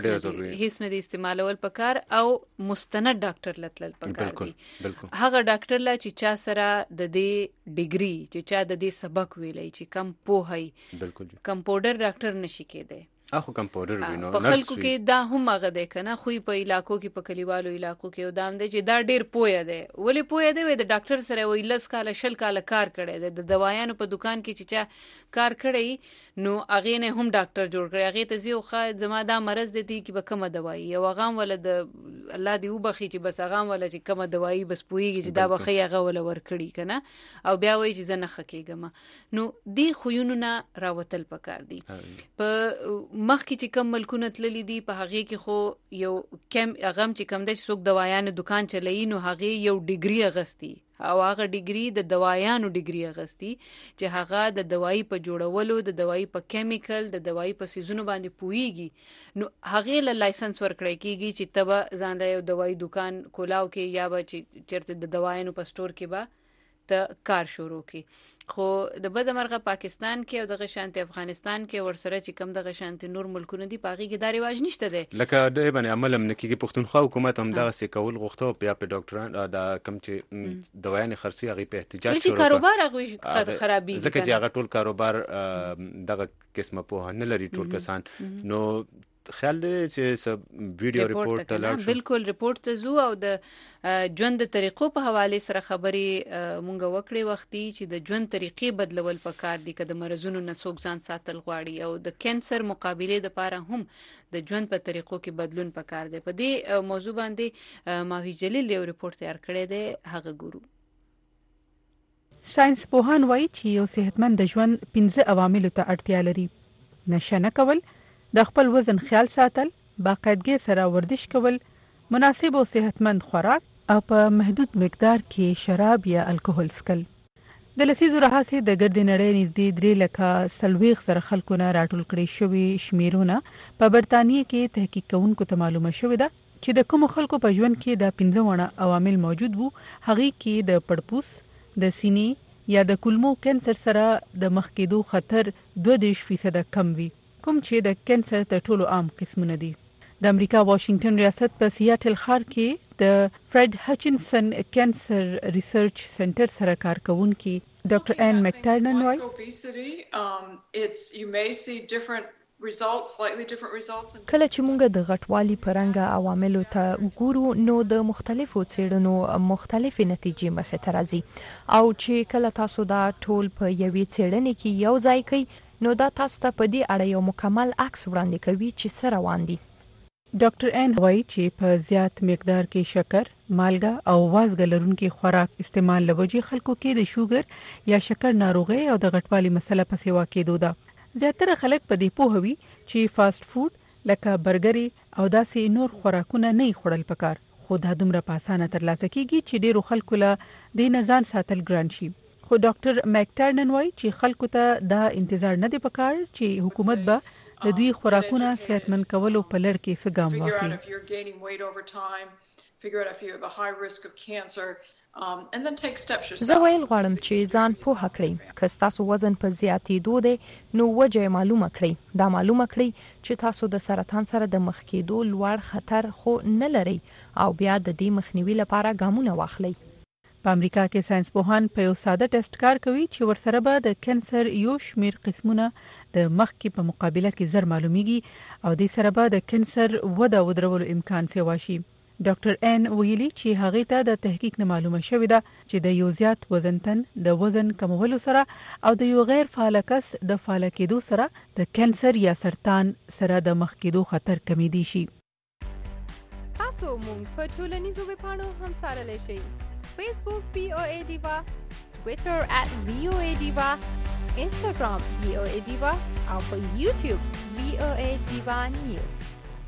هیڅ نه استعمالول پکار او مستند ډاکټر لتل پکار دي هغه ډاکټر لا چې چا سره د دې ډیګري چې چا د دې سبق ویلای چې کم پوهي بالکل کمپاوډر ډاکټر نشي کېدای اخو کمپاوډر وینو په خلکو کې دا هم هغه ده کنه خو په علاقو کې په کلیوالو علاقو کې ودام دي چې دا ډیر پوهه ده ولې پوهه ده د ډاکټر سره وی لس کاله شل کاله کار کړي د دوايانو په دکان کې چې چا کار کړي نو اغه نه هم ډاکټر جوړ کړي اغه ته زیو خا زما دا مرز دي چې به کومه دوايي یو غام ول د الله دی وبخي چې بس غام ول چې کومه دوايي بس پويږي چې دا بخي هغه ول ور کړي کنه او بیا وایي چې زنه خکېګم نو دی خوونو نه راوتل پکار دي په مخکې چې کم ملکونه تللی دي په هغه کې خو یو کم اغم چې کم د څوک دوايانو دکان چلای نو هغه یو ډیګري اغستی او هغه ډیګري د دوايانو ډیګري اغستی چې هغه د دوايي په جوړولو د دوايي په کیمیکل د دوايي په سيزونو باندې پويږي نو هغه له لایسنس ورکړی کیږي چې تبه ځان له دوايي دکان کولاو کې یا به چې چرته د دوايانو په سٹور کې به ته کار شروع کی خو د بده مرغه پاکستان کې او د غشانت افغانستان کې ورسره چې کم د غشانت نور ملکونه دي پاغي کې دا رواج نشته دی لکه د باندې عمل هم نکیږي پښتونخوا حکومت هم دا سې کول غوښته بیا په ډاکټران دا کم چې دوايان خرڅي هغه په احتجاج شروع کاروبار هغه خرابي ځکه چې هغه ټول کاروبار دغه قسمه په نه لري ټول کسان نو خیال دی چې ویډیو ریپورت لاړ بالکل ریپورت ته زو او د ژوند طریقو په حواله سره خبري مونږ وکړې وختي چې د ژوند طریقې بدلول پکار دي کله مرزونو نه څوک ځان ساتل غواړي او د کینسر مقابله د لپاره هم د ژوند په طریقو کې بدلون پکار دی په دې موضوع باندې ماوی جلیل یو ریپورت تیار کړی دی هغه ګورو ساينس پوهان وایي چې یو صحتمند ژوند 15 عوامل ته اړتیا لري نشه نه کول د خپل وزن خیال ساتل باقاعدګي سره ورزش کول مناسب او صحتمند خوراک او په محدود مقدار کې شراب یا الکوهول څښل د لسیزو راهیسې د ګردې نړۍ نږدې 3 لکه سلويخ سره خلکو نه راټول کړي شوی شمیرونه په برتانیې کې تحقیق کوونکو ته معلومه شوې ده چې د کوم خلکو په ژوند کې د 15 وړ عوامل موجود وو هغه کې د پړپوس د سینې یا د کولمو کینسر سره د مخ کېدو خطر 22% کم وي کوم چې د کینسر تر ټولو عام قسمونه دي د امریکا واشنگټن ریاست په سیاتل ښار کې د فرید هچنسن کینسر ریسرچ سنټر سره کار کوونکي ډاکټر ان مکټرنن وایي کله چې موږ د غټوالي پرنګ عواملو ته ګورو نو د مختلفو څېړنو مختلفې نتیجې مخې ته راځي او چې کله تاسو دا ټول په یوې څېړنې کې یو ځای کړئ نو دا تاسو ته په دې اړه یو مکمل عکس وړاندې کوي چې څه روان دي ډاکټر ان وایي چې په زیات مقدار کې شکر مالګه او وازګه لرونکي خوراک استعمال لوجې خلکو کې د شوګر یا شکر ناروغي او د غټوالي مسله په سیوا کېدو ده زیاتره خلک په دې پوهوي چې فاست فود لکه برګري او داسې نور خوراکونه نه خورل پکار خو دا دومره په اسانه ترلاسه کیږي چې ډیرو خلکو له دې نه ځان ساتل ګران شي خو ډاکټر مکټرنن وایي چې خلکو ته دا انتظار نه دی پکار چې حکومت به د دوی خوراکونه صحتمند کولو په لړ کې څه ګام واخلي زه ویل غواړم چې ځان پوه کړئ که تاسو وزن په زیاتېدو دی نو وجه معلومه کړئ دا معلومه کړئ چې تاسو د سرطان سره د مخ کېدو لوړ خطر خو نه لرئ او بیا د دې مخنیوي لپاره ګامونه واخلئ په امریکا کې ساينس پوهان په یو ساده ټیسټ کار کوي چې ورسره به د کینسر یو شمیر قسمونه د مخ کې په مقابله کې زر معلومیږي او د سره به د کینسر وده ودرولو امکان سیوا شي ډاکټر ان ویلي چې هغه ته د تحقیق نه معلومه شوې ده چې د یو زیات وزن تن د وزن کمولو سره او د یو غیر فعال کس د فعال کېدو سره د کانسر یا سرطان سره د مخ کېدو خطر کمیدي شي. تاسو مونږ په ټولنیزو ویبپاڼو هم سره شئ. فیسبوک VOA Diva, Twitter @VOA Diva, Instagram VOA Diva او په YouTube VOA Diva News.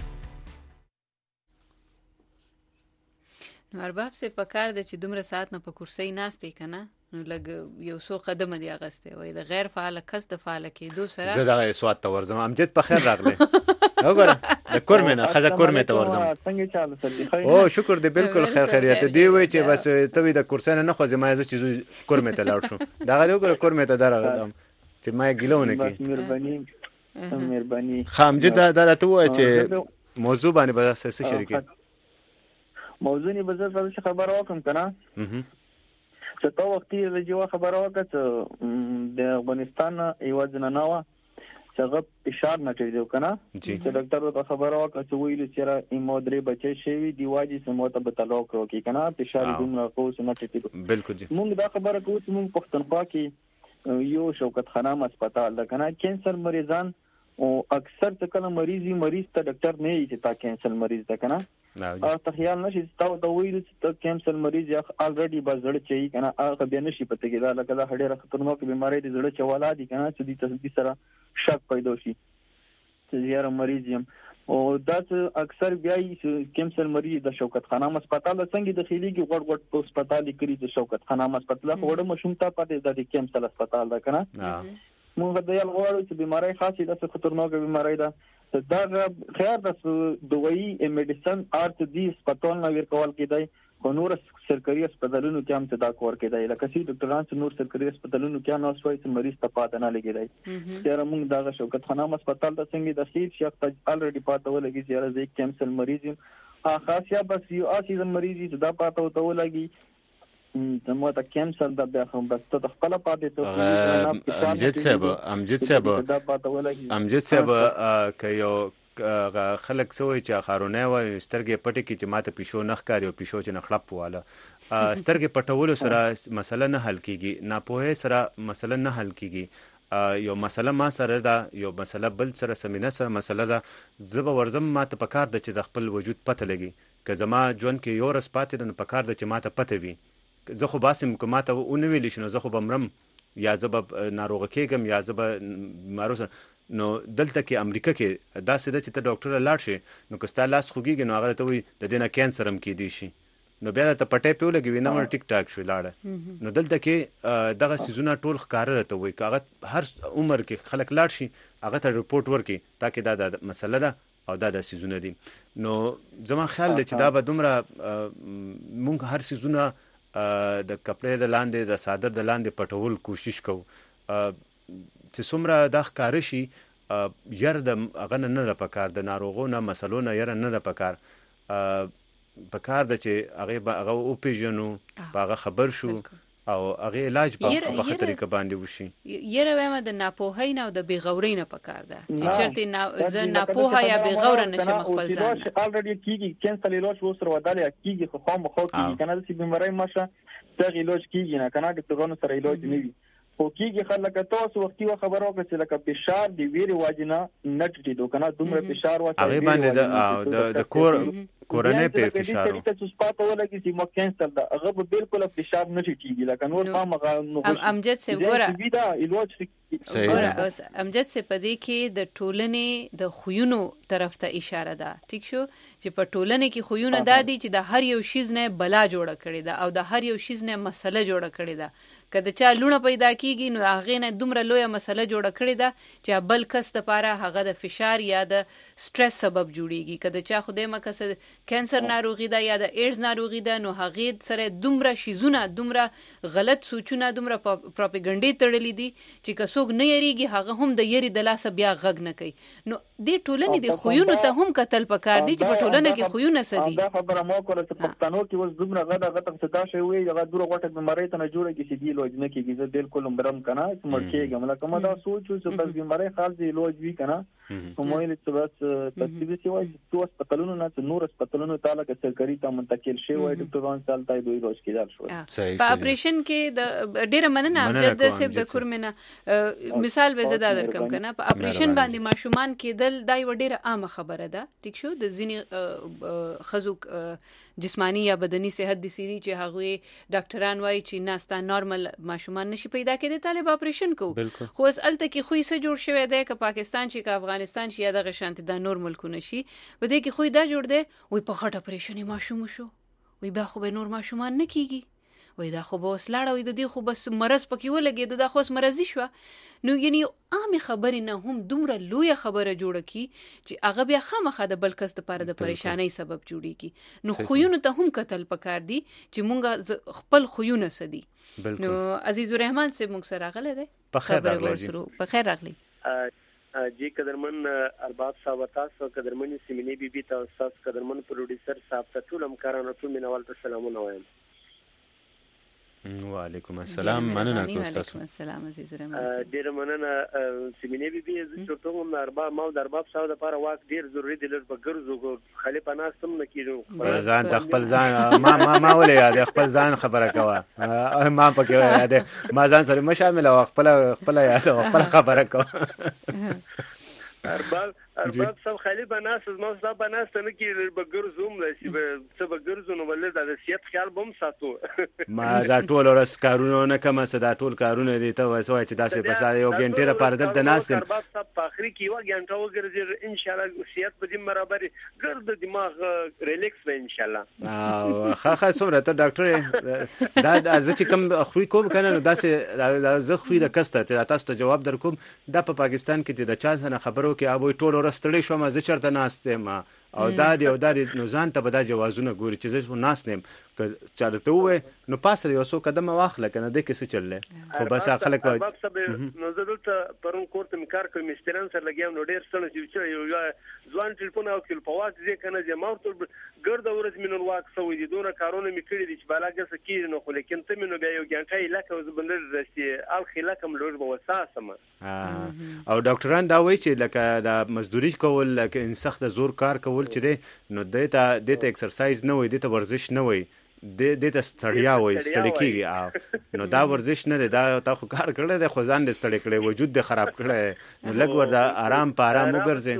نو ارباب سه پکار د چې دومره ساعت نه په کرسي ناستې کنه نو لګ یو څو قدم دی اغسته وای د غیر فعال کس د فعال کېدو سره زه دا سواد ته ورزم امجد په خیر راغله وګوره د کورمنه خزه کورمه ته ورزم څنګه چاله سړي او شکر دې بالکل خیر خیریت دی وای چې بس ته وی د کرسي نه خو زما زه چې کورمه ته لاړ شو دا غل وګوره کورمه ته درغلم چې ما ګلونه کې مهرباني خامجد دا ته وای چې موضوع باندې به څه شریکه موضوع نه بزر څه خبر وکم کنه چې تا وختي رجوا خبر وکړه د افغانستان یو ځنناوه چې هغه اشاره نه کوي کنه چې ډاکټر ته خبر وکړه چې ویل چې ایمودري بچي شي دی واجی سموته به تعلق وکړي کنه اشاره دومره کوس نه ټیټي بالکل جی موږ دا خبره کوو چې موږ پښتونخوا کې یو شوکت خانم هسپتال ده کنه کینسر مریضان او اکثر څکه مریض ته ډاکټر نه یې چې تا کینسر مریض ده کنه او ته خیال نشي تاسو دا ویل چې ته کینسر مریض یا الریډي بازړ چي کنه هغه به نشي پته کېدا لکه دا هډه خطرناک بیماری دي زړه چوالا دي کنه چې دې تصدیق سره شک پیدا شي چې یاره مریض یم او دا اکثر بیا کینسر مریض د شوکت خانم هسپتال څنګه د خېليږي غړ په هسپتال کې د شوکت خانم هسپتال وړه مشومتا پاتې د کینسر هسپتال ده کنه موږ د یو غواړو چې بیماری خاصه د خطرناک بیماری ده دا خیر د دوی میډیسن ارت دي هسپتال نه ورکول کېدای خو نور سرکاري هسپتالونو کې هم دا کار کېدای لکه چې ډاکټران نور سرکاري هسپتالونو کې نه اوسوي چې مریض ته پاتې نه لګیدای چې موږ دا شوکت خانم هسپتال د څنګه د خیر شیخ ته الریډي پاتې ولګي چې زه کینسر مریض یم خاصه بس یو اسی مریض چې دا پاتې ولګي زموږ ته کینسر د بیا هم بس ته خپل پاتې ته امجد صاحب که یو خلک سوې چې خارونه و سترګې پټې کې چې ماته پښو نخ کاری او پښو چې نخړپ واله سترګې پټول سره مسله نه حل کیږي ناپوهه سره مسله نه حل کیږي یو مسله ما سره دا یو مسله بل سره سمینه سره مسله دا زب ورزم ماته پکار د چې د خپل وجود پته لګي که زما ژوند کې یو رس پاتې نه پکار د چې ماته پته وي زه خو باسم که ماته اون ویل شنو زه خو بمرم یا زه به ناروغه کېږم یا زه به ماروس نو دلته کې امریکا کې دا سده چې ته ډاکټر لاړ شي نو که ستا لاس خوږیږي نو هغه ته وي د دې نه کینسر هم کېدی شي نو بیا ته پټې پیو لګوي نه مړ ټیک ټاک شو لاړه نو دلته کې دغه سيزونه ټول ښکار راته وي که هغه هر عمر کې خلک لاړ شي هغه ته رپورټ ورکړي تاکي دا د مسله ده او دا د سيزونه دي نو زما خیال دی چې دا به دومره مونږ هر سيزونه د کپړې د لاندې د صادر د لاندې پټول کوشش کوو چې څومره دا ښکار شي ير د هغه نه لپاره د ناروغو نه مسلو نه ير نه لپاره پکار د چې هغه او پیژنو هغه خبر شو او هغه علاج په خطرې کې باندې وشي یره وایم د ناپوهۍ نه او د بیغورۍ نه پکار ده چې چرته ز ناپوهه یا بیغور نشم خپل ځان الریډي کیږي کینسر علاج وسره ودالې کیږي خو خام خو کیږي کنه چې بیماری ماشه دغه علاج کیږي نه کنه ډاکټرانو سره علاج نه وي خو کیږي خلک تاسو وختي خبرو کې چې لکه فشار دی ویری واجنه نټ دي دوکنه دومره فشار واچي هغه باندې د کورنۍ په فشار ته سپاته ولګي چې مو کینسر ده هغه بالکل فشار نشي کیږي لکه نور ما امجد سه ګوره دا علاج ګوره امجد سه پدې کې د ټولنې د خوینو طرف ته اشاره ده ټیک شو چې په ټولنې کې خوونه دادي چې د هر یو شیز نه بلا جوړه کړي ده او د هر یو شیز نه مسله جوړه کړي ده کله چې لونه پیدا کیږي نو هغه نه دومره لویه مسله جوړه کړي ده چې بل کس لپاره هغه د فشار یا د سټرس سبب جوړيږي کله چې خدای مکه کینسر ناروغي ده یا د ایډز ناروغي ده نو هغه سره دومره شیزونه دومره غلط سوچونه دومره پروپاګاندا تړلې دي چې کڅوګ نه یریږي هغه هم د یری د لاس بیا غږ نه کوي نو دې ټولنې د خوونه ته هم قتل پکار دي چې په ټولنه کې خوونه سدي دا خبره مو کوله چې پښتنو کې وز دومره غټه څه شي وي هغه دوره غټه بیماری ته نه جوړه کې چې لوج نه کېږي زه بالکل مرم کنه چې مړ کېږم لکه ما دا سوچو چې بس بیماری خالص لوج وی کنه کومه چې بس تدبیر سی وای چې هسپتالونو نه نور هسپتال کلونو تعالی کې سرکاري ته منتقل شوی وای ډاکټران سالته دوی روز کېدل شو په اپریشن کې د ډیره مننه جد سیب د کورمنه مثال به زده درکم کنه په اپریشن باندې ماشومان کېدل دا یو ډیره عامه خبره ده ټیک شو د ځینې خزوک جسمانی یا بدني صحت د سيري چې هغه ډاکټران وایي چې ناستا نارمل ماشومان نشي پیدا کېدل طالب اپریشن کو خو اسالته کې خو څه جوړ شوی دی ک پاکستان چې ک افغانستان چې دغه شانت د نور ملکونه شي بده کې خو دا جوړ دی وي په خټ اپریشن ماشوم شو وي با خو به نور ماشومان نه کیږي وای دا خو به وسلاړه وي د دې خو بس مرز پکې ولګي دا خو مرزي شو نو یعنی عام خبرې نه هم دومره لوی خبره جوړه کی چې هغه بیا خامخا د بل کس لپاره د پریشانی سبب جوړیږي نو خوونه ته هم قتل پکار دي چې مونږه خپل خوونه سدي نو عزیز الرحمن سے مونږ سره غله ده په خیر راغلی جی قدرمن ارباب صاحب تاسو قدرمن سیمینی بی بی تاسو قدرمن پروډوسر صاحب ته ټول همکارانو ته مینوال ته سلامونه وایم وعلیکم السلام مننه وعلیکم السلام عزیز الرحمن ډیر مننه سیمینی بی بی زه ته هم ارباب ما د ارباب صاحب لپاره واک ډیر ضروری دی لږ بګرځو خلیفہ ناستم نه کیږو ځان د خپل ځان ما ولې یاد خپل ځان خبره کوه ما پکې یاد ما ځان سره مشامل او خپل یاد خپل خبره کوه ارباب صاحب خلیفہ ناست ما صاحب ناست نه کې بګرځوم لسی څه بګرځو نو ولې د سیاست خیال بم ساتو ما دا ټول ورځ کارونه نه کوم صدا ټول کارونه دي ته وایي چې داسې بس یو غنټه لپاره دلته ناست ارباب صاحب په اخر کې یو غنټه وګرځي ان شاء الله سیاست به دې برابر ګرځي دماغ ریلیکس وي ان شاء الله خا سمره ته ډاکټر دا زه چې کوم خوې کوم کنه نو داسې زه خوې د کسته تاسو ته جواب درکوم دا په پاکستان کې د چا څنګه خبرو کې ابوي ټول ورستړی شو ما زه چرته ناستم او دا دی نو ځان ته به دا جوازونه ګوري چې زه ناست نیم که چارته وې نو پاسه یو څو قدمه واخله کنه د کیسه چللې خو بس خلک نو زه دلته پرون کوړه مکار کوم مستران سره لګیام نو ډیر ستنه چې یو ځوان ټلیفون او کل په واټ ځې کنه چې ماورته ګرد ورځ مینون واک سوې دي دونه کارونه میکړي دي چې بالاګه سکیږي نو خو لیکن ته مینو بیا یو ګنټه علاقه زبندر رسي الخلا کوم لور به وساسم او ډاکټران دا وایي چې لکه د مزدوري کول لکه ان سخت زور کار کول چې دی نو دته ایکسرسایز نه وي دته ورزش نه وي دته ستړیا وي ستړی کیږي نو دا ورزش نه دی دا تا خو کار کړی دی خو ځان دې ستړی کړی وجود دې خراب کړی نو لږ وردا آرام په آرام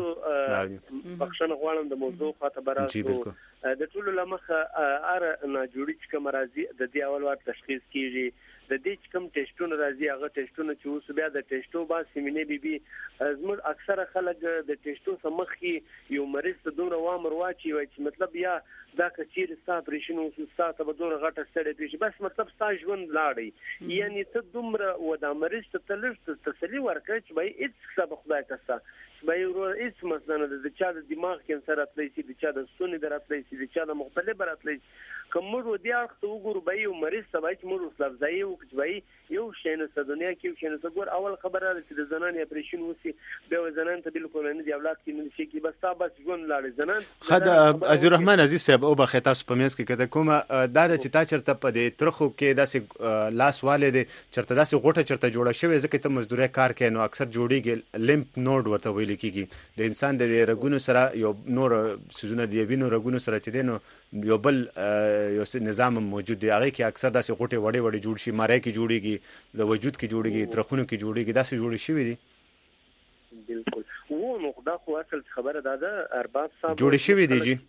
وګرځي بخښنه غواړم د موضوع خاطر راځو د ټولو لمخه ار نه جوړی چې کوم راځي د دې اول وخت تشخیص کیږي د دې چې کوم ټیسټونه راځي هغه ټیسټونه چې اوس بیا د ټیسټو با سیمینه بي بي زموږ اکثره خلک د ټیسټو سمخي یو مریض ته دومره وامر واچي وای چې مطلب یا دا کچیر ستا پریشن اوس ستا ته دومره غټه ستړي پیش بس مطلب ستا ژوند لاړی یعنی ته دومره و دا مریض ته تلل تسلی ورکړي چې بای هیڅ څه خدای تاسو بای ورو هیڅ مثلا د چا د دماغ کینسر اتلی سي د چا د ستوني دراتلی سي د چا د مختلف براتلی کوم ورو دی اخته وګورو بای یو مریض ته بای چې مور لفظي او چې بای یو شینه د دنیا کې یو شینه ګور اول خبره ده چې د زنان اپریشن وسی به زنان ته بالکل نه دی اولاد کې نه شي کې بس تا بس ژوند لاړ زنان خد عزیز الرحمن عزیز صاحب او بخیر تاسو په مینس کې کده کومه دا چې تا چرته په دې ترخو کې داسې لاس والد چرته داسې غوټه چرته جوړه شوی ځکه ته مزدوري کار کوي نو اکثر جوړیږي لیمپ نود ورته ویل کیږي د انسان د رګونو سره یو نور سيزونه دی وینو رګونو سره چې دینو یو بل یو نظام موجود دی هغه کې اکثر داسې غوټه وړي وړي جوړ شي مارای کې جوړیږي د وجود کې جوړیږي ترخونو کې جوړیږي داسې جوړ شي وي بالکل وو نو خدا خو اصل خبره ده ارباب صاحب جوړ شي وي دي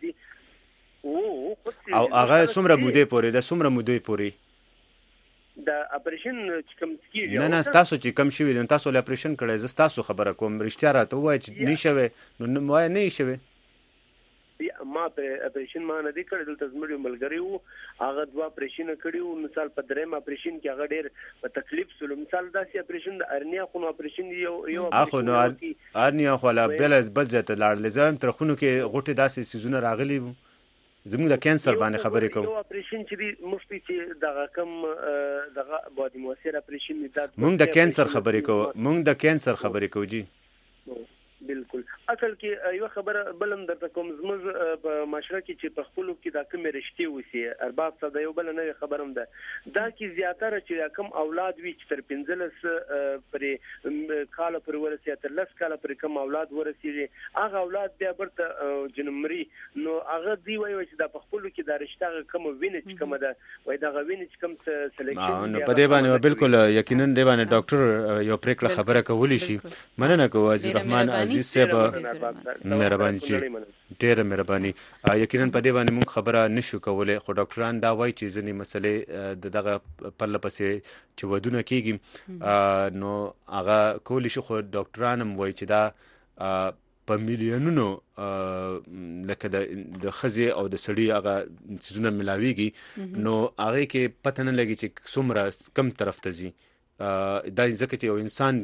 او هغه څومره مودې پورې د څومره مودې پورې د اپریشن چې کوم کیږي نه تاسو چې کوم شي وي تاسو له اپریشن کړئ زه تاسو خبره کوم رښتیا راته وایي چې نشوي نو وای نه شوي ما په اپریشن ما نه دی کړی دلته زموږ ملګری وو هغه دوا اپریشن کړیو مثال په دریم اپریشن کې هغه ډېر په تکلیف سره مثال داسې اپریشن د ارنیا خو اپریشن یو اخو نو ارنیا خو لا بل ځای ته لاړ لزم تر خونو کې غوټه داسې سيزونه راغلي وو زموږ د کینسر باندې خبرې کوم یو اپریشن چې مفتي چې دغه کم دغه بادي موثر اپریشن موږ د کینسر خبرې کوو جی بالکل اصل کې یو خبره بلم درته کوم زموږ په معاشره کې چې په خپلو کې دا کوم رښتې وسی ارباب صدا یو بل نه خبرم ده دا کې زیاتره چې کوم اولاد وی چې تر 15 پر کال پر ورسي تر 10 کال پر کوم اولاد ورسي هغه اولاد بیا برته جنمري نو هغه دی وایي چې دا په خپلو کې دا رښتیا کوم وینې چې کوم ده وای دا غوینې چې کوم سلیکشن نو په دې باندې بالکل یقینا دې باندې ډاکټر یو پریکړه خبره کولی شي مننه کوم عزیز رحمان عزیز صاحب مهرباني ډېر مهرباني یقینا په دې باندې موږ خبره نشو کولای خو ډاکټران دا وایي چې ځینې مسلې دغه پرله پسې چې ودونه کیږي نو هغه کولی شي خو ډاکټران هم وایي چې دا په میلیونونو لکه د خزي او د سړي هغه چیزونه ملاويږي نو هغه کې پته نه لګي چې څومره کم طرف ته ځي دا ځکه چې یو انسان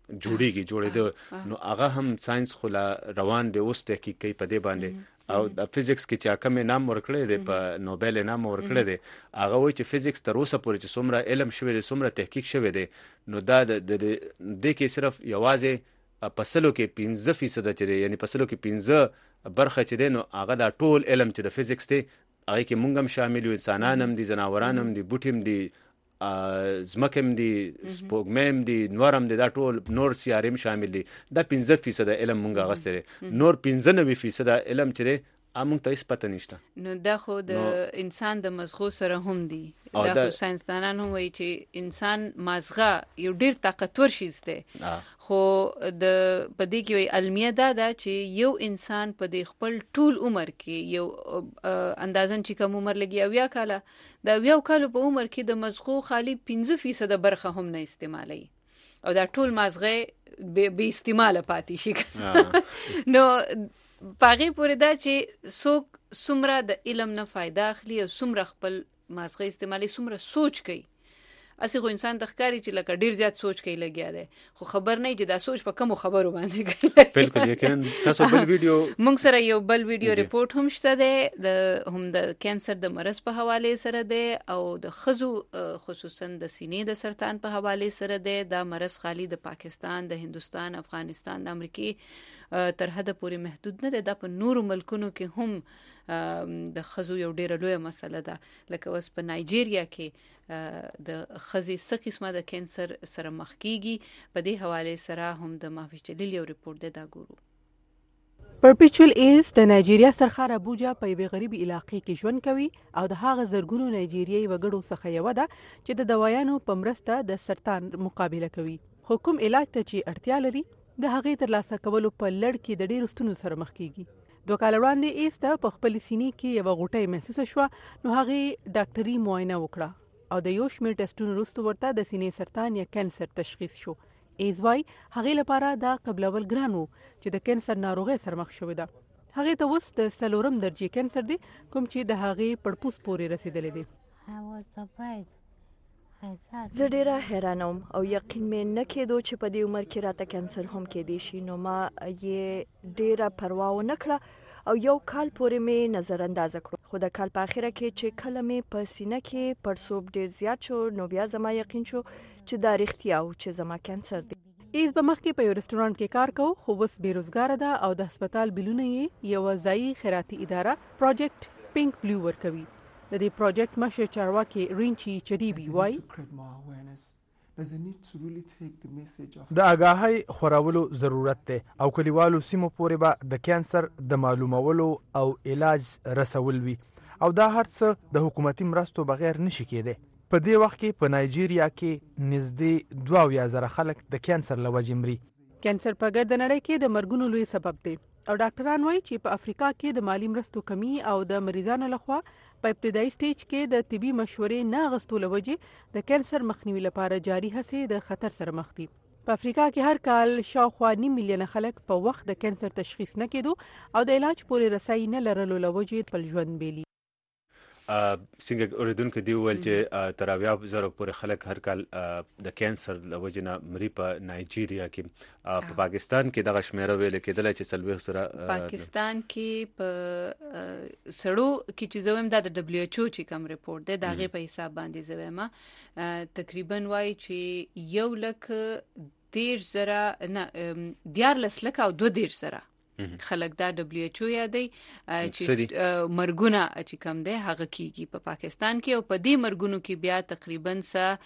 جوړېده نو هغه هم ساينس خلا روان دی اوس تحقیق کوي په دې باندې او د فزیکس کې چې کوم نام ورکړی دی په نوبل نام ورکړی دی هغه وایي چې فزیکس تر اوسه پورې چې څومره علم شوی دی څومره تحقیق شوی دی نو دا د کې صرف یوازې په سلو کې 15% چې دی یعنی په سلو کې 15 برخه چې دی نو هغه دا ټول علم چې د فزیکس دی هغه کې مونږ هم شامل یو انسانان هم دي جناوران هم دي بوټي هم دي زمکم دي سپوږمیم دي نورم دي دا ټول نور سیارم شامل دي دا 15% علم مونږه غسره نور 95% علم چې دی امون ته هیڅ پته نشته نو دا خو د انسان د مزغو سره هم دي دا خو ساينسدانان هم وایي چې انسان مازغه یو ډیر طاقتور شی دی خو د پدې کې علمیه دا چې یو انسان په دې خپل ټول عمر کې یو اندازن چې کوم عمر لګي او یا کاله دا یو کال په عمر کې د مزغو خالی 15% برخه هم نه استعمالي او دا ټول مزغه به استعمال پاتې شي نو پاغي پورې دا چې څوک څومره د علم نه فائدہ اخلي او څومره خپل مازغه استعمالي څومره سوچ کوي اسی خو انسان تخکاری چې لکه ډیر زیات سوچ کوي لګیا دی خو خبر نه چې دا سوچ په کوم خبرو باندې کوي بالکل یقینا تاسو بل ویډیو موږ سره یو بل ویډیو ریپورت هم شته دی هم د کانسر د مرض په حواله سره دی او د خزو خصوصا د سینې د سرطان په حواله سره دی دا مرض خالی د پاکستان د هندستان افغانستان د امریکای تر حد پورې محدود نه دی دا په نورو ملکونو کې هم د خزو یو ډیره لوی مسله ده لکه اوس په نایجیریا کې د خزي څه قسمه د کانسر سره مخ کیږي په دې حواله سره هم د محفوظ جلیل یو ریپورت ده دا ګورو پرپیچول ایز د نایجیریا سرخار ابوجا په یوه غریبي علاقې کې ژوند کوي او د هغه زرګونو نایجیریایي وګړو څخه یو ده چې د دوايانو په مرسته د سرطان مقابله کوي خو کوم علاج ته چې اړتیا لري د هغې ترلاسه کولو په لړ کې د ډېرو ستونزو سره مخ کیږي 2 کال وړاندې ایز ته په خپل سینې کې یو غوټۍ محسوسه شوه نو هغې ډاکټري معاینه وکړه او د یو شمېر ټسټونو وروسته ورته د سینې سرطان یا کانسر تشخیص شو ایز وايي هغې لپاره دا قبلول ګران و چې د کانسر ناروغۍ سره مخ شوې ده هغې ته اوس د 4 درجې کانسر دی کوم چې د هغې پړپوس پورې رسیدلی دی زه ډیره حیرانوم او یقین مې نه کېدو چې په دې عمر کې راته کانسر هم کېدی شي نو ما یې ډیره پروا ونه کړه او یو کال پورې مې نظر اندازه کړو خو د کال په اخره کې چې کله مې په سینه کې پړسوب ډیر زیات شو نو بیا زما یقین شو چې دا رښتیا و چې زما کانسر دی ایز به مخکې په یو رستورانت کې کار کوو خو اوس بیروزګاره ده او د هسپتال بلونه یې یوه ځایي خیراتي اداره پروجیکټ پینک بلو ورکوي د دې پروجیکټ مشر چارواکي رینچی چریبي وایي د آگاهی خورولو ضرورت دی او کلیوالو سیمو پورې به د کانسر د معلومولو او علاج رسول وي او دا هر څه د حکومتي مرستو بغیر نشي کېدی په دې وخت کې په نایجیریا کې نږدې 22,000 خلک د کانسر له وجې مري کانسر په ګرد نړۍ کې د مرګونو لوی سبب دی او ډاکټران وایي چې په افریقا کې د مالی مرستو کمی او د مریضانو لخوا په ابتدایي سټیج کې د طبي مشورې نه اخیستو له وجې د کانسر مخنیوي لپاره جاري هڅې د خطر سره مخ دي په افریقا کې هر کال شاوخوا 9 میلیونه خلک په وخت د کانسر تشخیص نه کېدو او د علاج پورې رسایي نه لرلو له وجې خپل ژوند بیلي څنګه اوریدونکو دی ویل چې تر 20,000 پورې خلک هر کال د کانسر له وجې نه مري په نایجیریا کې په پاکستان کې دغه شمیره ویل کېدل چې 40 سره پاکستان کې په سړو کې چې زویم د دبليو ایچ او چې کوم ریپورت دی دغه په حساب باندې زویم تقریبا وایي چې 1,10,000 نه 14 لک او 2 سره خلک دا WHO یادي چې مرګونه چې کم دی هغه کیږي په پاکستان کې، او په دې مرګونو کې بیا تقریبا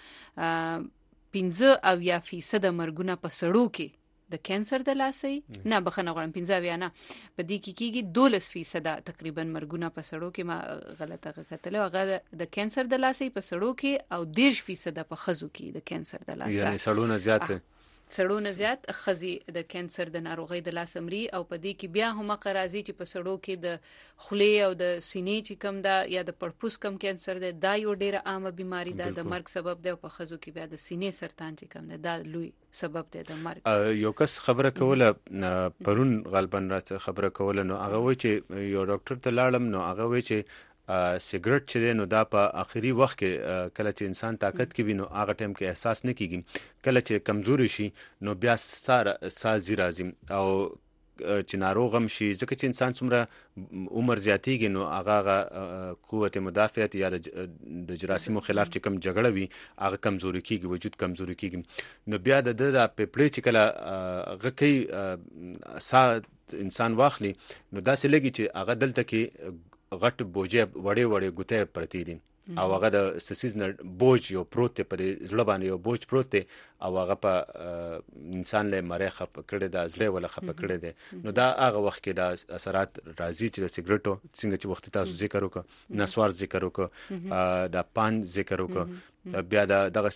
15% مرګونه په سړو کې د کانسر د لاسې نه بخنه غواړم 15 نه په دې کې کیږي 12% تقریبا مرګونه په سړو کې، ما غلطه کتله، هغه د کانسر د لاسې په سړو کې او 10% په خزو کې د کانسر د لاسې، یعنی سړونه زیات سړونه زیات خزي د کانسر د ناروغي د لاس امري، او په دې کې بیا هم قرازي چې په سړو کې د خولې او د سینې چې کم دا یا د پړپوس کم کانسر ده، دا یو ډیره عامه بیماری ده، د مرګ سبب ده، او په خزو کې بیا د سینې سرطان چې کم ده دا لوی سبب ده د مرګ. یو کس خبره کوله پرون غالبا راته خبره کوله، نو هغه وایي چې یو ډاکټر ته لاړم، نو هغه وایي چې سیګریټ چې دی نو دا په آخري وخت کې کله چې انسان طاقت کې وي نو هغه ټایم کې احساس نه کیږي، کله چې کمزوري شي نو بیا سازي راځي، او چې ناروغ هم شي، ځکه چې انسان څومره عمر زیاتیږي نو هغه قوت مدافعت یا د جراثیمو خلاف چې کم جګړه وي هغه کمزوري کیږي، وجود کمزوري کیږي، نو بیا د پیپړې چې کله غکې سا انسان واخلي نو داسې لګي چې هغه دلته کې غټ بوجه وړې ګوتې پرتی دي، او هغه د سیزنر بوج یو پروت پر زړه باندې یو بوج پروت دی، او هغه په انسان له مری خپ کړي د ازله ولا خپ کړي دي، نو دا هغه وخت کې د اثرات راځي چې د سیګریټو څنګه چې وخت تاسو ذکر وکړه، نسوار ذکر وکړه، د پان ذکر وکړه، بیا دغه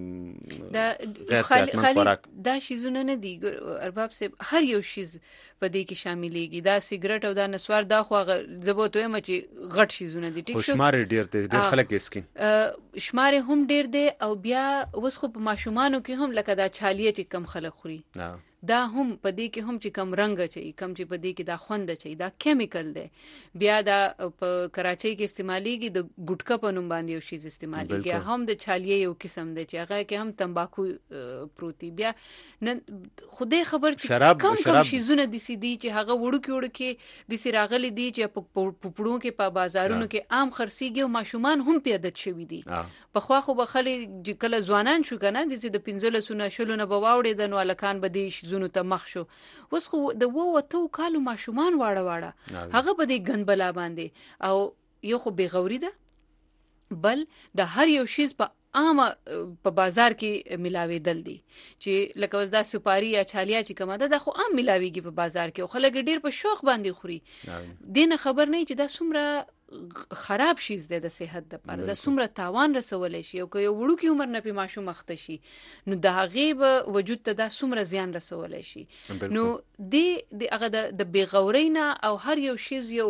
غیر صحتمند خوراک، دا شیزونه نه دي ارباب صاحب، هر یو شیز په دې کې شاملېږي، دا سیګریټ او دا نسوار دا خو زبوت وایم چې غټ شیزونه دي، ټیک شو، خشمار ډیر خلک اسکي شمار هم ډیر دی، او بیا اوس خو په ماشومانو کې هم لکه دا چالیه چې کم خلک خوري، دا هم په دې کې هم چې کم رنگ چي کم چې په دې کې دا خوند چي دا کیمیکل دی، بیا دا په کراچۍ کې استعماليږي، د ګټکا په نوم باندې یو شی استعماليږي، هم د چالیه یو قسم دی چې هغه کې هم تمباکو پروتي، بیا خدای خبر چې کم شیزونه دي سي دي چې هغه وړو کې د سراغلي دي چې په پپړو کې په بازارونو کې عام خرسيږي، او ماشومان هم پیادت شوي دي، په خوا خو بخلي چې کله ځوانان شو کنه د 15 شلونه بواوړي د نو الکان بده زونو ته مخ شو، اوس خو د وو کالو ماشومان واړه هغه په دې ګنبلا باندې، او یو خو بغوري ده، بل د هر یو شیز په عامه په بازار کې ملاوي دل دي، چې لکه وز دا سپاری یا چالیا چې کومه ده خو عام ملاويږي په بازار کې، او خلک ډیر په شوق باندې خوري، دینه خبر نه چې دا څومره خراب شیز ده د صحت لپاره، دا څومره تاوان رسولای شي، او که یو وړوکی عمر نه په ماشوم مخته شي نو د هغه وجود ته دا څومره زیان رسولای شي، نو د هغه د بیغورینا او هر یو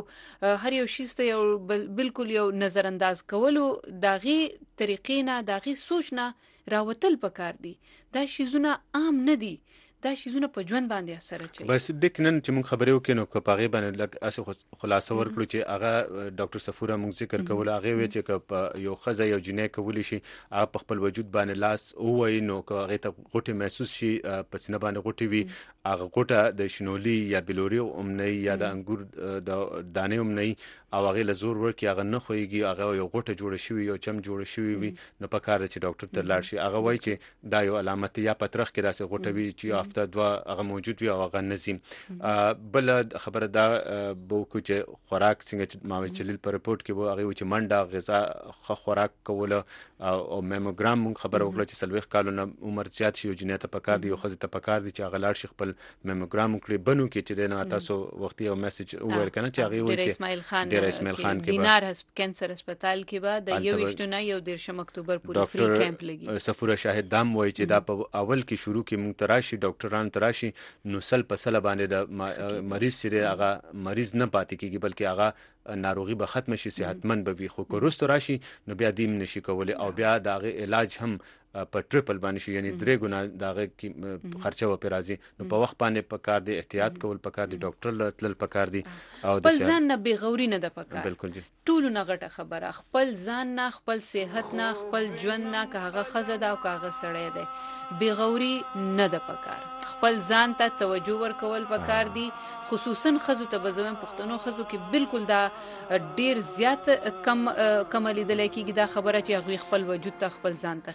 شیز ته یو بالکل یو نظر انداز کولو داغي طریقې نه داغي سوچ نه راوتل پکار دي، دا شیزونه عام نه دي، دا شیزونه په ژوند باندې اثر کوي. بس د کنن چې موږ خبرې وکړو نو په هغه باندې لکه اسه خلاصه ورکړو چې هغه ډاکټر صفوره موږ ذکر کول، هغه وی چې یو خزه یو جنې کولی شي هغه په خپل وجود باندې لاس اووي، نو هغه ته غوټه محسوس شي، په سینه باندې غوټه وي، هغه غوټه د شنولي یا بلوري اومنۍ یا د انګور د دانې اومنۍ، او هغه له زور ورکی هغه نه خوېږي، هغه یو غوټه جوړه شوی یو چم جوړه شوی وي، نو په کار چې ډاکټر ته لاړ شي، هغه وایي چې دا یو علامت یا پترخ کې داسې غوټه وي چې هفته دوا هغه موجود وي او هغه نزیم. بل خبره دا بو کو چې خوراک څنګه چې ما ویل په رپورت کې وو هغه چې منډه غذا خوراک کوله او میموګرام مون خبره وکړه چې سلويخ کالونه عمر زیات شي او جنیت په کار دی او خزه ته په کار دی چې هغه لاړ شي خپل میموګرام کړي بنو کې چې نه تاسو وختي او میسج وویل کنه چې هغه وایي چې ډیر اسماعیل خان کې دینار کینسر هسپتال کې بعد د 21 اکتوبر پورې فری کیمپ لګي. صفوره شاهد دام وایي چې دا په اول کې شروع کې مونږ تراشي ډاکټران تراشي نو سل په سل باندې د مریض سره هغه مریض نه پاتې کیږي بلکې هغه ناروغي به ختم شي صحتمند به وي، خو کورست راشي نو بیا دیم نشي کولای او بیا دغه علاج هم په ټریپل باندې شي، یعنی 3 ګنا دغه خرچه و پیرازي، نو په وخت باندې په کار دی احتیاط کول په کار دی ډاکټر تل په کار دی او د ځان نه بغوري نه د پکار. بالکل جی ټول نه غټه خبره، خپل ځان نه خپل صحت نه خپل ژوند نه که هغه خزه دا او که هغه سړی دی بغوري نه د پکار، خپل ځان ته توجه ورکول پکار دی، خصوصا خزو ته بزوم پښتنو خزو کې بالکل دا ډیر زیات کم لیدل کېږي دا خبره چې هغه خپل وجود ته خپل ځان ته خیال وکړي.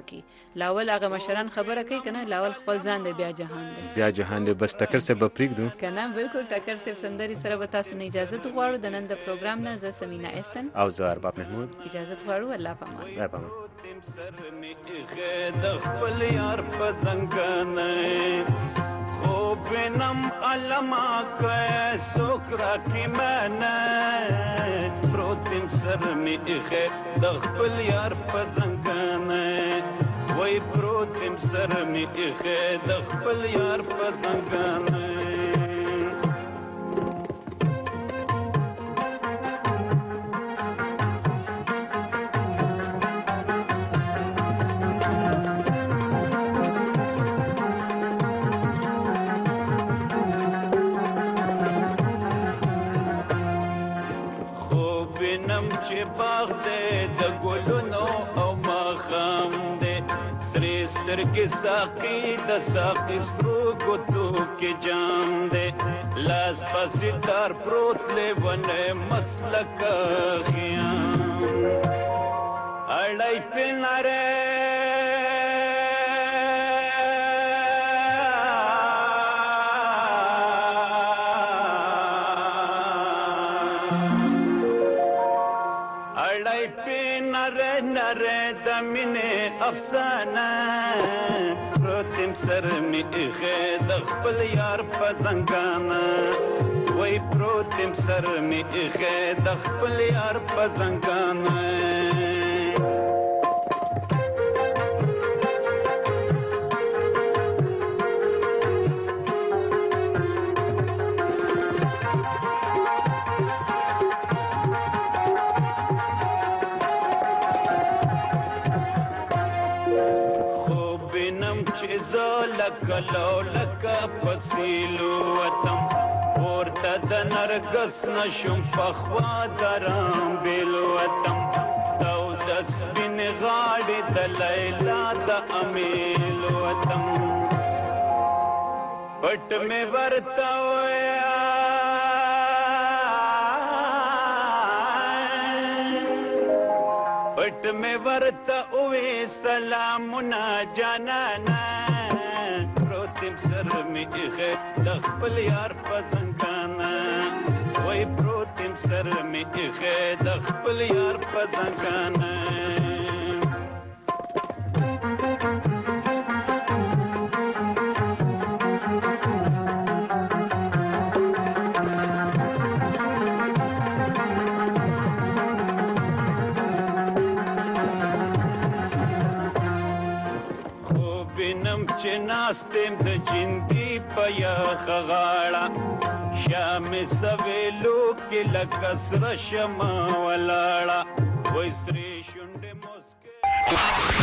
پکې لاول هغه مشران خبره کوي کنه لاول خپل ځان دی بیا جهان دی بس ټکر سه به پریږدو کنه بالکل ټکر سه سندري سره به تاسو نه اجازه غواړو د نن د پروګرام نه زه سمینا احسن او زه ارباب محمود اجازه غواړو الله پامان سر می د خپل یار په څنګه خو بنم علما که سوکرا کی منه پروتیم سر می د خپل یار په څنګه وای پروتیم سر می د خپل یار په څنګه چې باغ دې د ګلونو او ماښام دې سرې سترګې ساقي د ساقي سرو ګوتو کې جام دې لاس پسې تار پروت لیونی مسلک خیام اړی پې نری افسانه پروتیم سر می د خپل یار په څنګه وای پروتیم سر می د خپل یار په څنګه کلو لکه پسیلو وطم ورته د نرګس نشم پخوا درام بیلو وطم تو د سپین غاړې د لیلا د امیل وطم پټ مې ورته ویا پټ مې ورته وې سلامونه جانانا سر می د خپل یار په څنګه وای پروتیم سر می د خپل یار په څنګه ناستم د جندي په یخ غاړه شام سویلو کې لکه سره شمه ولاړه وای سرې شونډې